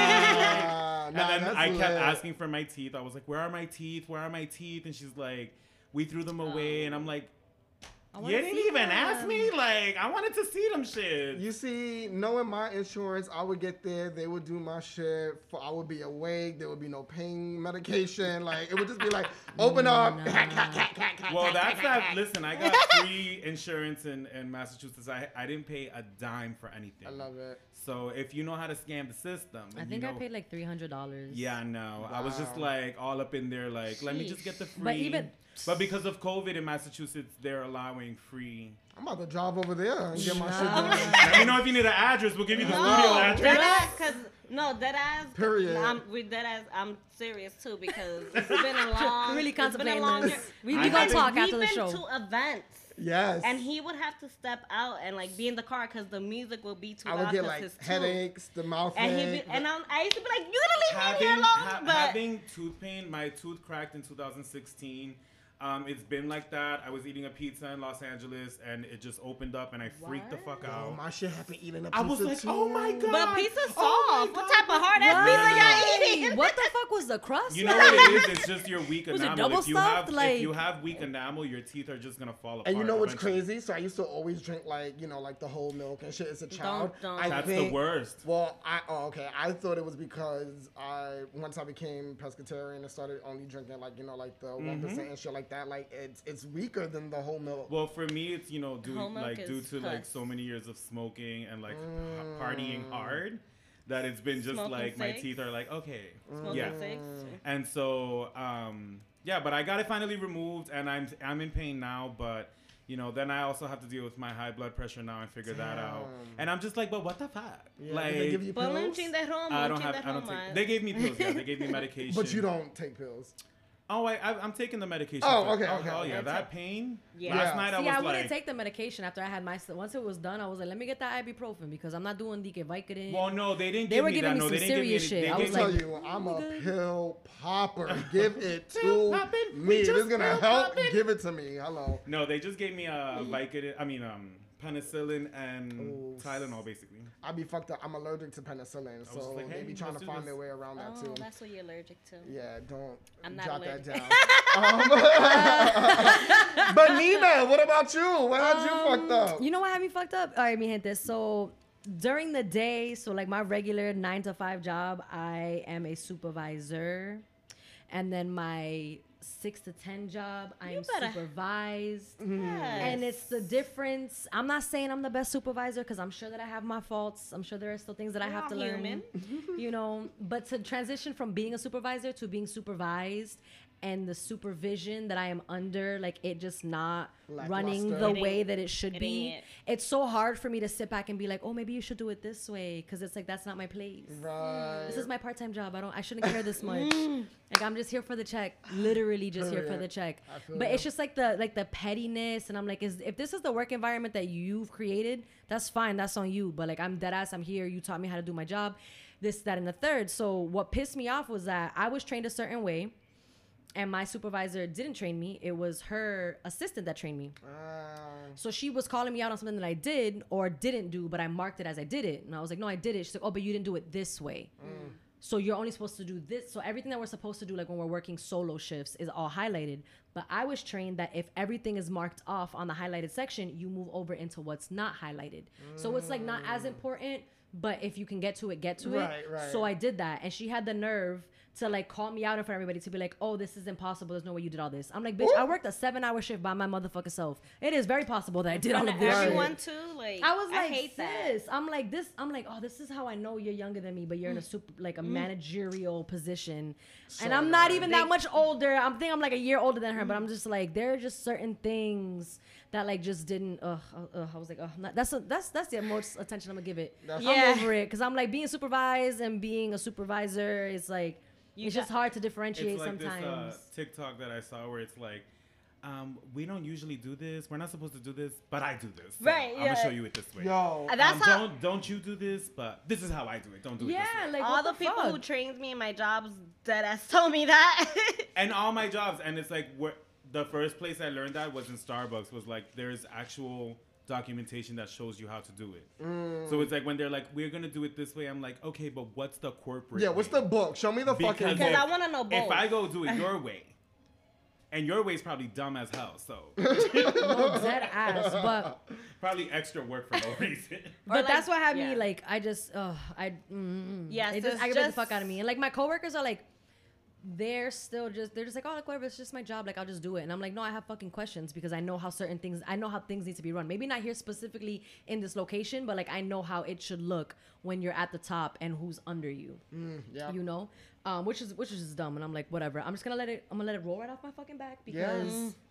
[SPEAKER 7] Wow.
[SPEAKER 8] And
[SPEAKER 7] Nah,
[SPEAKER 8] then
[SPEAKER 7] that's
[SPEAKER 8] I kept
[SPEAKER 7] lit.
[SPEAKER 8] asking for my teeth. I was like, "Where are my teeth? Where are my teeth?" And she's like, "We threw them away." And I'm like,
[SPEAKER 9] I
[SPEAKER 8] "You
[SPEAKER 9] wanna
[SPEAKER 8] didn't
[SPEAKER 9] see
[SPEAKER 8] even ask
[SPEAKER 9] them."
[SPEAKER 8] me. Like I wanted to see them shit."
[SPEAKER 7] You see, knowing my insurance, I would get there, they would do my shit, for, I would be awake, there would be no pain medication, like, it would just be like, open up,
[SPEAKER 8] Well, that's that. Listen, I got free insurance in, in Massachusetts. I I didn't pay a dime for anything.
[SPEAKER 7] I love it.
[SPEAKER 8] So if you know how to scam the system,
[SPEAKER 9] I
[SPEAKER 8] then
[SPEAKER 9] think
[SPEAKER 8] you
[SPEAKER 9] I
[SPEAKER 8] know,
[SPEAKER 9] paid like three hundred dollars.
[SPEAKER 8] Yeah, no. I was just
[SPEAKER 7] Wow.
[SPEAKER 8] like all up in there, like, let me just get the free.
[SPEAKER 9] But even-
[SPEAKER 8] But because of COVID in Massachusetts, they're allowing free.
[SPEAKER 7] I'm about to drive over there and get my shit
[SPEAKER 9] Nah.
[SPEAKER 7] done.
[SPEAKER 8] Let me know if you need an address. We'll give you the studio
[SPEAKER 6] no,
[SPEAKER 8] address.
[SPEAKER 6] dead ass, cause no, dead ass.
[SPEAKER 7] Period.
[SPEAKER 6] I'm with dead ass. I'm serious too because it's been a long.
[SPEAKER 9] Really
[SPEAKER 6] it's been a
[SPEAKER 9] contemplating
[SPEAKER 6] long
[SPEAKER 9] this.
[SPEAKER 6] year.
[SPEAKER 9] We,
[SPEAKER 8] I
[SPEAKER 9] we gonna
[SPEAKER 8] haven't-
[SPEAKER 9] talk
[SPEAKER 6] We've
[SPEAKER 9] after the
[SPEAKER 6] been
[SPEAKER 9] show.
[SPEAKER 6] to events.
[SPEAKER 7] Yes.
[SPEAKER 6] And he would have to step out and like be in the car because the music will be too
[SPEAKER 7] I
[SPEAKER 6] loud.
[SPEAKER 7] would get
[SPEAKER 6] 'cause
[SPEAKER 7] like
[SPEAKER 6] his tooth.
[SPEAKER 7] headaches, the mouth
[SPEAKER 6] And he
[SPEAKER 7] ache.
[SPEAKER 6] be, and I'm, I used to be like, you gonna leave me
[SPEAKER 8] having,
[SPEAKER 6] here alone?
[SPEAKER 8] ha-
[SPEAKER 6] but
[SPEAKER 8] having tooth pain, my tooth cracked in two thousand sixteen. Um, it's been like that. I was eating a pizza in Los Angeles and it just opened up and I freaked the fuck
[SPEAKER 7] Oh,
[SPEAKER 8] out.
[SPEAKER 7] my shit happened eating a pizza
[SPEAKER 8] I was like,
[SPEAKER 7] too.
[SPEAKER 8] oh my god.
[SPEAKER 6] but pizza's soft.
[SPEAKER 8] Oh my
[SPEAKER 6] what
[SPEAKER 8] God.
[SPEAKER 6] type of hard ass pizza y'all eating?
[SPEAKER 9] What the fuck was the crust?
[SPEAKER 8] You know what it is? It's just your weak
[SPEAKER 9] Was it
[SPEAKER 8] enamel.
[SPEAKER 9] double
[SPEAKER 8] If you
[SPEAKER 9] stuffed?
[SPEAKER 8] have
[SPEAKER 9] Like-
[SPEAKER 8] if you have weak enamel, your teeth are just gonna fall apart.
[SPEAKER 7] And you know what's
[SPEAKER 8] eventually.
[SPEAKER 7] crazy? So I used to always drink like, you know, like the whole milk and shit as a child.
[SPEAKER 6] don't.
[SPEAKER 7] I
[SPEAKER 8] That's
[SPEAKER 7] think-
[SPEAKER 8] the worst.
[SPEAKER 7] Well, I oh okay. I thought it was because I once I became pescatarian and started only drinking like you know like the one
[SPEAKER 8] Mm-hmm.
[SPEAKER 7] and shit like that. Like it's it's weaker than the whole milk.
[SPEAKER 8] Well, for me, it's you know due
[SPEAKER 6] Whole milk
[SPEAKER 8] like due
[SPEAKER 6] is
[SPEAKER 8] to like
[SPEAKER 6] puss.
[SPEAKER 8] so many years of smoking and like
[SPEAKER 7] Mm.
[SPEAKER 8] h- partying hard that it's been just
[SPEAKER 6] Smoking
[SPEAKER 8] like my
[SPEAKER 6] cigs?
[SPEAKER 8] teeth are like okay,
[SPEAKER 6] Smoking
[SPEAKER 8] yeah.
[SPEAKER 6] cigs?
[SPEAKER 8] And so um yeah, but I got it finally removed and I'm I'm in pain now, but. You know, then I also have to deal with my high blood pressure now and figure that out.
[SPEAKER 7] Damn.
[SPEAKER 8] And I'm just like, but what the fuck?
[SPEAKER 7] Yeah,
[SPEAKER 8] like,
[SPEAKER 7] did they give you
[SPEAKER 6] Ponle un
[SPEAKER 7] pills?
[SPEAKER 6] chin de romo,
[SPEAKER 8] I
[SPEAKER 6] un
[SPEAKER 8] don't
[SPEAKER 6] chin
[SPEAKER 8] have.
[SPEAKER 6] de
[SPEAKER 8] I don't
[SPEAKER 6] Roma.
[SPEAKER 8] take. They gave me pills. Yeah, they gave me medication.
[SPEAKER 7] But you don't take pills.
[SPEAKER 8] Oh, I, I I'm taking the medication.
[SPEAKER 7] Oh,
[SPEAKER 8] for-
[SPEAKER 7] okay,
[SPEAKER 8] oh,
[SPEAKER 7] okay,
[SPEAKER 8] hell
[SPEAKER 7] okay.
[SPEAKER 8] yeah, that pain.
[SPEAKER 6] Yeah.
[SPEAKER 8] Last
[SPEAKER 7] Yeah.
[SPEAKER 8] night I
[SPEAKER 9] See,
[SPEAKER 8] was
[SPEAKER 9] I
[SPEAKER 8] like,
[SPEAKER 9] wouldn't take the medication after I had my. Once it was done, I was like, let me get that ibuprofen because I'm not doing Dike Vicodin.
[SPEAKER 8] well, no, they didn't
[SPEAKER 9] They
[SPEAKER 8] give
[SPEAKER 9] were
[SPEAKER 8] me
[SPEAKER 9] giving
[SPEAKER 8] that.
[SPEAKER 9] me
[SPEAKER 8] No,
[SPEAKER 9] some
[SPEAKER 8] they didn't give me
[SPEAKER 9] serious
[SPEAKER 8] any,
[SPEAKER 9] shit.
[SPEAKER 8] they
[SPEAKER 9] I
[SPEAKER 7] I
[SPEAKER 8] gave
[SPEAKER 9] was
[SPEAKER 7] tell
[SPEAKER 8] me-
[SPEAKER 9] like,
[SPEAKER 7] you, I'm a
[SPEAKER 9] good.
[SPEAKER 7] pill popper. Give it
[SPEAKER 8] Pill
[SPEAKER 7] to
[SPEAKER 8] poppin',
[SPEAKER 7] me.
[SPEAKER 8] we
[SPEAKER 7] If it's
[SPEAKER 8] just
[SPEAKER 7] gonna
[SPEAKER 8] pill
[SPEAKER 7] help.
[SPEAKER 8] poppin'.
[SPEAKER 7] Give it to me. Hello.
[SPEAKER 8] No, they just gave me a Vicodin. I mean, um, penicillin and
[SPEAKER 7] Ooh.
[SPEAKER 8] Tylenol, basically.
[SPEAKER 7] I be fucked up. I'm allergic to penicillin,
[SPEAKER 8] was
[SPEAKER 7] so
[SPEAKER 8] like,
[SPEAKER 7] they
[SPEAKER 8] hey,
[SPEAKER 7] be trying
[SPEAKER 8] let's
[SPEAKER 7] to
[SPEAKER 8] do
[SPEAKER 7] find
[SPEAKER 8] this.
[SPEAKER 7] their way around that
[SPEAKER 6] Oh,
[SPEAKER 7] too.
[SPEAKER 6] that's what you're allergic to.
[SPEAKER 7] Yeah, don't
[SPEAKER 6] I'm not
[SPEAKER 7] jot that
[SPEAKER 6] allergic.
[SPEAKER 7] down. Um, but Nina, what about you? What had you fucked up?
[SPEAKER 9] You know what had me fucked up? All right, mi gente. So during the day, so like my regular nine to five job, I am a supervisor, and then my six to ten job, I
[SPEAKER 6] You
[SPEAKER 9] am
[SPEAKER 6] better-
[SPEAKER 9] supervised.
[SPEAKER 6] Yes.
[SPEAKER 9] And it's the difference. I'm not saying I'm the best supervisor because I'm sure that I have my faults. I'm sure there are still things that I
[SPEAKER 6] We're
[SPEAKER 9] have
[SPEAKER 6] all
[SPEAKER 9] to learn.
[SPEAKER 6] human.
[SPEAKER 9] You know, but to transition from being a supervisor to being supervised and the supervision that I am under, like it just not running
[SPEAKER 7] Lackluster.
[SPEAKER 9] the
[SPEAKER 6] It
[SPEAKER 9] way
[SPEAKER 6] ain't-
[SPEAKER 9] that it should
[SPEAKER 6] it
[SPEAKER 9] be.
[SPEAKER 6] ain't it.
[SPEAKER 9] It's so hard for me to sit back and be like, oh, maybe you should do it this way because it's like that's not my place.
[SPEAKER 7] Right.
[SPEAKER 9] This is my part-time job. I don't. I shouldn't care this much. Like I'm just here for the check. Literally just here for
[SPEAKER 7] Period.
[SPEAKER 9] the check.
[SPEAKER 7] I feel
[SPEAKER 9] But
[SPEAKER 7] ya.
[SPEAKER 9] it's just like the like the pettiness, and I'm like, is if this is the work environment that you've created, that's fine. That's on you. But like I'm dead ass. I'm here. You taught me how to do my job. This, that, and the third. So what pissed me off was that I was trained a certain way, and my supervisor didn't train me. It was her assistant that trained me.
[SPEAKER 7] Ah,
[SPEAKER 9] So she was calling me out on something that I did or didn't do, but I marked it as I did it. And I was like, no, I did it. She's like, oh, but you didn't do it this way. So you're only supposed to do this. So everything that we're supposed to do, like when we're working solo shifts, is all highlighted. But I was trained that if everything is marked off on the highlighted section, you move over into what's not highlighted. So it's like not as important, but if you can get to it, get to
[SPEAKER 7] Right,
[SPEAKER 9] it.
[SPEAKER 7] right.
[SPEAKER 9] So I did that. And she had the nerve to like call me out in front of everybody to be like, oh, this is impossible. There's no way you did all this. I'm like, bitch, I worked a seven hour shift by my motherfucking self. It is very possible that I did all of this shit.
[SPEAKER 6] Everyone too, like
[SPEAKER 9] I was like,
[SPEAKER 6] I hate that.
[SPEAKER 9] sis. I'm like this. I'm like, oh, this is how I know you're younger than me, but you're in a super like a managerial position, and I'm not even that much older. I'm think I'm like a year older than her, but I'm just like there are just certain things that like just didn't. Ugh, uh, uh, I was like, oh, not, that's a, that's that's the most attention I'm gonna give it.
[SPEAKER 7] That's-
[SPEAKER 6] Yeah.
[SPEAKER 9] I'm over it because I'm like being supervised and being a supervisor. It's like
[SPEAKER 6] You
[SPEAKER 9] it's
[SPEAKER 6] got-
[SPEAKER 9] just hard to differentiate
[SPEAKER 8] It's like
[SPEAKER 9] sometimes.
[SPEAKER 8] this uh, TikTok that I saw where it's like, um, we don't usually do this. We're not supposed to do this, but I do this. So
[SPEAKER 6] Right,
[SPEAKER 8] I'm
[SPEAKER 6] yeah.
[SPEAKER 8] gonna show you it this way.
[SPEAKER 7] yo.
[SPEAKER 6] Uh, That's
[SPEAKER 8] um,
[SPEAKER 6] how
[SPEAKER 8] don't don't you do this, but this is how I do it. Don't do it
[SPEAKER 9] yeah,
[SPEAKER 8] this way.
[SPEAKER 9] like
[SPEAKER 6] all
[SPEAKER 9] what
[SPEAKER 6] the,
[SPEAKER 9] the,
[SPEAKER 6] people
[SPEAKER 9] fuck?
[SPEAKER 6] who trained me in my jobs dead ass told me that.
[SPEAKER 8] And all my jobs, and it's like where the first place I learned that was in Starbucks. Was like there's actual documentation that shows you how to do it.
[SPEAKER 7] Mm.
[SPEAKER 8] So it's like when they're like, we're gonna do it this way. I'm like, okay, but what's the corporate?
[SPEAKER 7] Yeah, what's the
[SPEAKER 8] way?
[SPEAKER 7] book? Show me the
[SPEAKER 8] Because
[SPEAKER 7] fucking
[SPEAKER 6] Because
[SPEAKER 8] if-
[SPEAKER 6] I wanna know
[SPEAKER 8] If
[SPEAKER 6] both.
[SPEAKER 8] I go do it your way, and your way is probably dumb as hell, so
[SPEAKER 9] No, dead ass, but.
[SPEAKER 8] probably extra work for no reason.
[SPEAKER 9] But
[SPEAKER 6] like-
[SPEAKER 9] that's what had
[SPEAKER 6] yeah.
[SPEAKER 9] me like. I just, uh, I, mm,
[SPEAKER 6] Yeah,
[SPEAKER 9] it
[SPEAKER 6] so
[SPEAKER 9] just
[SPEAKER 6] it's
[SPEAKER 9] aggravated the
[SPEAKER 6] just-
[SPEAKER 9] fuck out of me. And like my coworkers are like, they're still just, they're just like, oh, like whatever, it's just my job. Like I'll just do it. And I'm like, no, I have fucking questions because I know how certain things, I know how things need to be run. Maybe not here specifically in this location, but like I know how it should look when you're at the top and who's under you.
[SPEAKER 7] yeah.
[SPEAKER 9] You know, um, which is which is just dumb. And I'm like, whatever. I'm just gonna let it. I'm gonna let it roll right off my fucking back because.
[SPEAKER 7] Yes.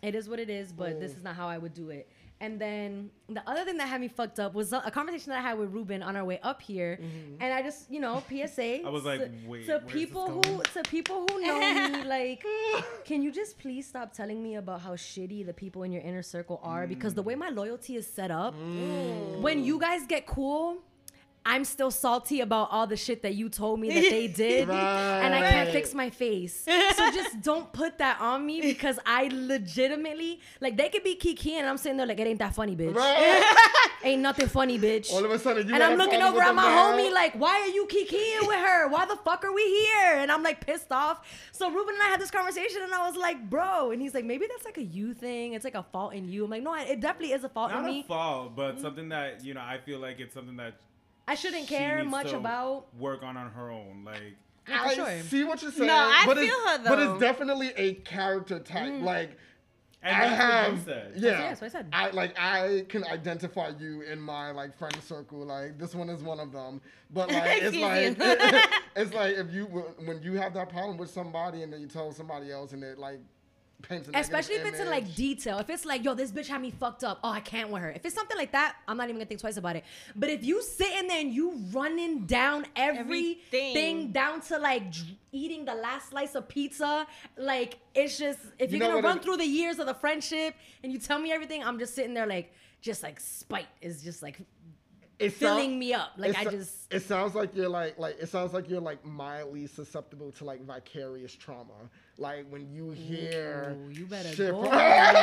[SPEAKER 9] It is what it is, but this is not how I would do it. And then the other thing that had me fucked up was a conversation that I had with Ruben on our way up here. Mm-hmm. And I just, you know, P S A.
[SPEAKER 8] I was like,
[SPEAKER 9] to,
[SPEAKER 8] wait,
[SPEAKER 9] to people who to people who know me, like, can you just please stop telling me about how shitty the people in your inner circle are? Mm. Because the way my loyalty is set up, mm. when you guys get cool, I'm still salty about all the shit that you told me that they did, right. and I can't fix my face. So just don't put that on me, because I legitimately, like, they could be kiki and I'm sitting there like, it ain't that funny, bitch. Right. Ain't nothing funny, bitch.
[SPEAKER 7] All of a sudden, you
[SPEAKER 9] and I'm looking over at my homie like, why are you kikiing with her? Why the fuck are we here? And I'm like pissed off. So Ruben and I had this conversation, and I was like, bro, and he's like, maybe that's like a you thing. It's like a fault in you. I'm like, no, it definitely is a fault
[SPEAKER 8] Not
[SPEAKER 9] in me.
[SPEAKER 8] Not a fault, but mm-hmm. something that, you know, I feel like it's something that
[SPEAKER 9] I shouldn't care much about.
[SPEAKER 8] Work on on her own, like.
[SPEAKER 9] Yeah,
[SPEAKER 7] I
[SPEAKER 9] sure.
[SPEAKER 7] see what you're saying.
[SPEAKER 6] No, I
[SPEAKER 7] but
[SPEAKER 6] feel
[SPEAKER 7] it's,
[SPEAKER 6] her though.
[SPEAKER 7] But it's definitely a character type. Mm. Like,
[SPEAKER 8] and
[SPEAKER 7] I
[SPEAKER 8] that's
[SPEAKER 7] have,
[SPEAKER 8] what you said.
[SPEAKER 7] yeah.
[SPEAKER 9] That's what I said.
[SPEAKER 7] I like I can identify you in my like friend circle. Like this one is one of them. But like it's like it's like if you when you have that problem with somebody and then you tell somebody else and it like.
[SPEAKER 9] Especially if it's in like detail. If it's like, yo, this bitch had me fucked up. Oh, I can't with her. If it's something like that, I'm not even gonna think twice about it. But if you sitting there and you running down everything, everything down to like dr- eating the last slice of pizza, like it's just if you you're gonna run it, through the years of the friendship and you tell me everything, I'm just sitting there like just like spite is just like
[SPEAKER 7] It
[SPEAKER 9] filling
[SPEAKER 7] sound,
[SPEAKER 9] me up. Like I
[SPEAKER 7] so,
[SPEAKER 9] just.
[SPEAKER 7] It sounds like you're like like it sounds like you're like mildly susceptible to like vicarious trauma. Like when you hear.
[SPEAKER 9] Ooh, you better
[SPEAKER 7] shit
[SPEAKER 9] go.
[SPEAKER 7] from,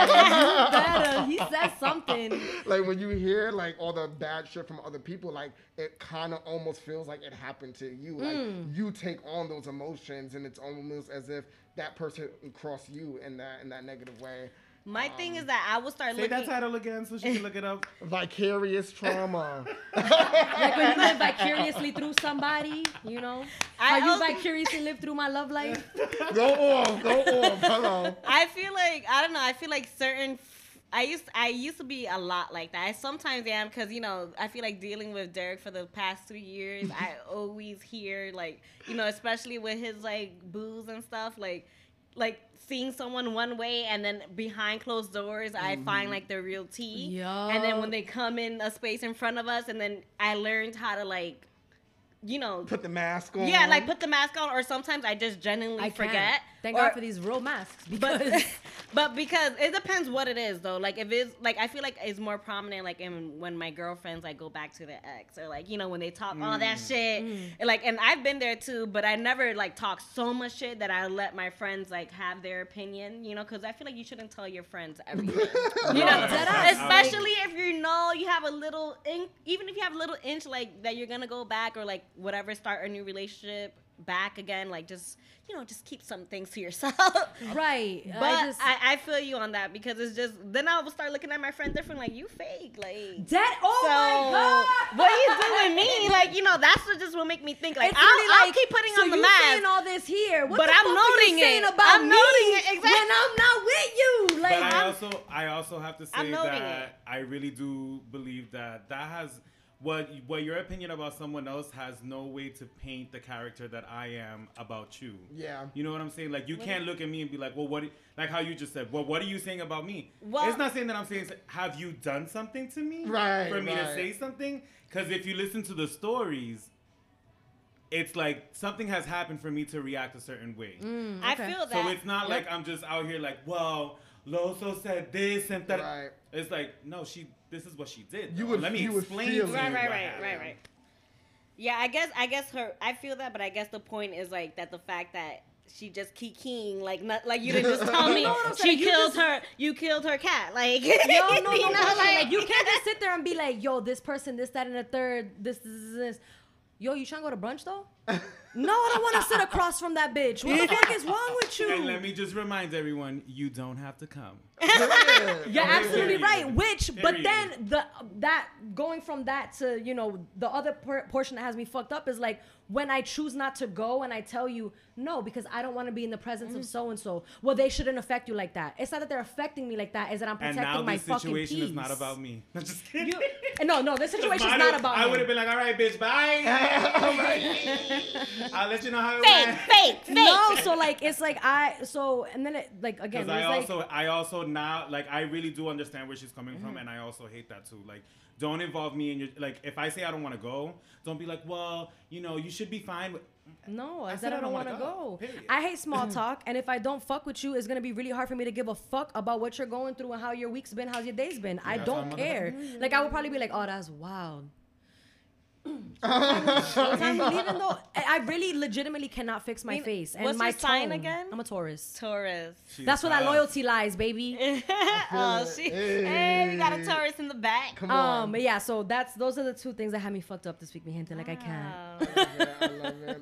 [SPEAKER 9] you better. He said something.
[SPEAKER 7] Like when you hear like all the bad shit from other people, like it kind of almost feels like it happened to you. Like
[SPEAKER 9] Mm.
[SPEAKER 7] you take on those emotions, and it's almost as if that person crossed you in that in that negative way.
[SPEAKER 6] My
[SPEAKER 7] um,
[SPEAKER 6] thing is that I will start
[SPEAKER 8] say
[SPEAKER 6] looking.
[SPEAKER 8] Say that title again so she can look it up.
[SPEAKER 7] Vicarious trauma.
[SPEAKER 9] Like when you live vicariously through somebody, you know?
[SPEAKER 6] I
[SPEAKER 9] How you
[SPEAKER 6] also-
[SPEAKER 9] vicariously live through my love life.
[SPEAKER 7] Go off, go off, hello.
[SPEAKER 6] I feel like I don't know. I feel like certain. I used I used to be a lot like that. I sometimes am because you know I feel like dealing with Derek for the past three years. I always hear like you know especially with his like booze and stuff like like. Seeing someone one way and then behind closed doors, I mm-hmm. find like the real tea.
[SPEAKER 9] Yeah.
[SPEAKER 6] And then when they come in a space in front of us, and then I learned how to like, you know,
[SPEAKER 7] put the mask on.
[SPEAKER 6] Yeah, like put the mask on, or sometimes I just genuinely
[SPEAKER 9] I
[SPEAKER 6] forget.
[SPEAKER 9] Can't. Thank
[SPEAKER 6] or,
[SPEAKER 9] God for these real masks. Because
[SPEAKER 6] but, but because it depends what it is though. Like if it's like I feel like it's more prominent like in when my girlfriends like go back to the ex or like you know when they talk mm. all that shit mm. and, like and I've been there too, but I never like talk so much shit that I let my friends like have their opinion, you know, because I feel like you shouldn't tell your friends everything. You know, especially if you know you have a little in, even if you have a little inch like that you're gonna go back or like whatever start a new relationship back again, like just you know just keep some things to yourself.
[SPEAKER 9] Right.
[SPEAKER 6] But
[SPEAKER 9] I, just,
[SPEAKER 6] I, I feel you on that because it's just then I will start looking at my friends different like you fake like
[SPEAKER 9] that oh
[SPEAKER 6] so,
[SPEAKER 9] my god
[SPEAKER 6] what you doing me like you know that's what just will make me think like
[SPEAKER 9] it's
[SPEAKER 6] I'll,
[SPEAKER 9] really
[SPEAKER 6] I'll
[SPEAKER 9] like,
[SPEAKER 6] keep putting
[SPEAKER 9] so
[SPEAKER 6] on the
[SPEAKER 9] you
[SPEAKER 6] mask
[SPEAKER 9] saying all this here what
[SPEAKER 6] but
[SPEAKER 9] the
[SPEAKER 6] I'm
[SPEAKER 9] fuck are
[SPEAKER 6] noting
[SPEAKER 9] you saying
[SPEAKER 6] it
[SPEAKER 9] about
[SPEAKER 6] I'm
[SPEAKER 9] me
[SPEAKER 6] noting it exactly
[SPEAKER 9] when I'm not with you like
[SPEAKER 8] but I
[SPEAKER 9] I'm,
[SPEAKER 8] also I also have to say that I really do believe that that has What what your opinion about someone else has no way to paint the character that I am about you.
[SPEAKER 7] Yeah.
[SPEAKER 8] You know what I'm saying? Like you what can't look at me and be like, well, what? Like how you just said, well, what are you saying about me? Well, it's not saying that I'm saying, have you done something to me?
[SPEAKER 7] Right.
[SPEAKER 8] For me
[SPEAKER 7] right.
[SPEAKER 8] to say something? Because if you listen to the stories, it's like something has happened for me to react a certain way.
[SPEAKER 9] Mm, okay.
[SPEAKER 6] I feel that.
[SPEAKER 8] So it's not yep. like I'm just out here like, well, Loso said this and that.
[SPEAKER 7] Right.
[SPEAKER 8] It's like, no, she. This is what she did.
[SPEAKER 7] You
[SPEAKER 8] though.
[SPEAKER 7] would,
[SPEAKER 8] Let me
[SPEAKER 7] you
[SPEAKER 8] explain.
[SPEAKER 7] Would
[SPEAKER 8] to
[SPEAKER 6] right,
[SPEAKER 8] you
[SPEAKER 6] right,
[SPEAKER 8] what
[SPEAKER 6] right,
[SPEAKER 8] happened.
[SPEAKER 6] right, right. Yeah, I guess, I guess her. I feel that, but I guess the point is like that the fact that she just kikiing, like not like you didn't just tell me
[SPEAKER 9] no, no,
[SPEAKER 6] she
[SPEAKER 9] you
[SPEAKER 6] killed
[SPEAKER 9] just,
[SPEAKER 6] her. You killed her cat, like
[SPEAKER 9] yo, no,
[SPEAKER 6] you
[SPEAKER 9] no,
[SPEAKER 6] know,
[SPEAKER 9] no,
[SPEAKER 6] like,
[SPEAKER 9] like you can't just sit there and be like, yo, this person, this, that, and the third, this, this, this. this. Yo, you trying to go to brunch though? No, I don't want to sit across from that bitch. What the fuck is wrong with you?
[SPEAKER 8] And let me just remind everyone, you don't have to come.
[SPEAKER 9] You're absolutely right. Which,
[SPEAKER 8] Period.
[SPEAKER 9] but then the that going from that to you know the other por- portion that has me fucked up is like when I choose not to go and I tell you no because I don't want to be in the presence mm. of so and so. Well, they shouldn't affect you like that. It's not that they're affecting me like that. Is that I'm protecting
[SPEAKER 8] and now
[SPEAKER 9] my
[SPEAKER 8] this
[SPEAKER 9] fucking peace.
[SPEAKER 8] situation is not about me. I'm just kidding.
[SPEAKER 9] You, no, no, this situation is not about
[SPEAKER 8] I
[SPEAKER 9] me.
[SPEAKER 8] would have been like, all right, bitch, bye. I'll let you know how it
[SPEAKER 6] Fake,
[SPEAKER 8] went.
[SPEAKER 6] fake, fake.
[SPEAKER 9] No, so like it's like I so and then it like again.
[SPEAKER 8] Because I
[SPEAKER 9] it's
[SPEAKER 8] also
[SPEAKER 9] like,
[SPEAKER 8] I also now like I really do understand where she's coming
[SPEAKER 9] Mm-hmm.
[SPEAKER 8] from, and I also hate that too. Like, don't involve me in your like. If I say I don't want to go, don't be like, well, you know, you should be fine with.
[SPEAKER 9] No, I,
[SPEAKER 8] I
[SPEAKER 9] said I don't want to
[SPEAKER 8] wanna
[SPEAKER 9] go.
[SPEAKER 8] go, period.
[SPEAKER 9] I hate small talk, and if I don't fuck with you, it's gonna be really hard for me to give a fuck about what you're going through and how your week's been, how's your day's been. I
[SPEAKER 8] that's how
[SPEAKER 9] don't
[SPEAKER 8] I'm
[SPEAKER 9] care.
[SPEAKER 8] motherfucking-
[SPEAKER 9] Like I would probably be like, oh, that's wild. Even though I I really legitimately cannot fix my
[SPEAKER 6] Wait,
[SPEAKER 9] face and
[SPEAKER 6] what's
[SPEAKER 9] my
[SPEAKER 6] your sign
[SPEAKER 9] tone.
[SPEAKER 6] again?
[SPEAKER 9] I'm a Taurus.
[SPEAKER 6] Taurus.
[SPEAKER 8] She's
[SPEAKER 9] That's where that
[SPEAKER 8] tough.
[SPEAKER 9] loyalty lies, baby.
[SPEAKER 6] Oh,
[SPEAKER 7] it.
[SPEAKER 6] she. Hey, we got a
[SPEAKER 7] Hey.
[SPEAKER 6] Taurus in the back.
[SPEAKER 7] Come
[SPEAKER 9] Um,
[SPEAKER 7] on.
[SPEAKER 9] but yeah, so that's those are the two things that had me fucked up this week, mi gente. Like I can't.
[SPEAKER 6] Wow.
[SPEAKER 7] I love it. I love it.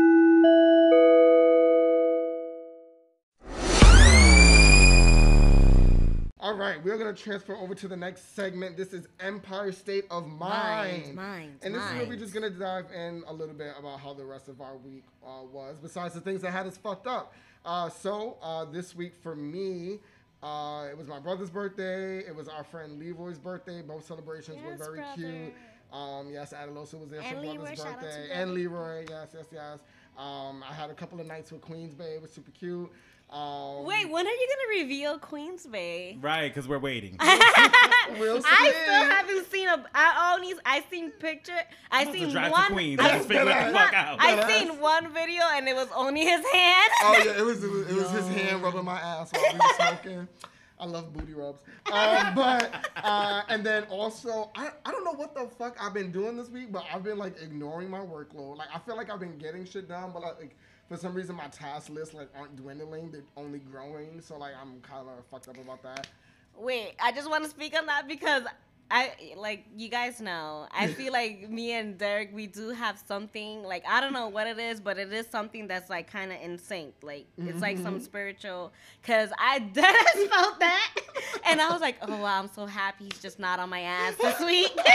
[SPEAKER 7] All right, we're gonna transfer over to the next segment. This is Empire State of Mind.
[SPEAKER 6] Mind, mind,
[SPEAKER 7] And this is where we're
[SPEAKER 6] mind.
[SPEAKER 7] just gonna dive in a little bit about how the rest of our week uh, was, besides the things that had us fucked up. Uh, so uh, this week for me, uh, it was my brother's birthday. It was our friend Leroy's birthday. Both celebrations were
[SPEAKER 6] Yes,
[SPEAKER 7] very
[SPEAKER 6] brother.
[SPEAKER 7] cute. Um, yes, Adeloso was there
[SPEAKER 6] And
[SPEAKER 7] for
[SPEAKER 6] Leroy,
[SPEAKER 7] brother's
[SPEAKER 6] shout out to
[SPEAKER 7] birthday.
[SPEAKER 6] brother.
[SPEAKER 7] And Leroy, yes, yes, yes. Um, I had a couple of nights with Queens Bay. It was super cute. Um,
[SPEAKER 6] Wait, when are you gonna reveal Queens Bay?
[SPEAKER 8] Right, because we're waiting.
[SPEAKER 7] we'll see.
[SPEAKER 6] I still haven't seen a. I only I seen picture. I
[SPEAKER 8] The
[SPEAKER 6] seen
[SPEAKER 8] drive
[SPEAKER 6] one.
[SPEAKER 8] to Queens.
[SPEAKER 6] I,
[SPEAKER 8] Just figure it the
[SPEAKER 7] Deadass.
[SPEAKER 8] fuck out.
[SPEAKER 6] I
[SPEAKER 7] Deadass.
[SPEAKER 6] seen one video and it was only his hand.
[SPEAKER 7] Oh yeah, it was it was, it was his hand rubbing my ass while we were smoking. I love booty rubs. Um, but uh, and then also I, I don't know what the fuck I've been doing this week, but I've been like ignoring my workload. Like I feel like I've been getting shit done, but like for some reason my task lists like aren't dwindling; they're only growing. So like I'm kind of fucked up about that.
[SPEAKER 6] Wait, I just want to speak on that because I like you guys know. I feel like me and Derek, we do have something like I don't know what it is, but it is something that's like kind of in sync. Like it's like some spiritual. Cause I dead ass felt that, and I was like, oh wow, I'm so happy he's just not on my ass this week. And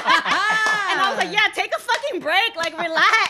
[SPEAKER 6] I was like, yeah, take a fucking break, like relax.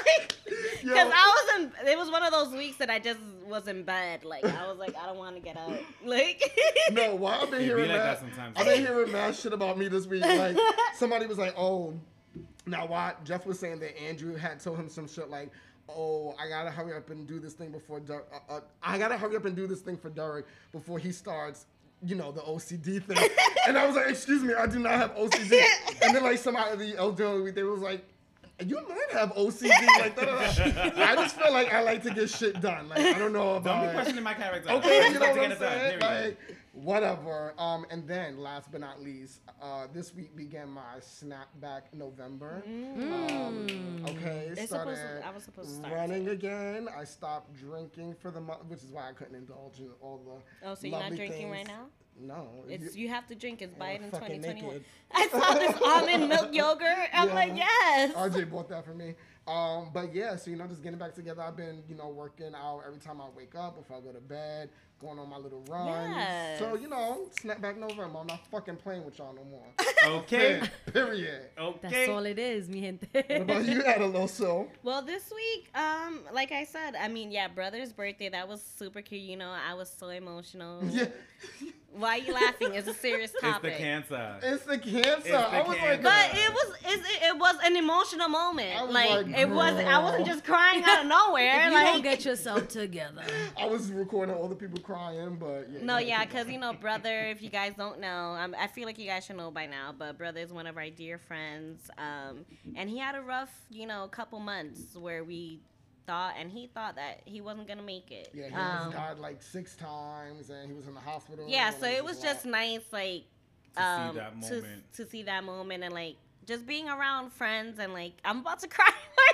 [SPEAKER 7] Yo.
[SPEAKER 6] Because I was in, it was one of those weeks that I just was in bed. Like I was like, I don't want to get up. Like
[SPEAKER 7] No, why I've been
[SPEAKER 8] It be
[SPEAKER 7] hearing
[SPEAKER 8] like
[SPEAKER 7] mad,
[SPEAKER 8] that sometimes.
[SPEAKER 7] I've been hearing mad shit about me this week. Like somebody was like, oh, now why Jeff was saying that Andrew had told him some shit like, oh, I gotta hurry up and do this thing before Der- uh, uh, I gotta hurry up and do this thing for Derek before he starts. You know, the O C D thing. And I was like, excuse me, I do not have O C D. And then like somebody the elderly, they was like, you might have O C D. Like, da, da, da. I just feel like I like to get shit done. Like, I don't know about
[SPEAKER 8] Don't be
[SPEAKER 7] it.
[SPEAKER 8] questioning my character.
[SPEAKER 7] Okay,
[SPEAKER 8] I
[SPEAKER 7] you
[SPEAKER 8] just
[SPEAKER 7] know
[SPEAKER 8] like to
[SPEAKER 7] what
[SPEAKER 8] get
[SPEAKER 7] I'm
[SPEAKER 8] it done,
[SPEAKER 7] saying?
[SPEAKER 8] period.
[SPEAKER 7] Like, whatever. Um, and then, last but not least, uh, this week began my snapback November. Um, okay,
[SPEAKER 6] It's
[SPEAKER 7] started
[SPEAKER 6] supposed to- I was supposed to start
[SPEAKER 7] running again. I stopped drinking for the month, which is why I couldn't indulge in all the
[SPEAKER 6] Oh, so you're not
[SPEAKER 7] lovely
[SPEAKER 6] drinking
[SPEAKER 7] things.
[SPEAKER 6] right now?
[SPEAKER 7] No.
[SPEAKER 6] It's
[SPEAKER 7] you-
[SPEAKER 6] you have to drink. It's
[SPEAKER 7] Yeah,
[SPEAKER 6] Biden
[SPEAKER 7] fucking
[SPEAKER 6] twenty twenty-one.
[SPEAKER 7] naked.
[SPEAKER 6] I saw this almond milk yogurt. I'm
[SPEAKER 7] Yeah.
[SPEAKER 6] like, yes.
[SPEAKER 7] R J bought that for me. Um, but yeah, so you know, just getting back together. I've been, you know, working out every time I wake up, before I go to bed, going on my little runs.
[SPEAKER 6] Yes.
[SPEAKER 7] So you know, snapback November. I'm not fucking playing with y'all no more.
[SPEAKER 8] Okay.
[SPEAKER 7] Period.
[SPEAKER 9] That's
[SPEAKER 8] Okay.
[SPEAKER 9] all it is, mi gente.
[SPEAKER 7] What about you, Adeloso?
[SPEAKER 6] Well, this week, um, like I said, I mean, yeah, brother's birthday. That was super cute. You know, I was so emotional.
[SPEAKER 7] Yeah,
[SPEAKER 6] Why are you laughing? It's a serious
[SPEAKER 8] It's
[SPEAKER 6] topic.
[SPEAKER 8] the cancer.
[SPEAKER 7] it's the cancer.
[SPEAKER 8] It's the
[SPEAKER 7] I was like,
[SPEAKER 8] cancer.
[SPEAKER 6] But it was it's, it was an emotional moment.
[SPEAKER 7] I was
[SPEAKER 6] Like,
[SPEAKER 7] like,
[SPEAKER 6] it was I wasn't
[SPEAKER 7] girl.
[SPEAKER 6] just crying out of nowhere.
[SPEAKER 9] If you
[SPEAKER 6] like
[SPEAKER 9] don't get yourself together.
[SPEAKER 7] I was recording all the people crying, but yeah.
[SPEAKER 6] no,
[SPEAKER 7] you
[SPEAKER 6] yeah,
[SPEAKER 7] gotta keep
[SPEAKER 6] because
[SPEAKER 7] going.
[SPEAKER 6] you know, brother. If you guys don't know, um, I feel like you guys should know by now. But brother is one of our dear friends, um, and he had a rough, you know, couple months where we thought, and he thought that he wasn't gonna make it.
[SPEAKER 7] Yeah, he
[SPEAKER 6] um,
[SPEAKER 7] almost died like six times, and he was in the hospital.
[SPEAKER 6] yeah.
[SPEAKER 7] and
[SPEAKER 6] So it was
[SPEAKER 7] a lot.
[SPEAKER 6] just nice, like
[SPEAKER 8] To see
[SPEAKER 6] um,
[SPEAKER 8] that
[SPEAKER 6] to
[SPEAKER 8] moment.
[SPEAKER 6] to see that moment, and like just being around friends, and like I'm about to cry.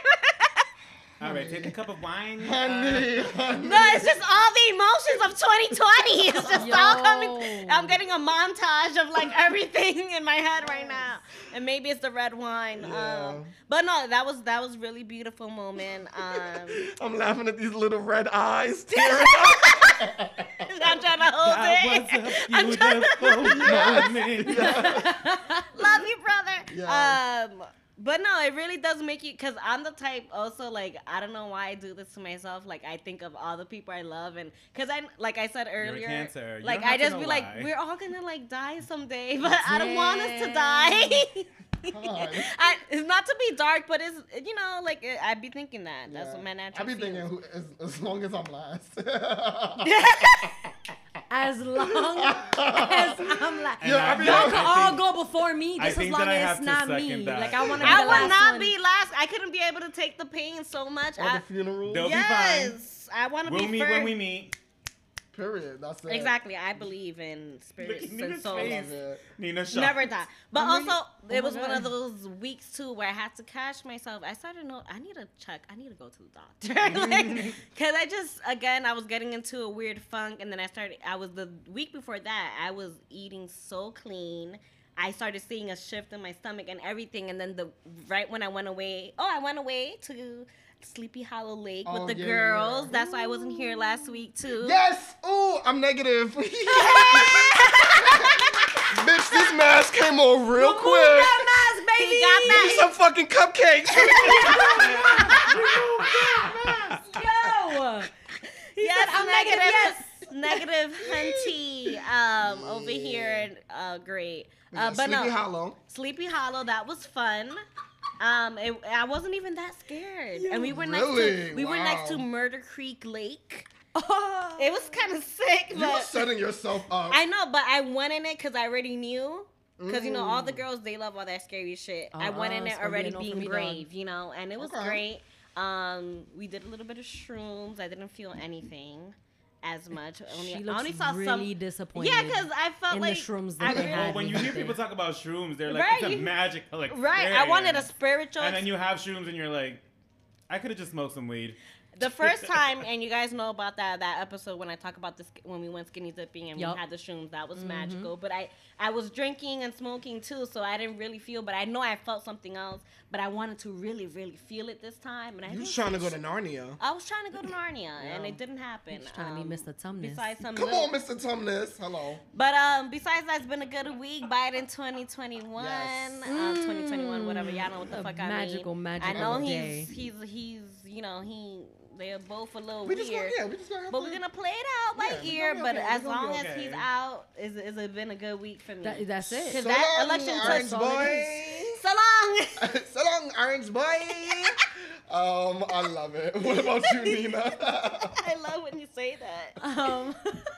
[SPEAKER 8] All right, take a cup of wine.
[SPEAKER 7] Honey,
[SPEAKER 8] Uh,
[SPEAKER 7] honey.
[SPEAKER 6] No, it's just all the emotions of twenty twenty. It's just all coming.
[SPEAKER 9] Yo.
[SPEAKER 6] I'm getting a montage of like everything in my head right now, and maybe it's the red wine.
[SPEAKER 7] Yeah.
[SPEAKER 6] Um, but no, that was that was really beautiful moment. Um,
[SPEAKER 7] I'm laughing at these little red eyes tearing
[SPEAKER 6] I'm trying to hold
[SPEAKER 8] that
[SPEAKER 6] it.
[SPEAKER 8] was a
[SPEAKER 6] I'm trying to
[SPEAKER 8] beautiful moment.
[SPEAKER 6] love you, brother.
[SPEAKER 7] Yeah.
[SPEAKER 6] Um, but no, it really does make you, because I'm the type also, like, I don't know why I do this to myself. Like, I think of all the people I love, and because I, like I said earlier,
[SPEAKER 8] Cancer. You
[SPEAKER 6] like,
[SPEAKER 8] don't have
[SPEAKER 6] I
[SPEAKER 8] to
[SPEAKER 6] just
[SPEAKER 8] know
[SPEAKER 6] be
[SPEAKER 8] why.
[SPEAKER 6] like, we're all gonna, like, die someday, but I don't want us to die. I, it's not to be dark, but it's, you know, like, it, I'd be thinking that. That's
[SPEAKER 7] Yeah.
[SPEAKER 6] what my
[SPEAKER 7] I
[SPEAKER 6] natural
[SPEAKER 7] be thinking
[SPEAKER 6] feels.
[SPEAKER 7] who, as, as long as I'm last.
[SPEAKER 9] As long as I'm like,
[SPEAKER 8] And
[SPEAKER 7] Yeah, I
[SPEAKER 8] I-
[SPEAKER 7] mean,
[SPEAKER 9] y'all
[SPEAKER 7] I
[SPEAKER 9] can
[SPEAKER 8] think-
[SPEAKER 9] all go before me
[SPEAKER 8] I
[SPEAKER 9] just as
[SPEAKER 8] think
[SPEAKER 9] long
[SPEAKER 8] that I
[SPEAKER 9] as
[SPEAKER 8] have
[SPEAKER 9] it's
[SPEAKER 8] to
[SPEAKER 9] not
[SPEAKER 8] second
[SPEAKER 9] me.
[SPEAKER 8] that.
[SPEAKER 9] Like I want to be
[SPEAKER 6] I
[SPEAKER 9] the
[SPEAKER 6] would
[SPEAKER 9] last
[SPEAKER 6] not
[SPEAKER 9] one.
[SPEAKER 6] be last. I couldn't be able to take the pain so much.
[SPEAKER 7] Or
[SPEAKER 6] I,
[SPEAKER 7] the funeral.
[SPEAKER 8] They'll be fine.
[SPEAKER 6] yes, I want to
[SPEAKER 8] We'll
[SPEAKER 6] be
[SPEAKER 8] meet
[SPEAKER 6] first.
[SPEAKER 8] when we meet.
[SPEAKER 7] Period. That's it.
[SPEAKER 6] Exactly. I believe in
[SPEAKER 8] Look
[SPEAKER 6] spirits
[SPEAKER 8] at
[SPEAKER 6] and
[SPEAKER 8] Nina's
[SPEAKER 6] souls.
[SPEAKER 8] face.
[SPEAKER 7] Love it.
[SPEAKER 8] Nina shot.
[SPEAKER 6] Never die. But
[SPEAKER 9] I'm really-
[SPEAKER 6] also,
[SPEAKER 9] oh
[SPEAKER 6] it
[SPEAKER 9] my
[SPEAKER 6] was one of
[SPEAKER 9] God.
[SPEAKER 6] those weeks too where I had to catch myself. I started to know I need to check. I need to go to the doctor, like, cause I just again I was getting into a weird funk, and then I started. I was the week before that. I was eating so clean. I started seeing a shift in my stomach and everything, and then the right when I went away. Oh, I went away to Sleepy Hollow Lake
[SPEAKER 7] Oh,
[SPEAKER 6] with the
[SPEAKER 7] yeah,
[SPEAKER 6] girls.
[SPEAKER 7] yeah.
[SPEAKER 6] That's why I wasn't here last week too.
[SPEAKER 7] Yes. Ooh, I'm negative. Bitch, this mask came on real quick.
[SPEAKER 9] That mask,
[SPEAKER 6] He
[SPEAKER 9] baby.
[SPEAKER 6] got
[SPEAKER 7] Give me
[SPEAKER 6] that.
[SPEAKER 7] some fucking cupcakes.
[SPEAKER 9] Yo. He
[SPEAKER 6] Yes,
[SPEAKER 9] said, I'm
[SPEAKER 6] negative,
[SPEAKER 9] negative, yes.
[SPEAKER 6] negative hunty um, over here. Uh, great. Uh, but
[SPEAKER 7] Sleepy
[SPEAKER 6] no,
[SPEAKER 7] Hollow.
[SPEAKER 6] Sleepy Hollow, that was fun. Um, it, I wasn't even that scared, and we were next
[SPEAKER 7] Really?
[SPEAKER 6] to we were next to
[SPEAKER 7] Wow.
[SPEAKER 6] Murder Creek Lake.
[SPEAKER 9] Oh.
[SPEAKER 6] It was kind of sick,
[SPEAKER 7] You were
[SPEAKER 6] but
[SPEAKER 7] setting yourself up.
[SPEAKER 6] I know, but I went in it because I already knew. Because, you know, all
[SPEAKER 7] Mm.
[SPEAKER 6] the girls, they love all that scary shit. I went in
[SPEAKER 9] Uh-uh,
[SPEAKER 6] it
[SPEAKER 9] it's gonna be
[SPEAKER 6] already
[SPEAKER 9] a no for
[SPEAKER 6] being
[SPEAKER 9] me, dog.
[SPEAKER 6] brave, you know, and it was
[SPEAKER 7] Okay.
[SPEAKER 6] great. Um, we did a little bit of shrooms. I didn't feel anything as much. Only,
[SPEAKER 9] She
[SPEAKER 6] I
[SPEAKER 9] looks
[SPEAKER 6] only saw
[SPEAKER 9] really
[SPEAKER 6] some.
[SPEAKER 9] disappointed.
[SPEAKER 6] Yeah, because I felt
[SPEAKER 9] in the
[SPEAKER 6] like
[SPEAKER 9] shrooms
[SPEAKER 6] I
[SPEAKER 9] that they
[SPEAKER 6] really-
[SPEAKER 9] had.
[SPEAKER 8] Well, when you hear
[SPEAKER 9] They-
[SPEAKER 8] people talk about shrooms, they're like,
[SPEAKER 6] Right,
[SPEAKER 8] it's a
[SPEAKER 6] you-
[SPEAKER 8] magical experience.
[SPEAKER 6] Right, I wanted a spiritual.
[SPEAKER 8] And then you have shrooms and you're like, I could have just smoked some weed.
[SPEAKER 6] The first time, and you guys know about that that episode when I talk about this when we went skinny dipping and
[SPEAKER 9] Yup.
[SPEAKER 6] we had the shrooms, that was
[SPEAKER 9] Mhm.
[SPEAKER 6] magical. But I I was drinking and smoking too, so I didn't really feel. But I know I felt something else. But I wanted to really, really feel it this time. And I
[SPEAKER 7] You
[SPEAKER 6] didn't
[SPEAKER 7] trying to
[SPEAKER 6] feel
[SPEAKER 7] go to
[SPEAKER 6] sh-
[SPEAKER 7] Narnia?
[SPEAKER 6] I was trying to go to Narnia, and it didn't happen.
[SPEAKER 9] Just trying to be
[SPEAKER 6] Um,
[SPEAKER 9] Mister Tumnus.
[SPEAKER 6] Besides some
[SPEAKER 7] Come
[SPEAKER 6] little-
[SPEAKER 7] on, Mister Tumnus. Hello.
[SPEAKER 6] But um, besides that, it's been a good week. Biden twenty twenty-one,
[SPEAKER 7] Yes.
[SPEAKER 6] um, twenty twenty-one, whatever. Y'all know what the
[SPEAKER 9] A
[SPEAKER 6] fuck I
[SPEAKER 9] magical,
[SPEAKER 6] mean.
[SPEAKER 9] magical
[SPEAKER 6] I know
[SPEAKER 9] day.
[SPEAKER 6] he's he's he's you know he they're both a little
[SPEAKER 7] We just
[SPEAKER 6] weird.
[SPEAKER 7] gonna, yeah, we just gonna have
[SPEAKER 6] But
[SPEAKER 7] to.
[SPEAKER 6] we're gonna play it out by
[SPEAKER 7] Yeah, we
[SPEAKER 6] ear.
[SPEAKER 7] gonna be
[SPEAKER 6] But
[SPEAKER 7] okay.
[SPEAKER 6] as
[SPEAKER 7] We gonna be
[SPEAKER 6] long as
[SPEAKER 8] okay.
[SPEAKER 6] he's out, is is it been a good week for me?
[SPEAKER 9] That, that's it.
[SPEAKER 6] Cause
[SPEAKER 7] So
[SPEAKER 6] that
[SPEAKER 7] long,
[SPEAKER 6] election
[SPEAKER 7] Orange
[SPEAKER 6] took
[SPEAKER 9] so long
[SPEAKER 7] boy.
[SPEAKER 9] it
[SPEAKER 6] so long.
[SPEAKER 7] So long, Orange boy. um, I love it. What about you, Nina?
[SPEAKER 6] I love when you say that.
[SPEAKER 9] Um,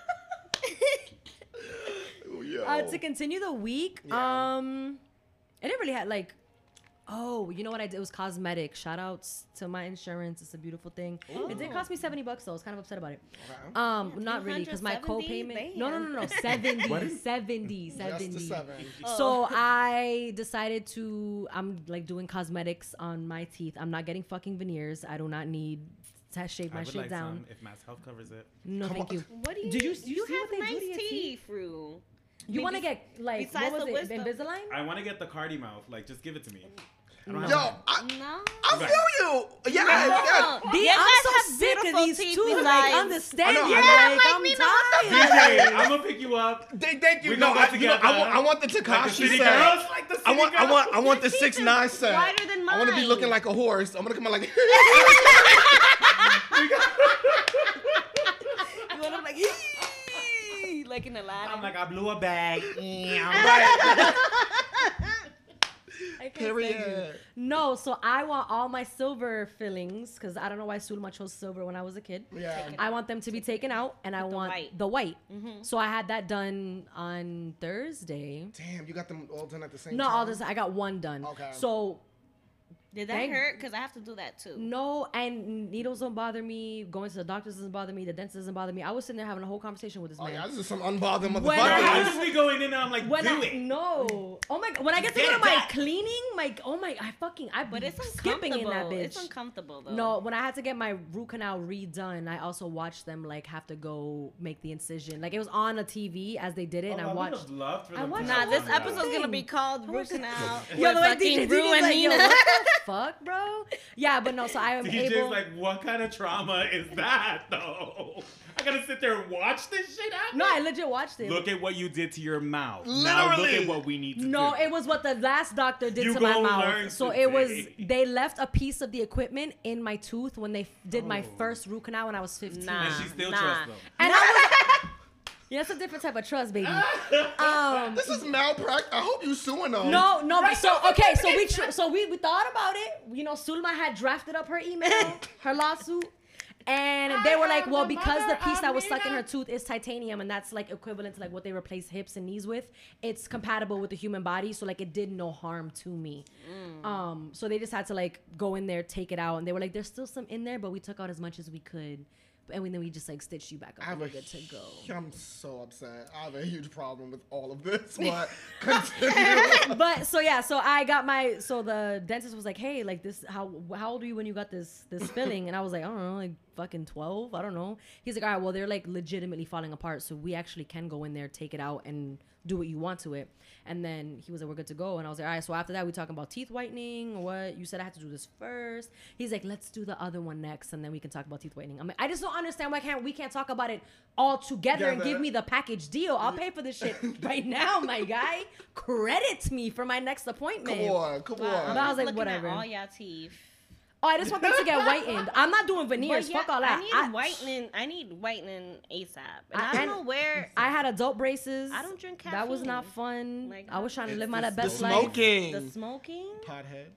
[SPEAKER 7] Ooh, yo.
[SPEAKER 9] uh, to continue the week,
[SPEAKER 7] Yeah.
[SPEAKER 9] um, I didn't really have like. Oh, you know what I did? It was cosmetic. Shout outs to my insurance. It's a beautiful thing. It did cost me seventy bucks though. I was kind of upset about it.
[SPEAKER 7] Okay.
[SPEAKER 9] Um, not really, because my
[SPEAKER 6] two hundred
[SPEAKER 9] co-payment.
[SPEAKER 6] seventy?
[SPEAKER 9] No, no, no, no, seventy, seventy,
[SPEAKER 7] Just the
[SPEAKER 9] seventy.
[SPEAKER 7] seven.
[SPEAKER 9] So I decided to. I'm like doing cosmetics on my teeth. I'm not getting fucking veneers. I do not need to shave my
[SPEAKER 8] I would
[SPEAKER 9] shit
[SPEAKER 8] like
[SPEAKER 9] down.
[SPEAKER 8] some if Mass Health covers it.
[SPEAKER 9] No,
[SPEAKER 7] Come
[SPEAKER 9] thank
[SPEAKER 7] on.
[SPEAKER 9] you.
[SPEAKER 6] What do you?
[SPEAKER 9] Do you-
[SPEAKER 6] you,
[SPEAKER 9] you see
[SPEAKER 6] have
[SPEAKER 9] what they do
[SPEAKER 6] nice
[SPEAKER 9] to your
[SPEAKER 6] teeth, Rue.
[SPEAKER 9] You want to
[SPEAKER 6] Maybe-
[SPEAKER 9] get like
[SPEAKER 6] besides
[SPEAKER 9] what
[SPEAKER 6] the
[SPEAKER 9] was it?
[SPEAKER 6] wisdom.
[SPEAKER 9] Invisalign?
[SPEAKER 8] I want to get the Cardi mouth. Like, just give it to me. I don't have
[SPEAKER 7] Yo,
[SPEAKER 8] time.
[SPEAKER 7] I,
[SPEAKER 6] No.
[SPEAKER 7] I feel you. Yeah, yeah.
[SPEAKER 6] No.
[SPEAKER 9] These,
[SPEAKER 6] You
[SPEAKER 9] I'm
[SPEAKER 6] guys
[SPEAKER 9] so
[SPEAKER 6] have
[SPEAKER 9] sick of
[SPEAKER 6] beautiful
[SPEAKER 9] these
[SPEAKER 6] teeth
[SPEAKER 9] two. Like,
[SPEAKER 6] besides-
[SPEAKER 9] understand
[SPEAKER 7] I know,
[SPEAKER 9] you.
[SPEAKER 7] I know.
[SPEAKER 9] Like,
[SPEAKER 6] Like,
[SPEAKER 9] I'm
[SPEAKER 6] me, no, what the
[SPEAKER 9] tired.
[SPEAKER 8] D J, I'm gonna pick you up.
[SPEAKER 7] They, thank you.
[SPEAKER 8] We
[SPEAKER 7] No,
[SPEAKER 8] gonna go
[SPEAKER 7] I, you know,
[SPEAKER 8] together.
[SPEAKER 7] I want, I want the
[SPEAKER 8] Like the
[SPEAKER 7] Takashi
[SPEAKER 8] city
[SPEAKER 7] set.
[SPEAKER 8] girls, like the city
[SPEAKER 7] I want, I
[SPEAKER 8] girls.
[SPEAKER 7] want, I want the
[SPEAKER 6] Your teeth
[SPEAKER 7] six
[SPEAKER 6] are
[SPEAKER 7] nine set.
[SPEAKER 6] wider than
[SPEAKER 7] I want to be
[SPEAKER 6] mine.
[SPEAKER 7] looking like a horse. I'm gonna come out like.
[SPEAKER 6] You want to like, like in the ladder.
[SPEAKER 8] I'm like, I blew a bag.
[SPEAKER 7] Right.
[SPEAKER 9] I can't stand you.
[SPEAKER 7] Period.
[SPEAKER 9] No, so I want all my silver fillings because I don't know why Sulma chose silver when I was a kid.
[SPEAKER 7] Yeah.
[SPEAKER 9] I want them to be taken out, and I
[SPEAKER 6] With the
[SPEAKER 9] want
[SPEAKER 6] white.
[SPEAKER 9] the white.
[SPEAKER 6] Mhm.
[SPEAKER 9] So I had that done on Thursday.
[SPEAKER 7] Damn, you got them all done at the same
[SPEAKER 9] Not
[SPEAKER 7] time.
[SPEAKER 9] all this. I got one done.
[SPEAKER 7] Okay.
[SPEAKER 9] So
[SPEAKER 6] Did that
[SPEAKER 9] Thank-
[SPEAKER 6] hurt? Because I have to do that too.
[SPEAKER 9] no, and needles don't bother me. Going to the doctors doesn't bother me. The dentist doesn't bother me. I was sitting there having a whole conversation with this
[SPEAKER 7] Oh
[SPEAKER 9] man.
[SPEAKER 7] yeah, this is some unbothered
[SPEAKER 9] When
[SPEAKER 8] Bro, I
[SPEAKER 9] I-
[SPEAKER 7] motherfucker.
[SPEAKER 8] just be going in and I'm like,
[SPEAKER 9] When
[SPEAKER 8] do
[SPEAKER 9] I
[SPEAKER 8] it.
[SPEAKER 9] no, oh my god! When I get to go
[SPEAKER 8] Get
[SPEAKER 9] to my
[SPEAKER 8] that.
[SPEAKER 9] cleaning, my oh my, I fucking I
[SPEAKER 6] But it's
[SPEAKER 9] skipping in
[SPEAKER 6] uncomfortable.
[SPEAKER 9] that bitch.
[SPEAKER 6] It's uncomfortable though.
[SPEAKER 9] No, when I had to get my root canal redone, I also watched them like have to go make the incision. Like it was on a T V as they did it, and
[SPEAKER 8] Oh,
[SPEAKER 9] I
[SPEAKER 8] I
[SPEAKER 9] watched.
[SPEAKER 8] would've loved for
[SPEAKER 9] I
[SPEAKER 8] them to
[SPEAKER 9] watched-
[SPEAKER 8] have
[SPEAKER 6] Nah, this
[SPEAKER 8] done that.
[SPEAKER 6] episode's gonna be called Root
[SPEAKER 9] watched-
[SPEAKER 6] Canal.
[SPEAKER 9] Yo,
[SPEAKER 6] with
[SPEAKER 9] the way
[SPEAKER 6] fucking
[SPEAKER 9] D J
[SPEAKER 6] Rue
[SPEAKER 9] is
[SPEAKER 6] and
[SPEAKER 9] like, yo,
[SPEAKER 6] Nina.
[SPEAKER 9] what the fuck, bro? Yeah, but no. So I am
[SPEAKER 8] D J's
[SPEAKER 9] able.
[SPEAKER 8] like, what kind of trauma is that, though? I gotta sit there and watch this shit happen?
[SPEAKER 9] No, I legit watched it.
[SPEAKER 8] Look at what you did to your mouth. Now look
[SPEAKER 7] Literally.
[SPEAKER 8] at what we need to do.
[SPEAKER 9] No, it was what the last doctor did
[SPEAKER 8] You
[SPEAKER 9] to my
[SPEAKER 8] gon'
[SPEAKER 9] mouth.
[SPEAKER 8] learn
[SPEAKER 9] So it was
[SPEAKER 8] today.
[SPEAKER 9] they left a piece of the equipment in my tooth when they f- did my
[SPEAKER 8] Oh.
[SPEAKER 9] first root canal when I was fifteen.
[SPEAKER 6] Nah.
[SPEAKER 8] And she still
[SPEAKER 6] Nah.
[SPEAKER 8] trusts them.
[SPEAKER 9] And I Yeah, it's a different type of trust, baby. Um,
[SPEAKER 7] This is malpractice. I hope you suing them.
[SPEAKER 9] no, no, but so okay, so we tr- so we, we thought about it. You know, Sulma had drafted up her email, her lawsuit. And they were like, well, because the piece that was stuck in her tooth is titanium, and that's like equivalent to like what they replace hips and knees with, it's compatible with the human body. So like it did no harm to me. Mm. Um, so they just had to like go in there, take it out, and they were like, there's still some in there, but we took out as much as we could. And we, then we just like stitched you back up.
[SPEAKER 7] I have
[SPEAKER 9] and
[SPEAKER 7] a,
[SPEAKER 9] we're good to go.
[SPEAKER 7] I'm so upset. I have a huge problem with all of this, but continue.
[SPEAKER 9] But so yeah, so I got my so the dentist was like, hey, like this, how how old are you when you got this this filling? And I was like, I don't know, like fucking twelve. I don't know. He's like, all right, well they're like legitimately falling apart, so we actually can go in there, take it out, and do what you want to it. And then he was like, we're good to go. And I was like, all right, so after that we talking about teeth whitening or what? You said I had to do this first. He's like, let's do the other one next, and then we can talk about teeth whitening. I'm like, I just don't understand why can't we can't talk about it all together
[SPEAKER 7] Yeah,
[SPEAKER 9] and
[SPEAKER 7] that-
[SPEAKER 9] give me the package deal. I'll pay for this shit right now, my guy. Credit me for my next appointment.
[SPEAKER 7] Come on, come
[SPEAKER 6] Wow,
[SPEAKER 7] on.
[SPEAKER 9] But I was like,
[SPEAKER 6] looking
[SPEAKER 9] whatever.
[SPEAKER 6] At all y'all teeth.
[SPEAKER 9] Oh, I just want them to get whitened. I'm not doing veneers.
[SPEAKER 6] But yeah,
[SPEAKER 9] Fuck all that.
[SPEAKER 6] I need
[SPEAKER 9] I,
[SPEAKER 6] whitening. I need whitening ASAP. And
[SPEAKER 9] I-
[SPEAKER 6] I, don't
[SPEAKER 9] and
[SPEAKER 6] know where.
[SPEAKER 9] I had adult braces.
[SPEAKER 6] I don't drink
[SPEAKER 9] That was not
[SPEAKER 6] caffeine.
[SPEAKER 9] fun.
[SPEAKER 6] Like,
[SPEAKER 9] I was trying to
[SPEAKER 8] It's
[SPEAKER 9] live my
[SPEAKER 8] the-
[SPEAKER 9] best
[SPEAKER 8] the
[SPEAKER 9] life.
[SPEAKER 3] Smoking.
[SPEAKER 6] The smoking.
[SPEAKER 7] Pothead.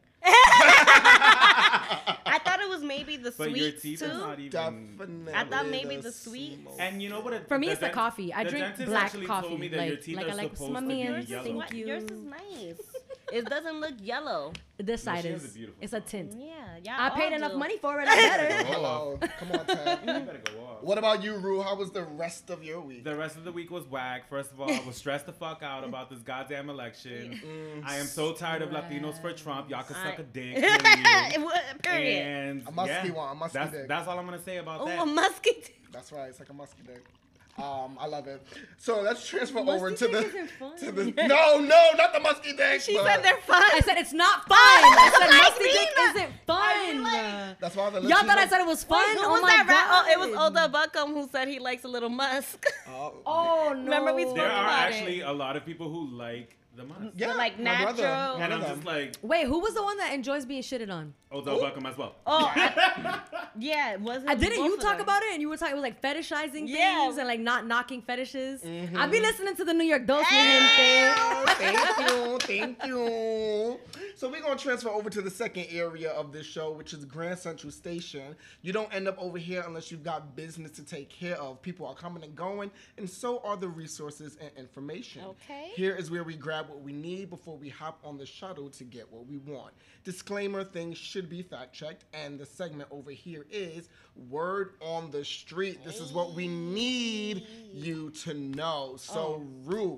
[SPEAKER 6] I thought it was maybe the
[SPEAKER 8] But your
[SPEAKER 6] sweets
[SPEAKER 8] teeth
[SPEAKER 6] too.
[SPEAKER 8] are not even.
[SPEAKER 7] Definitely.
[SPEAKER 6] I thought maybe the sweets.
[SPEAKER 7] smoke.
[SPEAKER 8] And you know what? it-
[SPEAKER 9] For me, it's the
[SPEAKER 8] dent-
[SPEAKER 9] coffee. I
[SPEAKER 8] the
[SPEAKER 9] drink
[SPEAKER 8] dentist
[SPEAKER 9] black
[SPEAKER 8] actually
[SPEAKER 9] coffee.
[SPEAKER 8] Told me that
[SPEAKER 9] like,
[SPEAKER 8] your teeth
[SPEAKER 9] like
[SPEAKER 8] are
[SPEAKER 9] I like
[SPEAKER 8] supposed to
[SPEAKER 9] Smummy
[SPEAKER 8] be
[SPEAKER 9] and
[SPEAKER 8] yellow.
[SPEAKER 9] thank
[SPEAKER 6] What?
[SPEAKER 9] you.
[SPEAKER 6] Yours is nice. It doesn't look yellow.
[SPEAKER 9] This
[SPEAKER 8] No,
[SPEAKER 9] side
[SPEAKER 8] she has
[SPEAKER 9] is.
[SPEAKER 8] a beautiful
[SPEAKER 9] It's a
[SPEAKER 8] mouth.
[SPEAKER 9] tint.
[SPEAKER 6] Yeah, yeah.
[SPEAKER 9] I paid enough money for it. I better.
[SPEAKER 7] Hello. Come on, Ted.
[SPEAKER 8] You better go off.
[SPEAKER 7] What about you, Rue? How was the rest of your week?
[SPEAKER 8] The rest of the week was whack. First of all, I was stressed the fuck out about this goddamn election. I am so tired of Latinos for Trump. Y'all can suck a dick. Period.
[SPEAKER 6] It was- Period.
[SPEAKER 8] And
[SPEAKER 7] A musky
[SPEAKER 8] yeah,
[SPEAKER 7] one, a musky
[SPEAKER 8] that's,
[SPEAKER 7] dick.
[SPEAKER 8] that's all I'm gonna say about
[SPEAKER 6] Oh,
[SPEAKER 8] that.
[SPEAKER 6] a musky.
[SPEAKER 7] That's right. It's like a musky dick. Um, I love it. So let's transfer
[SPEAKER 9] Musky
[SPEAKER 7] over to
[SPEAKER 9] dick
[SPEAKER 7] the
[SPEAKER 9] isn't fun.
[SPEAKER 7] to the. No, no, not the musky dick.
[SPEAKER 6] She
[SPEAKER 7] but
[SPEAKER 6] said they're fun.
[SPEAKER 9] I said it's not fun. I said
[SPEAKER 6] like
[SPEAKER 9] musty
[SPEAKER 6] me,
[SPEAKER 9] dick
[SPEAKER 6] not-
[SPEAKER 9] isn't fun.
[SPEAKER 7] That's why the
[SPEAKER 9] Y'all thought I said it was fun?
[SPEAKER 6] Wait, who
[SPEAKER 9] oh
[SPEAKER 6] was
[SPEAKER 9] my
[SPEAKER 6] that?
[SPEAKER 9] god!
[SPEAKER 6] Ra- oh, it was Oda Buckham who said he likes a little musk.
[SPEAKER 7] Oh,
[SPEAKER 9] Oh no!
[SPEAKER 6] Remember we spoke
[SPEAKER 8] There are
[SPEAKER 6] about it.
[SPEAKER 8] actually a lot of people who like the musk.
[SPEAKER 7] yeah,
[SPEAKER 6] like
[SPEAKER 7] my brother,
[SPEAKER 6] natural-
[SPEAKER 7] one
[SPEAKER 8] And
[SPEAKER 7] of
[SPEAKER 8] I'm
[SPEAKER 7] them.
[SPEAKER 8] just like,
[SPEAKER 9] Wait, who was the one that enjoys being shitted on?
[SPEAKER 8] Odell Beckham as well.
[SPEAKER 6] Oh, I, yeah, it wasn't.
[SPEAKER 9] Uh, didn't
[SPEAKER 6] both
[SPEAKER 9] you
[SPEAKER 6] of
[SPEAKER 9] talk
[SPEAKER 6] them.
[SPEAKER 9] about it? And you were talking, it was like fetishizing
[SPEAKER 6] Yeah.
[SPEAKER 9] things and like not knocking fetishes.
[SPEAKER 7] Mm-hmm.
[SPEAKER 9] I be listening to the New York Dose, mi
[SPEAKER 7] Oh,
[SPEAKER 9] gente.
[SPEAKER 7] thank you, thank you. So we're gonna transfer over to the second area of this show, which is Grand Central Station. You don't end up over here unless you've got business to take care of. People are coming and going, and so are the resources and information.
[SPEAKER 6] Okay.
[SPEAKER 7] Here is where we grab what we need before we hop on the shuttle to get what we want. Disclaimer, things should be fact checked, and the segment over here is Word on the Street. This is what we need you to know. So, Rue,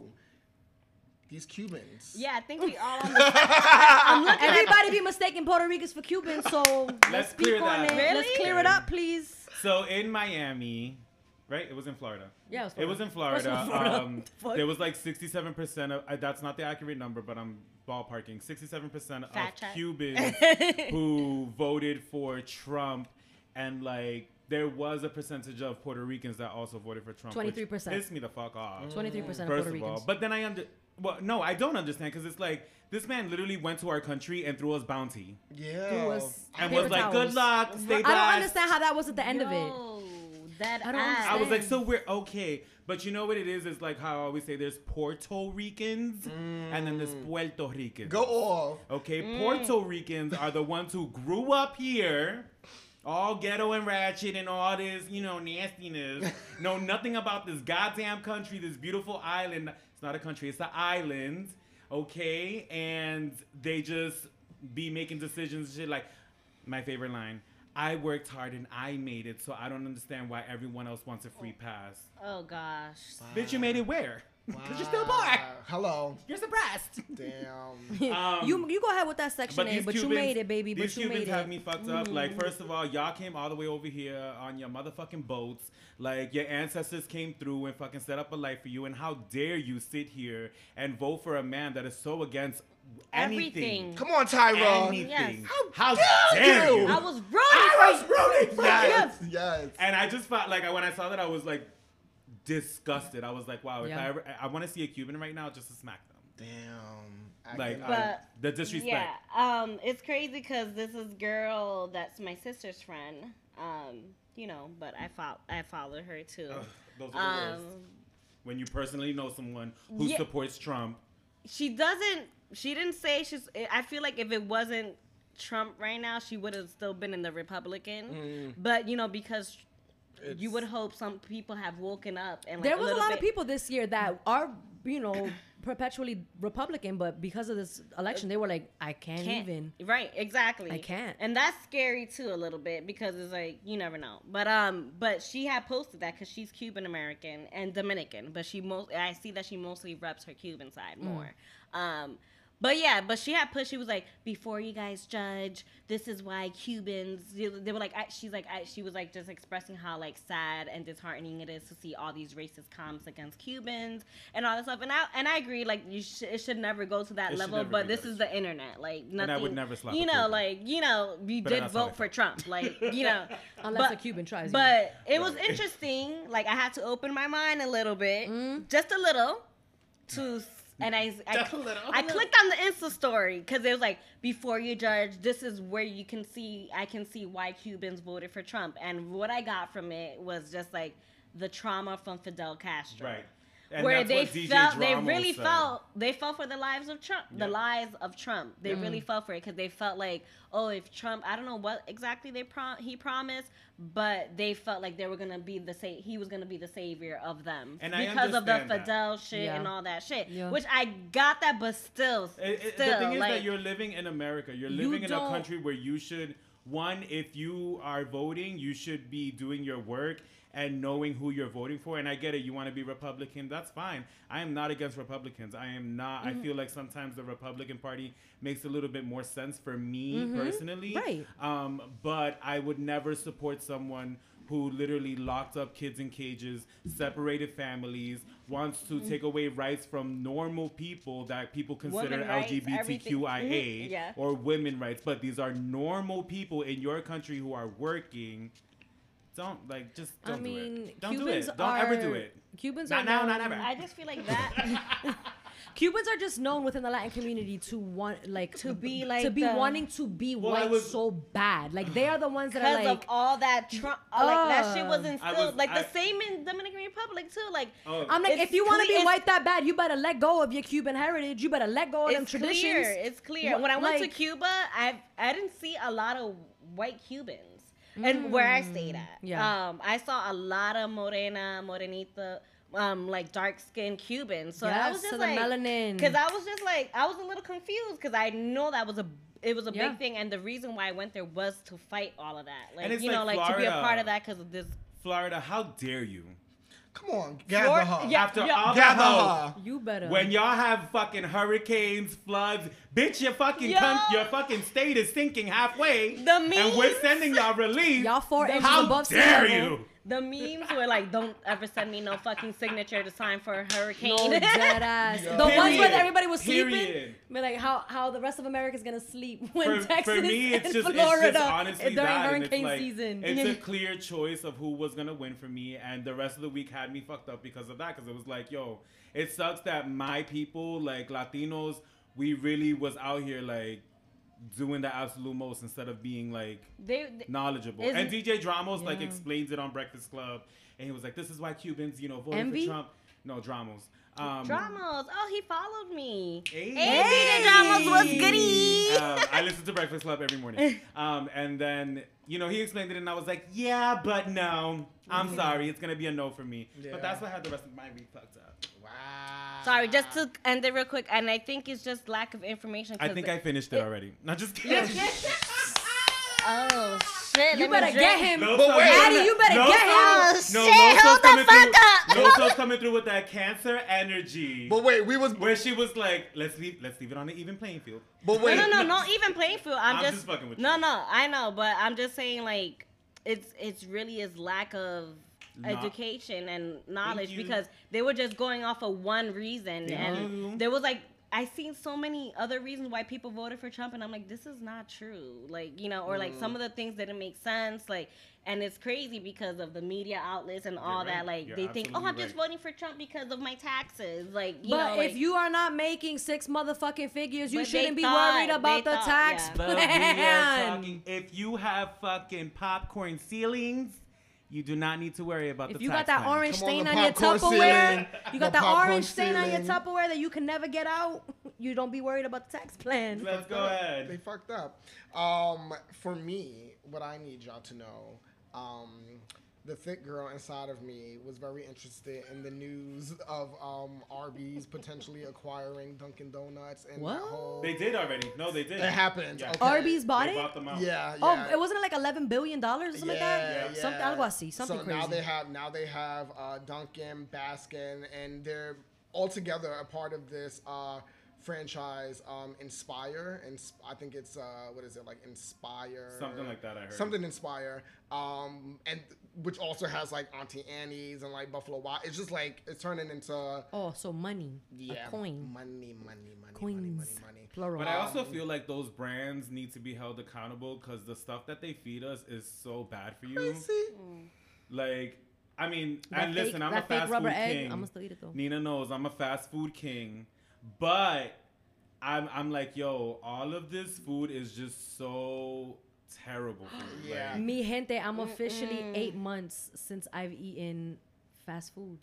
[SPEAKER 7] these Cubans.
[SPEAKER 6] Yeah, I think we all on the I'm looking at
[SPEAKER 9] Everybody be mistaking Puerto Ricans for Cubans, so let's,
[SPEAKER 8] Let's
[SPEAKER 9] speak
[SPEAKER 8] clear
[SPEAKER 9] on
[SPEAKER 8] that
[SPEAKER 9] it.
[SPEAKER 8] up.
[SPEAKER 9] Let's
[SPEAKER 6] Really?
[SPEAKER 9] clear it up, please.
[SPEAKER 8] So in Miami, right? It was in Florida.
[SPEAKER 9] Yeah, it was
[SPEAKER 8] It was in
[SPEAKER 9] First
[SPEAKER 8] Florida.
[SPEAKER 9] of all, Florida.
[SPEAKER 8] Um,
[SPEAKER 9] Fuck.
[SPEAKER 8] there was like sixty-seven percent of, uh, that's not the accurate number, but I'm ballparking. sixty-seven percent of
[SPEAKER 6] Fact check.
[SPEAKER 8] Cubans who voted for Trump, and like there was a percentage of Puerto Ricans that also voted for Trump. which
[SPEAKER 9] twenty-three percent.
[SPEAKER 8] Pissed me the fuck off.
[SPEAKER 9] twenty-three percent of
[SPEAKER 8] First
[SPEAKER 9] Puerto
[SPEAKER 8] of all,
[SPEAKER 9] Ricans.
[SPEAKER 8] but then I under, well, no, I don't understand because it's like this man literally went to our country and threw us bounty
[SPEAKER 7] Yeah.
[SPEAKER 9] Threw us
[SPEAKER 8] and
[SPEAKER 9] paper
[SPEAKER 8] was like,
[SPEAKER 9] towels.
[SPEAKER 8] "Good luck, stay
[SPEAKER 9] I
[SPEAKER 8] blessed."
[SPEAKER 9] don't understand how that was at the end of it.
[SPEAKER 6] Yo, that
[SPEAKER 9] I don't
[SPEAKER 6] ass.
[SPEAKER 8] I was like,
[SPEAKER 9] understand.
[SPEAKER 8] so we're okay. But you know what it is? It's like how I always say there's Puerto Ricans and then there's Puerto Ricans.
[SPEAKER 7] Go off.
[SPEAKER 8] Okay, Puerto Ricans are the ones who grew up here, all ghetto and ratchet and all this, you know, nastiness. Know nothing about this goddamn country, this beautiful island. It's not a country, it's an island. Okay? And they just be making decisions and shit like, my favorite line, I worked hard and I made it, so I don't understand why everyone else wants a free pass.
[SPEAKER 6] oh gosh.
[SPEAKER 8] Bitch, you made it where? Because you're still black.
[SPEAKER 7] Uh, hello.
[SPEAKER 8] You're suppressed.
[SPEAKER 7] Damn.
[SPEAKER 8] Um,
[SPEAKER 9] you you go ahead with that section A,
[SPEAKER 8] these
[SPEAKER 9] but you
[SPEAKER 8] Cubans-
[SPEAKER 9] made it, baby.
[SPEAKER 8] These
[SPEAKER 9] But you
[SPEAKER 8] Cubans
[SPEAKER 9] made
[SPEAKER 8] have
[SPEAKER 9] it.
[SPEAKER 8] me fucked up. Like, first of all, y'all came all the way over here on your motherfucking boats. Like, your ancestors came through and fucking set up a life for you. And how dare you sit here and vote for a man that is so against anything.
[SPEAKER 6] Everything.
[SPEAKER 7] Come on, Tyra.
[SPEAKER 8] Anything.
[SPEAKER 6] Yes.
[SPEAKER 8] How,
[SPEAKER 7] dare
[SPEAKER 8] dare
[SPEAKER 7] you?
[SPEAKER 8] you?
[SPEAKER 6] I was rooting.
[SPEAKER 8] I was rooting for
[SPEAKER 7] Yes.
[SPEAKER 8] you.
[SPEAKER 7] Yes.
[SPEAKER 8] And I just felt like when I saw that, I was like disgusted. I was like, wow, if
[SPEAKER 9] Yeah.
[SPEAKER 8] I ever, I want to see a Cuban right now just to smack them.
[SPEAKER 7] Damn. I
[SPEAKER 8] Like,
[SPEAKER 7] can-
[SPEAKER 8] I-
[SPEAKER 6] But-
[SPEAKER 8] the disrespect.
[SPEAKER 6] Yeah, um, it's crazy because this is girl that's my sister's friend. Um, you know, but I follow I followed her too.
[SPEAKER 8] Ugh, those are the
[SPEAKER 6] Um,
[SPEAKER 8] worst. when you personally know someone who
[SPEAKER 6] Yeah.
[SPEAKER 8] supports Trump.
[SPEAKER 6] She doesn't. She didn't say she's. I feel like if it wasn't Trump right now, she would have still been in the Republican.
[SPEAKER 7] Mm.
[SPEAKER 6] But you know, because
[SPEAKER 7] It's-
[SPEAKER 6] you would hope some people have woken up and like,
[SPEAKER 9] There was a
[SPEAKER 6] little
[SPEAKER 9] lot
[SPEAKER 6] bit,
[SPEAKER 9] of people this year that are, you know, perpetually Republican, but because of this election, they were like, I can't,
[SPEAKER 6] can't
[SPEAKER 9] even.
[SPEAKER 6] right exactly.
[SPEAKER 9] I can't.
[SPEAKER 6] and that's scary too a little bit because it's like you never know. But um, but she had posted that because she's Cuban American and Dominican, but she most I see that she mostly reps her Cuban side
[SPEAKER 9] Mm.
[SPEAKER 6] more. Um. But yeah, but she had put. She was like, before you guys judge, this is why Cubans. They were like, I, she's like, I, she was like just expressing how like sad and disheartening it is to see all these racist comments against Cubans and all that stuff. And I and I agree, like you sh- it should never go to that
[SPEAKER 8] It should
[SPEAKER 6] level.
[SPEAKER 8] never
[SPEAKER 6] But
[SPEAKER 8] be
[SPEAKER 6] this
[SPEAKER 8] that.
[SPEAKER 6] is the internet, like nothing.
[SPEAKER 8] And I would never slap
[SPEAKER 6] You
[SPEAKER 8] a
[SPEAKER 6] know,
[SPEAKER 8] Cuban.
[SPEAKER 6] like you know, you
[SPEAKER 8] But
[SPEAKER 6] did
[SPEAKER 8] that's how I
[SPEAKER 6] vote for
[SPEAKER 8] feel.
[SPEAKER 6] Trump, like you know,
[SPEAKER 9] Unless
[SPEAKER 6] but,
[SPEAKER 9] a Cuban tries you.
[SPEAKER 6] But it was interesting. Like I had to open my mind a little bit,
[SPEAKER 9] Mm.
[SPEAKER 6] just a little, to. And I, I,
[SPEAKER 8] Just a little.
[SPEAKER 6] I clicked on the Insta story because it was like, before you judge, this is where you can see, I can see why Cubans voted for Trump. And what I got from it was just like the trauma from Fidel Castro.
[SPEAKER 8] Right. And
[SPEAKER 6] where
[SPEAKER 8] that's
[SPEAKER 6] they
[SPEAKER 8] what D J
[SPEAKER 6] felt, they
[SPEAKER 8] Dramos
[SPEAKER 6] really
[SPEAKER 8] said.
[SPEAKER 6] felt, they felt for the lives of Trump, the
[SPEAKER 8] Yep.
[SPEAKER 6] lives of Trump. They
[SPEAKER 8] Yep.
[SPEAKER 6] really felt for it because they felt like, oh, if Trump, I don't know what exactly they prom- he promised, but they felt like they were gonna be the sa- he was gonna be the savior of them
[SPEAKER 8] And I
[SPEAKER 6] because of the
[SPEAKER 8] understand that.
[SPEAKER 6] Fidel shit
[SPEAKER 9] Yeah.
[SPEAKER 6] and all that shit.
[SPEAKER 9] Yeah.
[SPEAKER 6] Which I got that, but still,
[SPEAKER 8] It- it-
[SPEAKER 6] still,
[SPEAKER 8] the thing is
[SPEAKER 6] like,
[SPEAKER 8] that you're living in America. You're
[SPEAKER 9] You
[SPEAKER 8] living in a
[SPEAKER 9] don't-
[SPEAKER 8] country where you should, one, if you are voting, you should be doing your work and knowing who you're voting for. And I get it. You want to be Republican. That's fine. I am not against Republicans. I am not.
[SPEAKER 9] Mm-hmm.
[SPEAKER 8] I feel like sometimes the Republican Party makes a little bit more sense for me personally.
[SPEAKER 9] Mm-hmm. Right.
[SPEAKER 8] Um, but I would never support someone who literally locked up kids in cages, separated families, wants to
[SPEAKER 9] Mm-hmm.
[SPEAKER 8] take away rights from normal people that people consider
[SPEAKER 6] Women rights,
[SPEAKER 8] LGBTQIA
[SPEAKER 6] everything. Mhm, yeah.
[SPEAKER 8] or women rights. But these are normal people in your country who are working. Don't like just don't
[SPEAKER 9] I mean,
[SPEAKER 8] do it. Don't
[SPEAKER 9] Cubans
[SPEAKER 8] do it. Don't ever do
[SPEAKER 9] are-
[SPEAKER 8] it.
[SPEAKER 9] Cubans
[SPEAKER 8] Not
[SPEAKER 9] are
[SPEAKER 8] now,
[SPEAKER 9] known-
[SPEAKER 8] not ever.
[SPEAKER 6] I just feel like that
[SPEAKER 9] Cubans are just known within the Latin community to want, like,
[SPEAKER 6] To be like
[SPEAKER 9] to be
[SPEAKER 6] the-
[SPEAKER 9] wanting to be
[SPEAKER 8] Well, I
[SPEAKER 9] white
[SPEAKER 8] was-
[SPEAKER 9] so bad. Like they are the ones that are
[SPEAKER 6] because
[SPEAKER 9] like,
[SPEAKER 6] of all that Trump, uh, like that shit was
[SPEAKER 9] Ugh.
[SPEAKER 6] instilled.
[SPEAKER 8] I was-
[SPEAKER 6] like
[SPEAKER 8] I-
[SPEAKER 6] the same in Dominican Republic too. Like
[SPEAKER 8] Oh,
[SPEAKER 9] I'm like,
[SPEAKER 6] It's
[SPEAKER 9] if you want to
[SPEAKER 6] cle-
[SPEAKER 9] be
[SPEAKER 6] it's-
[SPEAKER 9] white that bad, you better let go of your Cuban heritage. You better let go of them
[SPEAKER 6] it's
[SPEAKER 9] traditions.
[SPEAKER 6] clear. It's clear.
[SPEAKER 9] Wh-
[SPEAKER 6] When I went
[SPEAKER 9] like-
[SPEAKER 6] to Cuba, I I didn't see a lot of white Cubans, and where I stayed at,
[SPEAKER 9] yeah.
[SPEAKER 6] um, I saw a lot of morena, morenita, um, like dark skinned Cubans. So I was
[SPEAKER 9] Yes,
[SPEAKER 6] just
[SPEAKER 9] so the
[SPEAKER 6] like,
[SPEAKER 9] melanin.
[SPEAKER 6] because I was just like, I was a little confused because I know that was a. It was a
[SPEAKER 9] Yeah.
[SPEAKER 6] big thing, and the reason why I went there was to fight all of that. Like,
[SPEAKER 8] And it's
[SPEAKER 6] you know,
[SPEAKER 8] like
[SPEAKER 6] like to be a
[SPEAKER 8] Florida.
[SPEAKER 6] part of that because of this.
[SPEAKER 8] Florida, how dare you?
[SPEAKER 7] Come on, gather
[SPEAKER 6] Flor-
[SPEAKER 7] her.
[SPEAKER 6] yeah.
[SPEAKER 8] After all that
[SPEAKER 7] Gather
[SPEAKER 8] hoe,
[SPEAKER 7] her.
[SPEAKER 9] You better.
[SPEAKER 8] when y'all have fucking hurricanes, floods, bitch, your fucking
[SPEAKER 6] Yo.
[SPEAKER 8] con- your fucking state is sinking halfway,
[SPEAKER 6] The
[SPEAKER 8] and we're
[SPEAKER 6] memes.
[SPEAKER 8] sending y'all relief.
[SPEAKER 9] Y'all four inches
[SPEAKER 8] How
[SPEAKER 9] above sea
[SPEAKER 8] dare
[SPEAKER 9] level.
[SPEAKER 8] you?
[SPEAKER 6] The memes were like, "Don't ever send me no fucking signature to sign for a hurricane."
[SPEAKER 9] No dead ass.
[SPEAKER 7] Yeah.
[SPEAKER 9] The ones where
[SPEAKER 8] Period.
[SPEAKER 9] everybody was sleeping.
[SPEAKER 8] Period.
[SPEAKER 9] But like how how the rest of America's gonna sleep when
[SPEAKER 8] For,
[SPEAKER 9] Texas
[SPEAKER 8] for me, it's
[SPEAKER 9] and
[SPEAKER 8] just,
[SPEAKER 9] Florida
[SPEAKER 8] it's just honestly
[SPEAKER 9] during
[SPEAKER 8] that. and
[SPEAKER 9] hurricane
[SPEAKER 8] it's like,
[SPEAKER 9] season.
[SPEAKER 8] It's a clear choice of who was gonna win for me, and the rest of the week had me fucked up because of that. Because it was like, yo, it sucks that my people, like Latinos, we really was out here like doing the absolute most instead of being like
[SPEAKER 6] they, they-
[SPEAKER 8] knowledgeable.
[SPEAKER 6] Isn't-
[SPEAKER 8] And D J Dramos like
[SPEAKER 9] Yeah.
[SPEAKER 8] explains it on Breakfast Club, and he was like, "This is why Cubans, you know, voted
[SPEAKER 9] Envy?
[SPEAKER 8] for Trump." No, Dramos. Um,
[SPEAKER 6] Dramos. Oh, he followed me.
[SPEAKER 8] Hey.
[SPEAKER 6] Hey, D J Dramos, what's goody?
[SPEAKER 8] um, I listen to Breakfast Club every morning. Um, and then, you know, he explained it, and I was like, yeah, but no. I'm sorry. It's going to be a no for me.
[SPEAKER 7] Yeah.
[SPEAKER 8] But that's what had the rest of my week fucked up.
[SPEAKER 7] Wow.
[SPEAKER 6] Sorry, just to end it real quick, and I think it's just lack of information.
[SPEAKER 8] I
[SPEAKER 6] 'cause
[SPEAKER 8] think
[SPEAKER 6] it-
[SPEAKER 8] I finished it already. Not just kidding.
[SPEAKER 6] Oh shit!
[SPEAKER 9] You
[SPEAKER 6] let me
[SPEAKER 9] better
[SPEAKER 6] drink.
[SPEAKER 9] get him.
[SPEAKER 8] Loso's
[SPEAKER 7] But wait.
[SPEAKER 8] coming-
[SPEAKER 9] Addy, you better
[SPEAKER 8] Loso-
[SPEAKER 9] get him.
[SPEAKER 6] Oh,
[SPEAKER 8] No,
[SPEAKER 6] shit,
[SPEAKER 8] Loso's
[SPEAKER 6] hold the
[SPEAKER 8] coming
[SPEAKER 6] fuck
[SPEAKER 8] through.
[SPEAKER 6] up.
[SPEAKER 8] Loso's coming through with that cancer energy.
[SPEAKER 7] But wait, we was.
[SPEAKER 8] Where she was like, let's leave, let's leave it on an even playing field.
[SPEAKER 7] But wait.
[SPEAKER 6] No, no, no, not even playing field. I'm,
[SPEAKER 8] I'm
[SPEAKER 6] just,
[SPEAKER 8] just fucking with
[SPEAKER 6] no,
[SPEAKER 8] you.
[SPEAKER 6] no, I know, but I'm just saying like it's it's really is lack of
[SPEAKER 8] No-
[SPEAKER 6] education and knowledge
[SPEAKER 8] you.
[SPEAKER 6] because they were just going off of one reason
[SPEAKER 8] Thank
[SPEAKER 6] and
[SPEAKER 8] you.
[SPEAKER 6] there was like I seen so many other reasons why people voted for Trump and I'm like this is not true, like, you know, or like some of the things didn't make sense, like, and it's crazy because of the media outlets and all
[SPEAKER 8] You're
[SPEAKER 6] that,
[SPEAKER 8] right.
[SPEAKER 6] like
[SPEAKER 8] You're
[SPEAKER 6] they think, oh, I'm
[SPEAKER 8] absolutely
[SPEAKER 6] just
[SPEAKER 8] right.
[SPEAKER 6] voting for Trump because of my taxes, like, you
[SPEAKER 9] But
[SPEAKER 6] know, like,
[SPEAKER 9] if you are not making six motherfucking figures, you
[SPEAKER 6] But they
[SPEAKER 9] shouldn't be
[SPEAKER 6] thought-
[SPEAKER 9] worried about
[SPEAKER 6] they
[SPEAKER 9] the
[SPEAKER 6] thought,
[SPEAKER 9] tax
[SPEAKER 6] yeah.
[SPEAKER 8] But we are
[SPEAKER 9] plan.
[SPEAKER 8] talking, if you have fucking popcorn ceilings, you do not need to worry about
[SPEAKER 9] If
[SPEAKER 8] the
[SPEAKER 9] you
[SPEAKER 8] tax
[SPEAKER 9] got that
[SPEAKER 8] plan.
[SPEAKER 9] orange
[SPEAKER 7] Come on,
[SPEAKER 9] stain
[SPEAKER 7] the
[SPEAKER 9] on your
[SPEAKER 7] popcorn
[SPEAKER 9] Tupperware,
[SPEAKER 7] ceiling,
[SPEAKER 9] you got
[SPEAKER 7] the
[SPEAKER 9] that
[SPEAKER 7] popcorn
[SPEAKER 9] orange stain on your
[SPEAKER 7] ceiling.
[SPEAKER 9] Tupperware that you can never get out. You don't be worried about the tax plan.
[SPEAKER 8] Let's go
[SPEAKER 7] They
[SPEAKER 8] ahead.
[SPEAKER 7] fucked up. Um, for me, what I need y'all to know, um, the thick girl inside of me was very interested in the news of um, Arby's potentially acquiring Dunkin' Donuts and
[SPEAKER 9] What?
[SPEAKER 7] that whole.
[SPEAKER 8] They did already. No, they did.
[SPEAKER 7] It happened.
[SPEAKER 8] Yeah.
[SPEAKER 7] Okay.
[SPEAKER 9] Arby's bought
[SPEAKER 8] They
[SPEAKER 9] it.
[SPEAKER 8] bought them out.
[SPEAKER 7] Yeah, yeah.
[SPEAKER 9] Oh, it wasn't it like eleven billion dollars or something
[SPEAKER 7] yeah,
[SPEAKER 9] like that.
[SPEAKER 7] yeah.
[SPEAKER 9] Something algo así, something
[SPEAKER 7] so
[SPEAKER 9] crazy.
[SPEAKER 7] now they have now they have uh, Dunkin', Baskin, and they're all together a part of this uh, franchise, um, Inspire, and I think it's uh, what is it like Inspire?
[SPEAKER 8] Something like that. I heard.
[SPEAKER 7] Something Inspire, um, and which also has like Auntie Annie's and like Buffalo Wild. It's just like it's turning into
[SPEAKER 9] Oh, so money.
[SPEAKER 7] yeah,
[SPEAKER 9] A coin.
[SPEAKER 7] money, money, money,
[SPEAKER 9] Coins.
[SPEAKER 7] money, money, money.
[SPEAKER 9] Plural.
[SPEAKER 8] But I also feel like those brands need to be held accountable because the stuff that they feed us is so bad for you.
[SPEAKER 7] Crazy.
[SPEAKER 8] Like, I mean,
[SPEAKER 9] That
[SPEAKER 8] and
[SPEAKER 9] fake-
[SPEAKER 8] listen, I'm a
[SPEAKER 9] that fake
[SPEAKER 8] fast
[SPEAKER 9] rubber
[SPEAKER 8] food
[SPEAKER 9] egg,
[SPEAKER 8] king.
[SPEAKER 9] I'ma still eat it, though.
[SPEAKER 8] Nina knows I'm a fast food king, but I'm I'm like, yo, all of this food is just so terrible. For you.
[SPEAKER 7] Yeah.
[SPEAKER 8] Like,
[SPEAKER 9] Mi gente, I'm officially eight months since I've eaten fast food.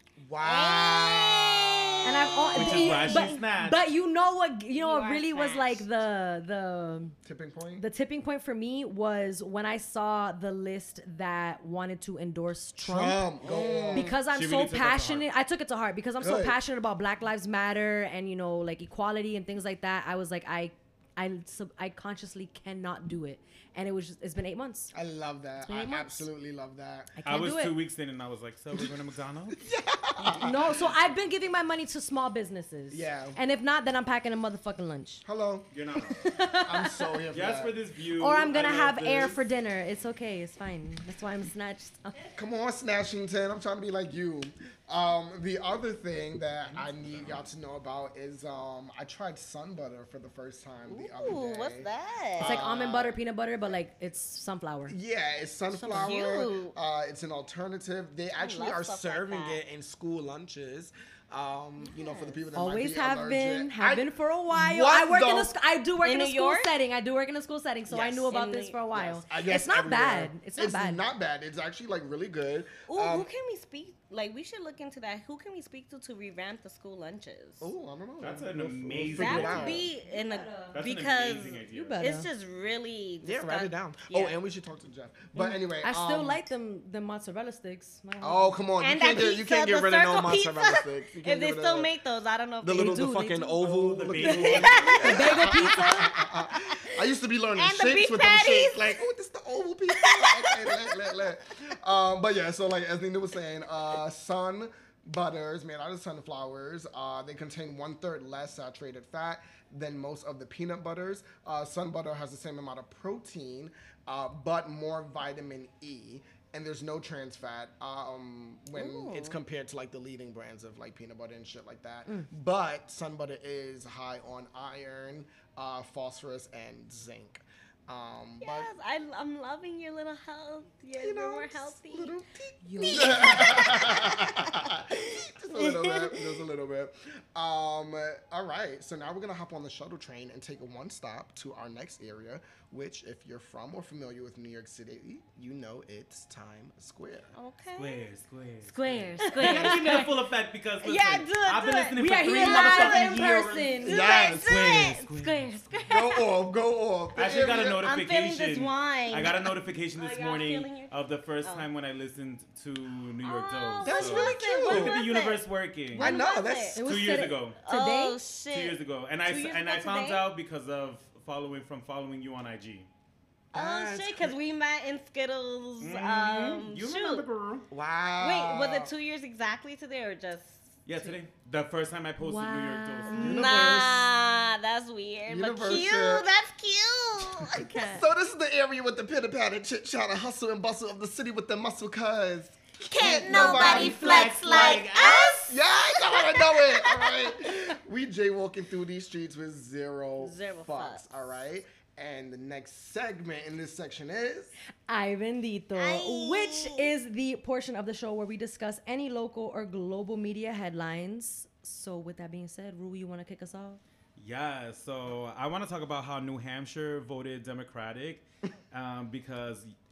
[SPEAKER 7] Wow.
[SPEAKER 9] And I've all,
[SPEAKER 8] Which is why she
[SPEAKER 9] but,
[SPEAKER 8] snatched.
[SPEAKER 9] but you know what you know
[SPEAKER 6] You
[SPEAKER 9] what
[SPEAKER 6] are
[SPEAKER 9] really was like
[SPEAKER 6] snatched.
[SPEAKER 9] the the
[SPEAKER 7] Tipping point.
[SPEAKER 9] the tipping point for me was when I saw the list that wanted to endorse Trump.
[SPEAKER 7] Trump, go on.
[SPEAKER 9] Because I'm
[SPEAKER 8] She
[SPEAKER 9] so
[SPEAKER 8] really took that to
[SPEAKER 9] passionate, I took it to heart because I'm so
[SPEAKER 7] Good.
[SPEAKER 9] passionate about Black Lives Matter and you know like equality and things like that. I was like I I sub- I consciously cannot do it, and it was just, it's been eight months.
[SPEAKER 7] I love that.
[SPEAKER 9] been
[SPEAKER 7] I
[SPEAKER 9] eight months.
[SPEAKER 7] absolutely love that.
[SPEAKER 9] I can't
[SPEAKER 8] I was
[SPEAKER 9] do
[SPEAKER 8] two
[SPEAKER 9] it.
[SPEAKER 8] weeks in and I was like, so we're going to McDonald's?
[SPEAKER 9] No, so I've been giving my money to small businesses.
[SPEAKER 7] Yeah.
[SPEAKER 9] And if not, then I'm packing a motherfucking lunch.
[SPEAKER 7] Hello.
[SPEAKER 8] You're not.
[SPEAKER 7] I'm so here for
[SPEAKER 8] Yes,
[SPEAKER 7] that.
[SPEAKER 8] for this view.
[SPEAKER 9] Or I'm gonna
[SPEAKER 8] I love
[SPEAKER 9] have air
[SPEAKER 8] this.
[SPEAKER 9] for dinner. It's okay. It's fine. That's why I'm snatched.
[SPEAKER 7] Come on, Snatchington. I'm trying to be like you. Um, the other thing that I need y'all to know about is um, I tried sun butter for the first time the other
[SPEAKER 6] Ooh,
[SPEAKER 7] day.
[SPEAKER 6] what's that?
[SPEAKER 9] It's like almond butter, peanut butter, but like it's sunflower.
[SPEAKER 7] Yeah, it's sunflower.
[SPEAKER 6] cute.
[SPEAKER 7] Uh, it's an alternative. They actually
[SPEAKER 6] love
[SPEAKER 7] are
[SPEAKER 6] stuff like
[SPEAKER 7] serving
[SPEAKER 6] that.
[SPEAKER 7] it in school lunches. Um, you know, for the people that
[SPEAKER 9] Always
[SPEAKER 7] might be
[SPEAKER 9] have
[SPEAKER 7] allergic.
[SPEAKER 9] been, have
[SPEAKER 7] I-
[SPEAKER 9] been for a while.
[SPEAKER 7] What
[SPEAKER 9] I work in
[SPEAKER 7] the-
[SPEAKER 9] a, sc- I do work in,
[SPEAKER 6] In
[SPEAKER 9] a
[SPEAKER 6] New
[SPEAKER 9] school
[SPEAKER 6] York?
[SPEAKER 9] setting. I do work in a school setting, so I
[SPEAKER 7] Yes.
[SPEAKER 9] knew about
[SPEAKER 6] In
[SPEAKER 9] this
[SPEAKER 6] New-
[SPEAKER 9] for a while.
[SPEAKER 7] Yes, I guess
[SPEAKER 9] It's not
[SPEAKER 7] everywhere.
[SPEAKER 9] bad. It's not bad.
[SPEAKER 7] not bad. It's actually like really good.
[SPEAKER 6] Ooh,
[SPEAKER 7] Um,
[SPEAKER 6] who can we speak? Like, we should look into that. Who can we speak to to revamp the school lunches?
[SPEAKER 7] Oh, I don't know.
[SPEAKER 8] That's an
[SPEAKER 7] We'll- we'll
[SPEAKER 8] amazing
[SPEAKER 7] figure it
[SPEAKER 6] That
[SPEAKER 7] out.
[SPEAKER 6] would be in a
[SPEAKER 8] That's an
[SPEAKER 6] because
[SPEAKER 8] amazing idea.
[SPEAKER 9] You better.
[SPEAKER 6] it's just really
[SPEAKER 7] Yeah, write
[SPEAKER 6] disgust-
[SPEAKER 7] it down.
[SPEAKER 6] Yeah.
[SPEAKER 7] Oh, and we should talk to Jeff. But anyway,
[SPEAKER 9] I still
[SPEAKER 7] um,
[SPEAKER 9] like them the mozzarella sticks. I don't know.
[SPEAKER 7] Oh, come on!
[SPEAKER 6] And
[SPEAKER 7] you can't
[SPEAKER 6] that
[SPEAKER 7] get
[SPEAKER 6] pizza,
[SPEAKER 7] you can't get
[SPEAKER 6] the
[SPEAKER 7] rid of no
[SPEAKER 6] circle
[SPEAKER 7] mozzarella
[SPEAKER 6] pizza.
[SPEAKER 7] sticks. You
[SPEAKER 6] If
[SPEAKER 7] can't
[SPEAKER 6] they
[SPEAKER 7] get rid
[SPEAKER 6] still
[SPEAKER 7] of
[SPEAKER 6] make those, I don't know if
[SPEAKER 7] the
[SPEAKER 6] they
[SPEAKER 7] little
[SPEAKER 9] do,
[SPEAKER 7] the
[SPEAKER 9] they
[SPEAKER 7] fucking
[SPEAKER 9] do.
[SPEAKER 7] oval.
[SPEAKER 8] the
[SPEAKER 7] looking
[SPEAKER 8] bagel.
[SPEAKER 7] ones.
[SPEAKER 9] The bagel pizza.
[SPEAKER 7] I used to be learning
[SPEAKER 6] And the
[SPEAKER 7] shapes
[SPEAKER 6] beef
[SPEAKER 7] with them
[SPEAKER 6] patties.
[SPEAKER 7] shapes. Like, oh, this the oval pizza. Okay, let, let, let. Um, but yeah, so like as Nina was saying, uh, sun butters made out of sunflowers. Uh, they contain one third less saturated fat than most of the peanut butters. Uh, sun butter has the same amount of protein, uh, but more vitamin E. And there's no trans fat um, when it's compared to like the leading brands of like peanut butter and shit like that. But sun butter is high on iron, uh, phosphorus, and zinc. Um,
[SPEAKER 6] Yes, I, I'm loving your little health. You're
[SPEAKER 7] but you know,
[SPEAKER 6] more
[SPEAKER 7] just
[SPEAKER 6] healthy.
[SPEAKER 7] little
[SPEAKER 9] Yo.
[SPEAKER 7] just a little bit, just a little bit. Um, all right, so now we're gonna hop on the shuttle train and take a one stop to our next area, which, if you're from or familiar with New York City, you know it's Times Square.
[SPEAKER 6] Okay.
[SPEAKER 8] Square, square.
[SPEAKER 9] Square,
[SPEAKER 8] Give
[SPEAKER 9] square.
[SPEAKER 8] me the full effect because listen,
[SPEAKER 6] Yeah, do it,
[SPEAKER 8] I've been
[SPEAKER 6] do it.
[SPEAKER 8] listening
[SPEAKER 9] We
[SPEAKER 8] for
[SPEAKER 9] are
[SPEAKER 8] three
[SPEAKER 9] here live
[SPEAKER 8] motherfucking
[SPEAKER 9] in
[SPEAKER 8] years.
[SPEAKER 9] person.
[SPEAKER 7] Yes.
[SPEAKER 8] Square, square.
[SPEAKER 9] Square, square.
[SPEAKER 7] Go off, go off.
[SPEAKER 8] I actually got a
[SPEAKER 7] Area-
[SPEAKER 6] I'm
[SPEAKER 8] notification.
[SPEAKER 6] feeling this wine.
[SPEAKER 8] I got a notification this
[SPEAKER 6] Oh, y'all
[SPEAKER 8] morning
[SPEAKER 6] feeling your-
[SPEAKER 8] of the first
[SPEAKER 6] Oh.
[SPEAKER 8] time when I listened to New York
[SPEAKER 6] Oh,
[SPEAKER 8] Dolls.
[SPEAKER 7] That's
[SPEAKER 8] So,
[SPEAKER 7] really
[SPEAKER 6] was it?
[SPEAKER 7] cute.
[SPEAKER 6] When
[SPEAKER 8] Look at
[SPEAKER 6] was
[SPEAKER 8] the
[SPEAKER 6] it?
[SPEAKER 8] universe working.
[SPEAKER 7] I know
[SPEAKER 6] was
[SPEAKER 7] that's
[SPEAKER 9] It was
[SPEAKER 8] Two years
[SPEAKER 9] today.
[SPEAKER 8] ago.
[SPEAKER 9] Today?
[SPEAKER 6] Oh shit.
[SPEAKER 8] Two years ago, and I
[SPEAKER 6] Two years
[SPEAKER 8] and
[SPEAKER 6] ago
[SPEAKER 8] I found
[SPEAKER 6] today?
[SPEAKER 8] out because of following from following you on I G.
[SPEAKER 6] Oh
[SPEAKER 7] That's
[SPEAKER 6] shit, because we met in Skittles.
[SPEAKER 8] Mhm.
[SPEAKER 6] Um,
[SPEAKER 8] you
[SPEAKER 6] shoot.
[SPEAKER 8] remember, girl?
[SPEAKER 7] wow.
[SPEAKER 6] Wait, was it two years exactly today or just?
[SPEAKER 8] Yeah, today. The first time I posted New York Dolls.
[SPEAKER 7] Universe.
[SPEAKER 6] Nah, that's weird. But
[SPEAKER 7] Universe
[SPEAKER 6] cute.
[SPEAKER 7] shit.
[SPEAKER 6] That's cute.
[SPEAKER 7] So this is the area with the pitter patter, chit chatter, hustle and bustle of the city with the muscle, cuz.
[SPEAKER 6] Can't
[SPEAKER 7] nobody flex like
[SPEAKER 6] us.
[SPEAKER 7] Yeah, I wanna know it. All right. We jaywalking through these streets with zero,
[SPEAKER 6] Zero
[SPEAKER 7] fucks.
[SPEAKER 6] fucks.
[SPEAKER 7] All right. And the next segment in this section is
[SPEAKER 9] Ay bendito,
[SPEAKER 6] Ay.
[SPEAKER 9] which is the portion of the show where we discuss any local or global media headlines. So with that being said, Rue, you want to kick us off?
[SPEAKER 8] Yeah, so I want to talk about how New Hampshire voted Democratic um, because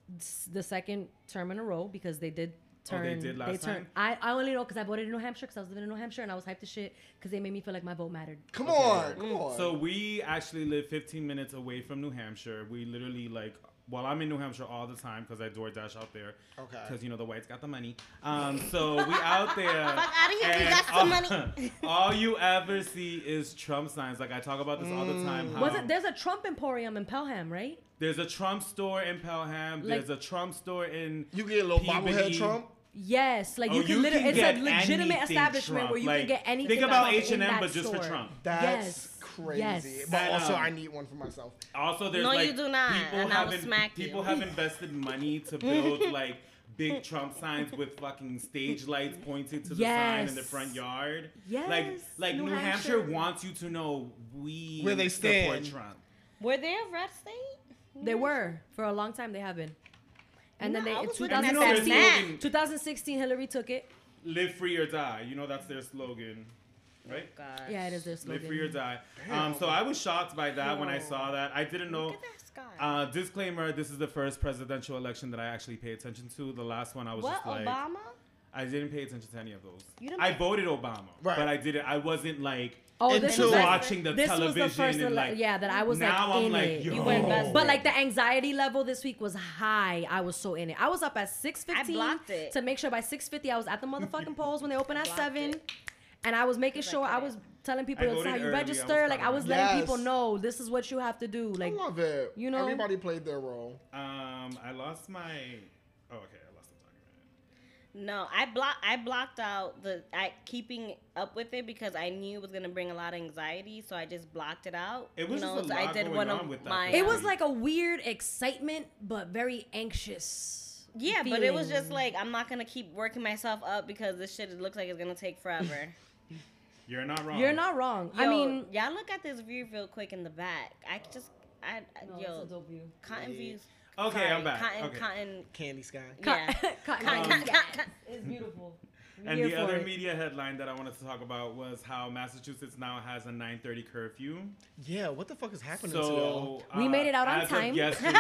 [SPEAKER 9] s- the second term in a row because they did
[SPEAKER 8] Oh, they
[SPEAKER 9] turn.
[SPEAKER 8] did last
[SPEAKER 9] turned-
[SPEAKER 8] time?
[SPEAKER 9] I, I only know because I voted in New Hampshire because I was living in New Hampshire and I was hyped as shit because they made me feel like my vote mattered.
[SPEAKER 7] Come on, come on.
[SPEAKER 8] So we actually live fifteen minutes away from New Hampshire. We literally like, well, I'm in New Hampshire all the time because I DoorDash out there.
[SPEAKER 7] Okay.
[SPEAKER 8] Because you know the whites got the money. Um, so we out there.
[SPEAKER 6] Fuck outta here, we
[SPEAKER 8] and
[SPEAKER 6] got some
[SPEAKER 8] all,
[SPEAKER 6] money.
[SPEAKER 8] all you ever see is Trump signs. Like I talk about this all the time. How
[SPEAKER 9] Was it? There's a Trump Emporium in Pelham, right?
[SPEAKER 8] there's a Trump store in Pelham.
[SPEAKER 9] Like-
[SPEAKER 8] there's a Trump store in.
[SPEAKER 7] You get a little
[SPEAKER 8] Peabody.
[SPEAKER 7] bobblehead Trump.
[SPEAKER 9] Yes, like
[SPEAKER 8] Oh,
[SPEAKER 9] you can
[SPEAKER 8] you
[SPEAKER 9] literally.
[SPEAKER 8] can
[SPEAKER 9] It's a
[SPEAKER 8] get
[SPEAKER 9] legitimate
[SPEAKER 8] anything
[SPEAKER 9] establishment
[SPEAKER 8] Trump.
[SPEAKER 9] where you
[SPEAKER 8] Like,
[SPEAKER 9] can get anything.
[SPEAKER 8] think about
[SPEAKER 9] Trump
[SPEAKER 8] H and M,
[SPEAKER 9] in that
[SPEAKER 8] but just for
[SPEAKER 9] store.
[SPEAKER 8] Trump.
[SPEAKER 7] That's
[SPEAKER 9] Yes.
[SPEAKER 7] crazy.
[SPEAKER 9] Yes.
[SPEAKER 7] But
[SPEAKER 8] That,
[SPEAKER 7] also,
[SPEAKER 8] um,
[SPEAKER 7] I need one for myself.
[SPEAKER 8] Also, there's
[SPEAKER 6] No,
[SPEAKER 8] like
[SPEAKER 6] you do not,
[SPEAKER 8] people
[SPEAKER 6] and I will
[SPEAKER 8] have
[SPEAKER 6] smack you.
[SPEAKER 8] people have invested money to build like big Trump signs with fucking stage lights pointing to the sign in the
[SPEAKER 9] Yes.
[SPEAKER 8] front yard.
[SPEAKER 9] Yes,
[SPEAKER 8] Like like
[SPEAKER 9] New
[SPEAKER 8] New, Hampshire.
[SPEAKER 9] Hampshire.
[SPEAKER 8] wants you to know we
[SPEAKER 7] Where they
[SPEAKER 8] support
[SPEAKER 7] stand.
[SPEAKER 8] Trump.
[SPEAKER 6] Were they a red state?
[SPEAKER 9] They were for a long time. They have been, and
[SPEAKER 6] No,
[SPEAKER 9] then they
[SPEAKER 6] I
[SPEAKER 9] in
[SPEAKER 6] was looking at
[SPEAKER 8] And you know their
[SPEAKER 6] that
[SPEAKER 8] slogan,
[SPEAKER 6] map.
[SPEAKER 9] twenty sixteen Hillary took it.
[SPEAKER 8] live free or die. You know that's their slogan. Right?
[SPEAKER 6] God.
[SPEAKER 9] Yeah, it is their
[SPEAKER 8] Live
[SPEAKER 9] slogan.
[SPEAKER 8] free or die. Um, so I was shocked by that when I saw that. I didn't know.
[SPEAKER 6] Look at that sky.
[SPEAKER 8] Uh, disclaimer: this is the first presidential election that I actually pay attention to. The last one I was
[SPEAKER 6] what,
[SPEAKER 8] just like,
[SPEAKER 6] Obama?
[SPEAKER 8] I didn't pay attention to any of those.
[SPEAKER 6] You didn't
[SPEAKER 8] I
[SPEAKER 6] pay-
[SPEAKER 8] voted Obama,
[SPEAKER 7] Right.
[SPEAKER 8] but I didn't. I wasn't like
[SPEAKER 9] Oh,
[SPEAKER 7] And
[SPEAKER 9] this
[SPEAKER 7] to
[SPEAKER 9] was the-
[SPEAKER 8] watching the
[SPEAKER 9] this
[SPEAKER 8] television
[SPEAKER 9] was the first
[SPEAKER 8] and
[SPEAKER 9] ele-
[SPEAKER 8] like
[SPEAKER 9] yeah that I was
[SPEAKER 8] now
[SPEAKER 9] like
[SPEAKER 8] I'm
[SPEAKER 9] in
[SPEAKER 8] like
[SPEAKER 9] it.
[SPEAKER 8] yo.
[SPEAKER 6] You were invested.
[SPEAKER 9] But like the anxiety level this week was high. I was so in it. I was up at six fifteen
[SPEAKER 6] blocked it.
[SPEAKER 9] to make sure by six fifty I was at the motherfucking polls when they open at
[SPEAKER 6] Blocked
[SPEAKER 9] seven.
[SPEAKER 6] it.
[SPEAKER 9] And I was making
[SPEAKER 6] I
[SPEAKER 9] sure I
[SPEAKER 6] couldn't.
[SPEAKER 9] was telling people
[SPEAKER 8] I
[SPEAKER 9] this is how
[SPEAKER 8] voted
[SPEAKER 9] you
[SPEAKER 8] early. I was
[SPEAKER 9] register. Like I
[SPEAKER 8] proud.
[SPEAKER 9] was letting people
[SPEAKER 7] Yes.
[SPEAKER 9] know this is what you have to do. Like
[SPEAKER 7] I love it.
[SPEAKER 9] you know?
[SPEAKER 7] Everybody played their role.
[SPEAKER 8] Um, I lost my. Oh, okay, I lost the document.
[SPEAKER 6] No, I blocked. I blocked out the I keeping up with it because I knew it was gonna bring a lot of anxiety. So I just blocked it out.
[SPEAKER 8] It was
[SPEAKER 6] you know,
[SPEAKER 8] just a
[SPEAKER 6] so
[SPEAKER 8] lot
[SPEAKER 6] I did
[SPEAKER 8] going
[SPEAKER 6] one
[SPEAKER 8] on
[SPEAKER 6] of
[SPEAKER 8] with that
[SPEAKER 6] my.
[SPEAKER 8] thing.
[SPEAKER 9] it
[SPEAKER 6] um,
[SPEAKER 9] was like a weird excitement, but very anxious.
[SPEAKER 6] yeah, but it was
[SPEAKER 9] feeling.
[SPEAKER 6] just like I'm not gonna keep working myself up because this shit looks like it's gonna take forever.
[SPEAKER 8] You're not wrong.
[SPEAKER 9] You're not wrong. I
[SPEAKER 6] Yo,
[SPEAKER 9] mean,
[SPEAKER 6] y'all look at this view real quick in the back. I just, I, I
[SPEAKER 9] no,
[SPEAKER 6] yo,
[SPEAKER 9] it's a dope view.
[SPEAKER 6] cotton views.
[SPEAKER 8] Okay,
[SPEAKER 6] sorry,
[SPEAKER 8] I'm back.
[SPEAKER 6] Cotton,
[SPEAKER 8] Okay.
[SPEAKER 6] cotton.
[SPEAKER 7] Candy Sky.
[SPEAKER 6] Yeah.
[SPEAKER 9] Cotton,
[SPEAKER 6] Cotton,
[SPEAKER 9] cotton,
[SPEAKER 6] cotton,
[SPEAKER 9] yeah.
[SPEAKER 6] cotton.
[SPEAKER 9] It's beautiful. We're
[SPEAKER 8] And
[SPEAKER 9] here
[SPEAKER 8] the
[SPEAKER 9] for
[SPEAKER 8] other
[SPEAKER 9] it.
[SPEAKER 8] media headline that I wanted to talk about was how Massachusetts now has a nine thirty curfew.
[SPEAKER 7] Yeah, what the fuck is happening to y'all?
[SPEAKER 8] So
[SPEAKER 9] We
[SPEAKER 8] uh,
[SPEAKER 9] made it out on
[SPEAKER 8] as of
[SPEAKER 9] time.
[SPEAKER 8] yesterday-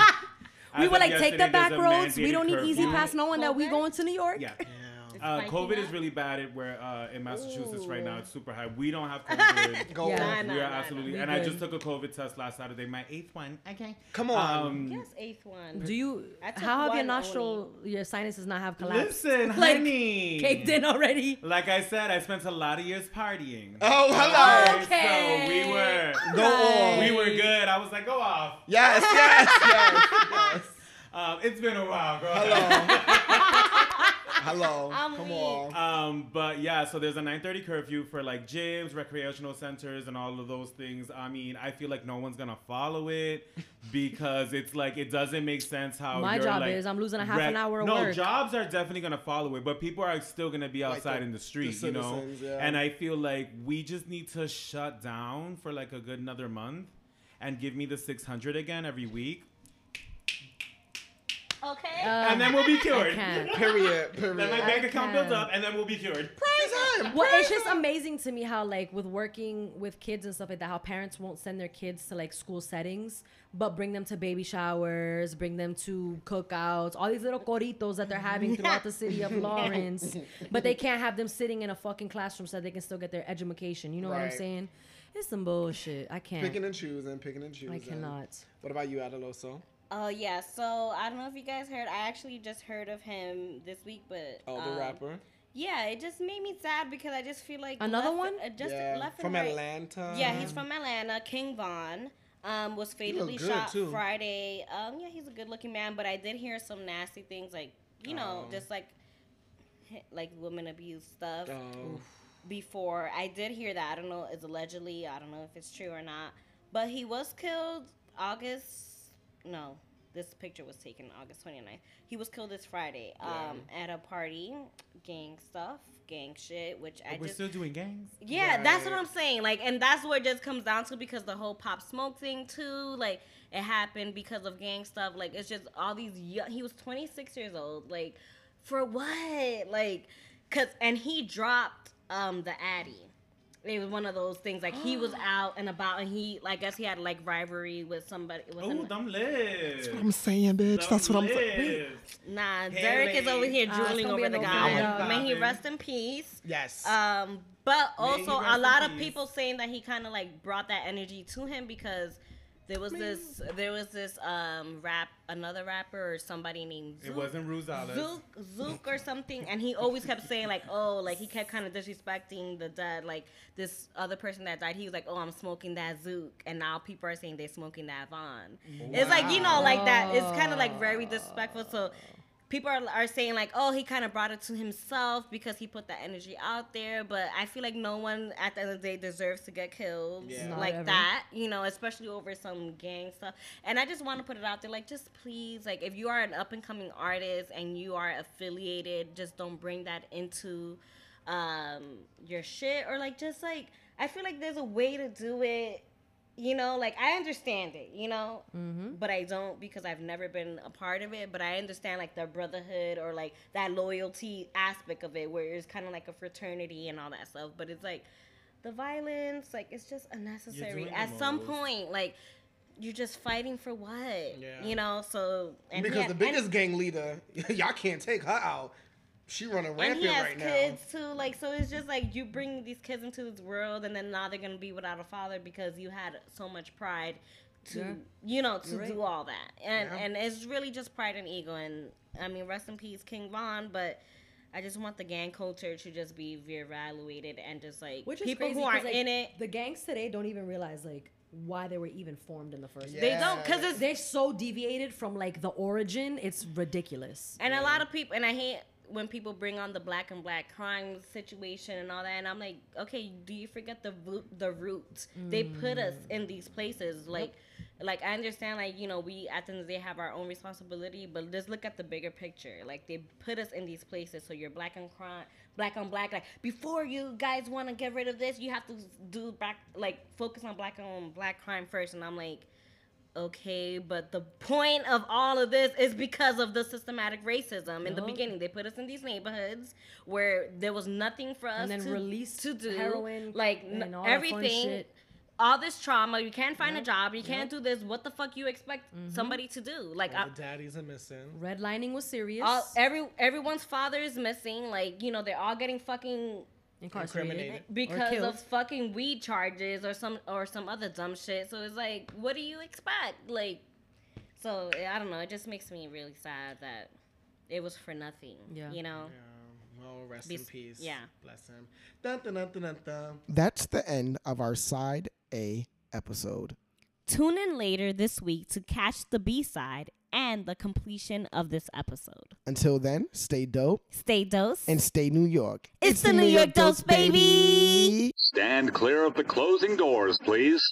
[SPEAKER 9] We
[SPEAKER 8] as
[SPEAKER 9] were
[SPEAKER 8] of
[SPEAKER 9] like, take the
[SPEAKER 8] yesterday,
[SPEAKER 9] back
[SPEAKER 8] there's a
[SPEAKER 9] roads. We
[SPEAKER 8] mandated
[SPEAKER 9] don't need easy
[SPEAKER 8] curfew.
[SPEAKER 9] pass knowing that we
[SPEAKER 6] COVID?
[SPEAKER 9] going to New York.
[SPEAKER 8] Yeah.
[SPEAKER 7] Damn.
[SPEAKER 8] Uh,
[SPEAKER 6] Spiking
[SPEAKER 8] COVID
[SPEAKER 6] up?
[SPEAKER 8] is really bad at where uh, in Massachusetts right now.
[SPEAKER 6] Ooh.
[SPEAKER 8] It's super high. We don't have COVID.
[SPEAKER 7] Go
[SPEAKER 9] Yeah.
[SPEAKER 7] on.
[SPEAKER 6] Nah, nah,
[SPEAKER 8] we are
[SPEAKER 6] nah,
[SPEAKER 8] absolutely.
[SPEAKER 9] We
[SPEAKER 8] And I
[SPEAKER 9] good.
[SPEAKER 8] just took a COVID test last Saturday, my eighth one. Okay.
[SPEAKER 7] Come on.
[SPEAKER 8] Um,
[SPEAKER 6] Yes, eighth one.
[SPEAKER 9] Do you?
[SPEAKER 6] I took
[SPEAKER 9] How have your
[SPEAKER 6] one
[SPEAKER 9] nostril, your sinuses not have collapsed?
[SPEAKER 8] Listen,
[SPEAKER 9] Like,
[SPEAKER 8] honey.
[SPEAKER 9] Caked in already.
[SPEAKER 8] Like I said, I spent a lot of years partying.
[SPEAKER 7] Oh, hello.
[SPEAKER 8] Alright,
[SPEAKER 9] Okay.
[SPEAKER 8] So we were.
[SPEAKER 7] Go on.
[SPEAKER 8] We were good. I was like, go off.
[SPEAKER 7] Yes, yes, yes, yes.
[SPEAKER 8] Um, it's been a while, girl.
[SPEAKER 7] Hello. Hello.
[SPEAKER 6] I'm
[SPEAKER 7] Come
[SPEAKER 6] weak.
[SPEAKER 7] on.
[SPEAKER 8] Um, but yeah, so there's a nine thirty curfew for like gyms, recreational centers, and all of those things. I mean, I feel like no one's gonna follow it because it's like it doesn't make sense how
[SPEAKER 9] My
[SPEAKER 8] you're,
[SPEAKER 9] job
[SPEAKER 8] like,
[SPEAKER 9] is I'm losing a half
[SPEAKER 8] rec-
[SPEAKER 9] an hour of
[SPEAKER 8] no,
[SPEAKER 9] work.
[SPEAKER 8] jobs are definitely gonna follow it, but people are still gonna be
[SPEAKER 7] Like
[SPEAKER 8] outside
[SPEAKER 7] the-
[SPEAKER 8] in the street,
[SPEAKER 7] the
[SPEAKER 8] you know.
[SPEAKER 7] citizens, yeah.
[SPEAKER 8] And I feel like we just need to shut down for like a good another month and give me the six hundred again every week,
[SPEAKER 6] Okay.
[SPEAKER 9] Uh,
[SPEAKER 8] and then we'll be
[SPEAKER 9] I
[SPEAKER 8] cured.
[SPEAKER 9] can't.
[SPEAKER 7] Period.
[SPEAKER 8] Then my
[SPEAKER 7] Period.
[SPEAKER 8] bank
[SPEAKER 9] I
[SPEAKER 8] account
[SPEAKER 9] can't.
[SPEAKER 8] builds up, and then we'll be cured.
[SPEAKER 7] Praise him.
[SPEAKER 9] Well,
[SPEAKER 7] praise
[SPEAKER 9] it's just
[SPEAKER 7] him.
[SPEAKER 9] amazing to me how, like, with working with kids and stuff like that, how parents won't send their kids to like school settings, but bring them to baby showers, bring them to cookouts, all these little coritos that they're having throughout the city of Lawrence, but they can't have them sitting in a fucking classroom so they can still get their education. You know what I'm
[SPEAKER 7] Right.
[SPEAKER 9] saying? It's some bullshit. I can't.
[SPEAKER 7] Picking and choosing, picking and choosing.
[SPEAKER 9] I cannot.
[SPEAKER 7] What about you, Adeloso?
[SPEAKER 6] Oh yeah. So I don't know if you guys heard. I actually just heard of him this week, but
[SPEAKER 7] Oh, the
[SPEAKER 6] um,
[SPEAKER 7] rapper.
[SPEAKER 6] Yeah, it just made me sad because I just feel like
[SPEAKER 9] Another
[SPEAKER 6] left-
[SPEAKER 9] one?
[SPEAKER 6] Uh, just
[SPEAKER 7] yeah,
[SPEAKER 6] left and
[SPEAKER 7] from
[SPEAKER 6] right.
[SPEAKER 7] Atlanta.
[SPEAKER 6] Yeah, he's from Atlanta. King Von um, was fatally
[SPEAKER 7] good,
[SPEAKER 6] shot
[SPEAKER 7] too.
[SPEAKER 6] Friday. Um, yeah, he's a good-looking man, but I did hear some nasty things, like you know,
[SPEAKER 7] Oh.
[SPEAKER 6] just like like women abuse stuff
[SPEAKER 7] Oh.
[SPEAKER 6] before. I did hear that. I don't know. It's allegedly. I don't know if it's true or not. But he was killed August. No, this picture was taken August twenty-ninth. He was killed this Friday um, at a party. Gang stuff, gang shit, which I
[SPEAKER 8] We're
[SPEAKER 6] just
[SPEAKER 8] still doing gangs.
[SPEAKER 6] yeah, that's what
[SPEAKER 7] Right.
[SPEAKER 6] I'm saying. Like, and that's what it just comes down to because the whole Pop Smoke thing too. Like, it happened because of gang stuff. Like, it's just all these. Young, he was twenty-six years old. Like, for what? Like, cause and he dropped um the Addy. it was one of those things. Like he was out and about, and he, like, I guess he had like rivalry with somebody. With
[SPEAKER 8] Oh, them lives.
[SPEAKER 7] That's what I'm saying, bitch. That's what I'm saying.
[SPEAKER 6] Nah,
[SPEAKER 8] Hey,
[SPEAKER 6] Derek is over here
[SPEAKER 9] Ah, it's
[SPEAKER 6] drooling
[SPEAKER 9] gonna be
[SPEAKER 6] over
[SPEAKER 9] a
[SPEAKER 6] the
[SPEAKER 9] no
[SPEAKER 6] guy.
[SPEAKER 8] video.
[SPEAKER 6] May he rest in peace.
[SPEAKER 10] Yes.
[SPEAKER 6] Um, but
[SPEAKER 8] May he
[SPEAKER 6] also
[SPEAKER 8] rest
[SPEAKER 6] a
[SPEAKER 8] in
[SPEAKER 6] lot of
[SPEAKER 8] peace.
[SPEAKER 6] people saying that he kind of like brought that energy to him because there was this, there was this um rap, another rapper or somebody named Zook.
[SPEAKER 8] It wasn't Rosales.
[SPEAKER 6] Zook, Zook or something, and he always kept saying like, oh, like he kept kind of disrespecting the dead, like this other person that died. He was like, oh, I'm smoking that Zook, and now people are saying they're smoking that Vaughn. It's like, you know, like that. It's kind of like very disrespectful. So people are, are saying like, oh, he kind of brought it to himself because he put that energy out there. But I feel like no one at the end of the day deserves to get killed
[SPEAKER 10] Yeah.
[SPEAKER 9] Not
[SPEAKER 6] like
[SPEAKER 9] ever.
[SPEAKER 6] that, you know, especially over some gang stuff. And I just want to put it out there, like, just please, like, if you are an up and coming artist and you are affiliated, just don't bring that into um, your shit, or like, just like, I feel like there's a way to do it. You know, like, I understand it, you know,
[SPEAKER 9] Mm-hmm.
[SPEAKER 6] but I don't because I've never been a part of it. But I understand, like, the brotherhood or, like, that loyalty aspect of it where it's kind of like a fraternity and all that stuff. But it's, like, the violence, like, it's just unnecessary.
[SPEAKER 8] doing
[SPEAKER 6] At
[SPEAKER 8] the
[SPEAKER 6] some
[SPEAKER 8] most.
[SPEAKER 6] point, like, you're just fighting for what?
[SPEAKER 10] Yeah.
[SPEAKER 6] You know, so... And he
[SPEAKER 10] because
[SPEAKER 6] had-
[SPEAKER 10] the biggest
[SPEAKER 6] and-
[SPEAKER 10] gang leader, y'all can't take her out. She running
[SPEAKER 6] And
[SPEAKER 10] rampant
[SPEAKER 6] he has
[SPEAKER 10] right
[SPEAKER 6] kids too, like, so it's just like you bring these kids into this world, and then now they're gonna be without a father because you had so much pride to,
[SPEAKER 9] Yeah.
[SPEAKER 6] you know, to
[SPEAKER 9] You're right.
[SPEAKER 6] do all that, and
[SPEAKER 10] Yeah.
[SPEAKER 6] and it's really just pride and ego. And I mean, rest in peace, King Von, but I just want the gang culture to just be reevaluated and just like
[SPEAKER 9] Which is
[SPEAKER 6] people
[SPEAKER 9] crazy
[SPEAKER 6] who are
[SPEAKER 9] 'cause, like,
[SPEAKER 6] in it.
[SPEAKER 9] The gangs today don't even realize like why they were even formed in the first place.
[SPEAKER 6] They don't, because it's
[SPEAKER 9] They're so deviated from like the origin. It's ridiculous.
[SPEAKER 6] And a lot of people, and I hate when people bring on the black and black crime situation and all that, and I'm like, okay, do you forget the root, the roots? They put us in these places, like, like I understand, like, you know, we at the end of the day have our own responsibility, but just look at the bigger picture. Like, they put us in these places, so you're black on crime, black on black. Like, before you guys want to get rid of this, you have to do back, like, focus on black on black crime first. And I'm like, okay, but the point of all of this is because of the systematic racism. In the
[SPEAKER 9] Yup.
[SPEAKER 6] beginning, they put us in these neighborhoods where there was nothing for us
[SPEAKER 9] And then
[SPEAKER 6] to,
[SPEAKER 9] released
[SPEAKER 6] to do.
[SPEAKER 9] heroin
[SPEAKER 6] like
[SPEAKER 9] and
[SPEAKER 6] n-
[SPEAKER 9] all that fun
[SPEAKER 6] everything.
[SPEAKER 9] shit.
[SPEAKER 6] All this trauma, you can't find
[SPEAKER 9] Yup.
[SPEAKER 6] a job, you
[SPEAKER 9] Yup.
[SPEAKER 6] can't do this. What the fuck you expect somebody to do? Like,
[SPEAKER 10] now.
[SPEAKER 6] I,
[SPEAKER 10] All the daddies are missing.
[SPEAKER 9] Redlining was serious.
[SPEAKER 6] all, every everyone's father is missing. Like, you know, they're all getting fucking
[SPEAKER 9] incarcerated.
[SPEAKER 10] Incriminated.
[SPEAKER 9] Or
[SPEAKER 6] because
[SPEAKER 9] killed.
[SPEAKER 6] of fucking weed charges or some or some other dumb shit. So it's like, what do you expect? Like, so I don't know. It just makes me really sad that it was for nothing.
[SPEAKER 9] Yeah.
[SPEAKER 6] You know.
[SPEAKER 10] Yeah. Well, rest
[SPEAKER 6] Be-
[SPEAKER 10] in peace.
[SPEAKER 6] yeah.
[SPEAKER 10] Bless him. Dun, dun, dun, dun, dun, dun.
[SPEAKER 7] That's the end of our side A episode.
[SPEAKER 6] Tune in later this week to catch the B side and the completion of this episode.
[SPEAKER 7] Until then, stay dope
[SPEAKER 6] Stay dose.
[SPEAKER 7] and stay New York.
[SPEAKER 6] It's the New York Dose, baby.
[SPEAKER 1] Stand clear of the closing doors, please.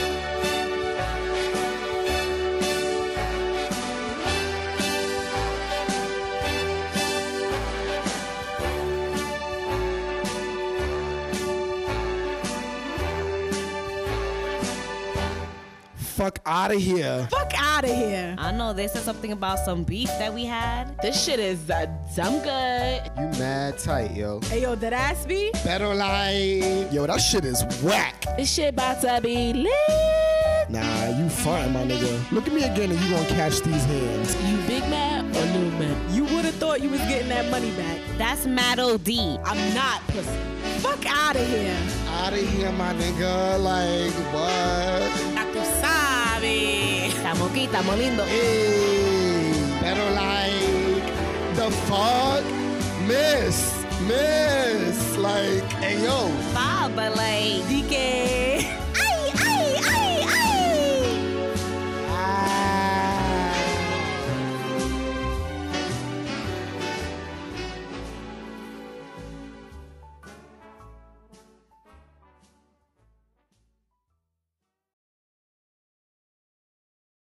[SPEAKER 7] Fuck out of here.
[SPEAKER 11] Fuck out of here.
[SPEAKER 6] I know they said something about some beef that we had.
[SPEAKER 11] This shit is uh, dumb good.
[SPEAKER 7] You mad tight, yo.
[SPEAKER 11] Hey, yo, that ass be?
[SPEAKER 7] Better like. Yo, that shit is whack.
[SPEAKER 11] This shit about to be lit.
[SPEAKER 7] Nah, you fine, my nigga. Look at me again and you gonna catch these hands.
[SPEAKER 11] You big man or little man? You would have thought you was getting that money back.
[SPEAKER 6] That's Matt O D.
[SPEAKER 11] I'm not pussy. Fuck out of here.
[SPEAKER 7] Out of here, my nigga. Like, what?
[SPEAKER 11] Ya tú sabes.
[SPEAKER 6] Estamos aquí, estamos lindo.
[SPEAKER 7] Hey, better like. The fuck? Miss. Miss. Like, hey, yo.
[SPEAKER 6] Bob, but like,
[SPEAKER 11] D K.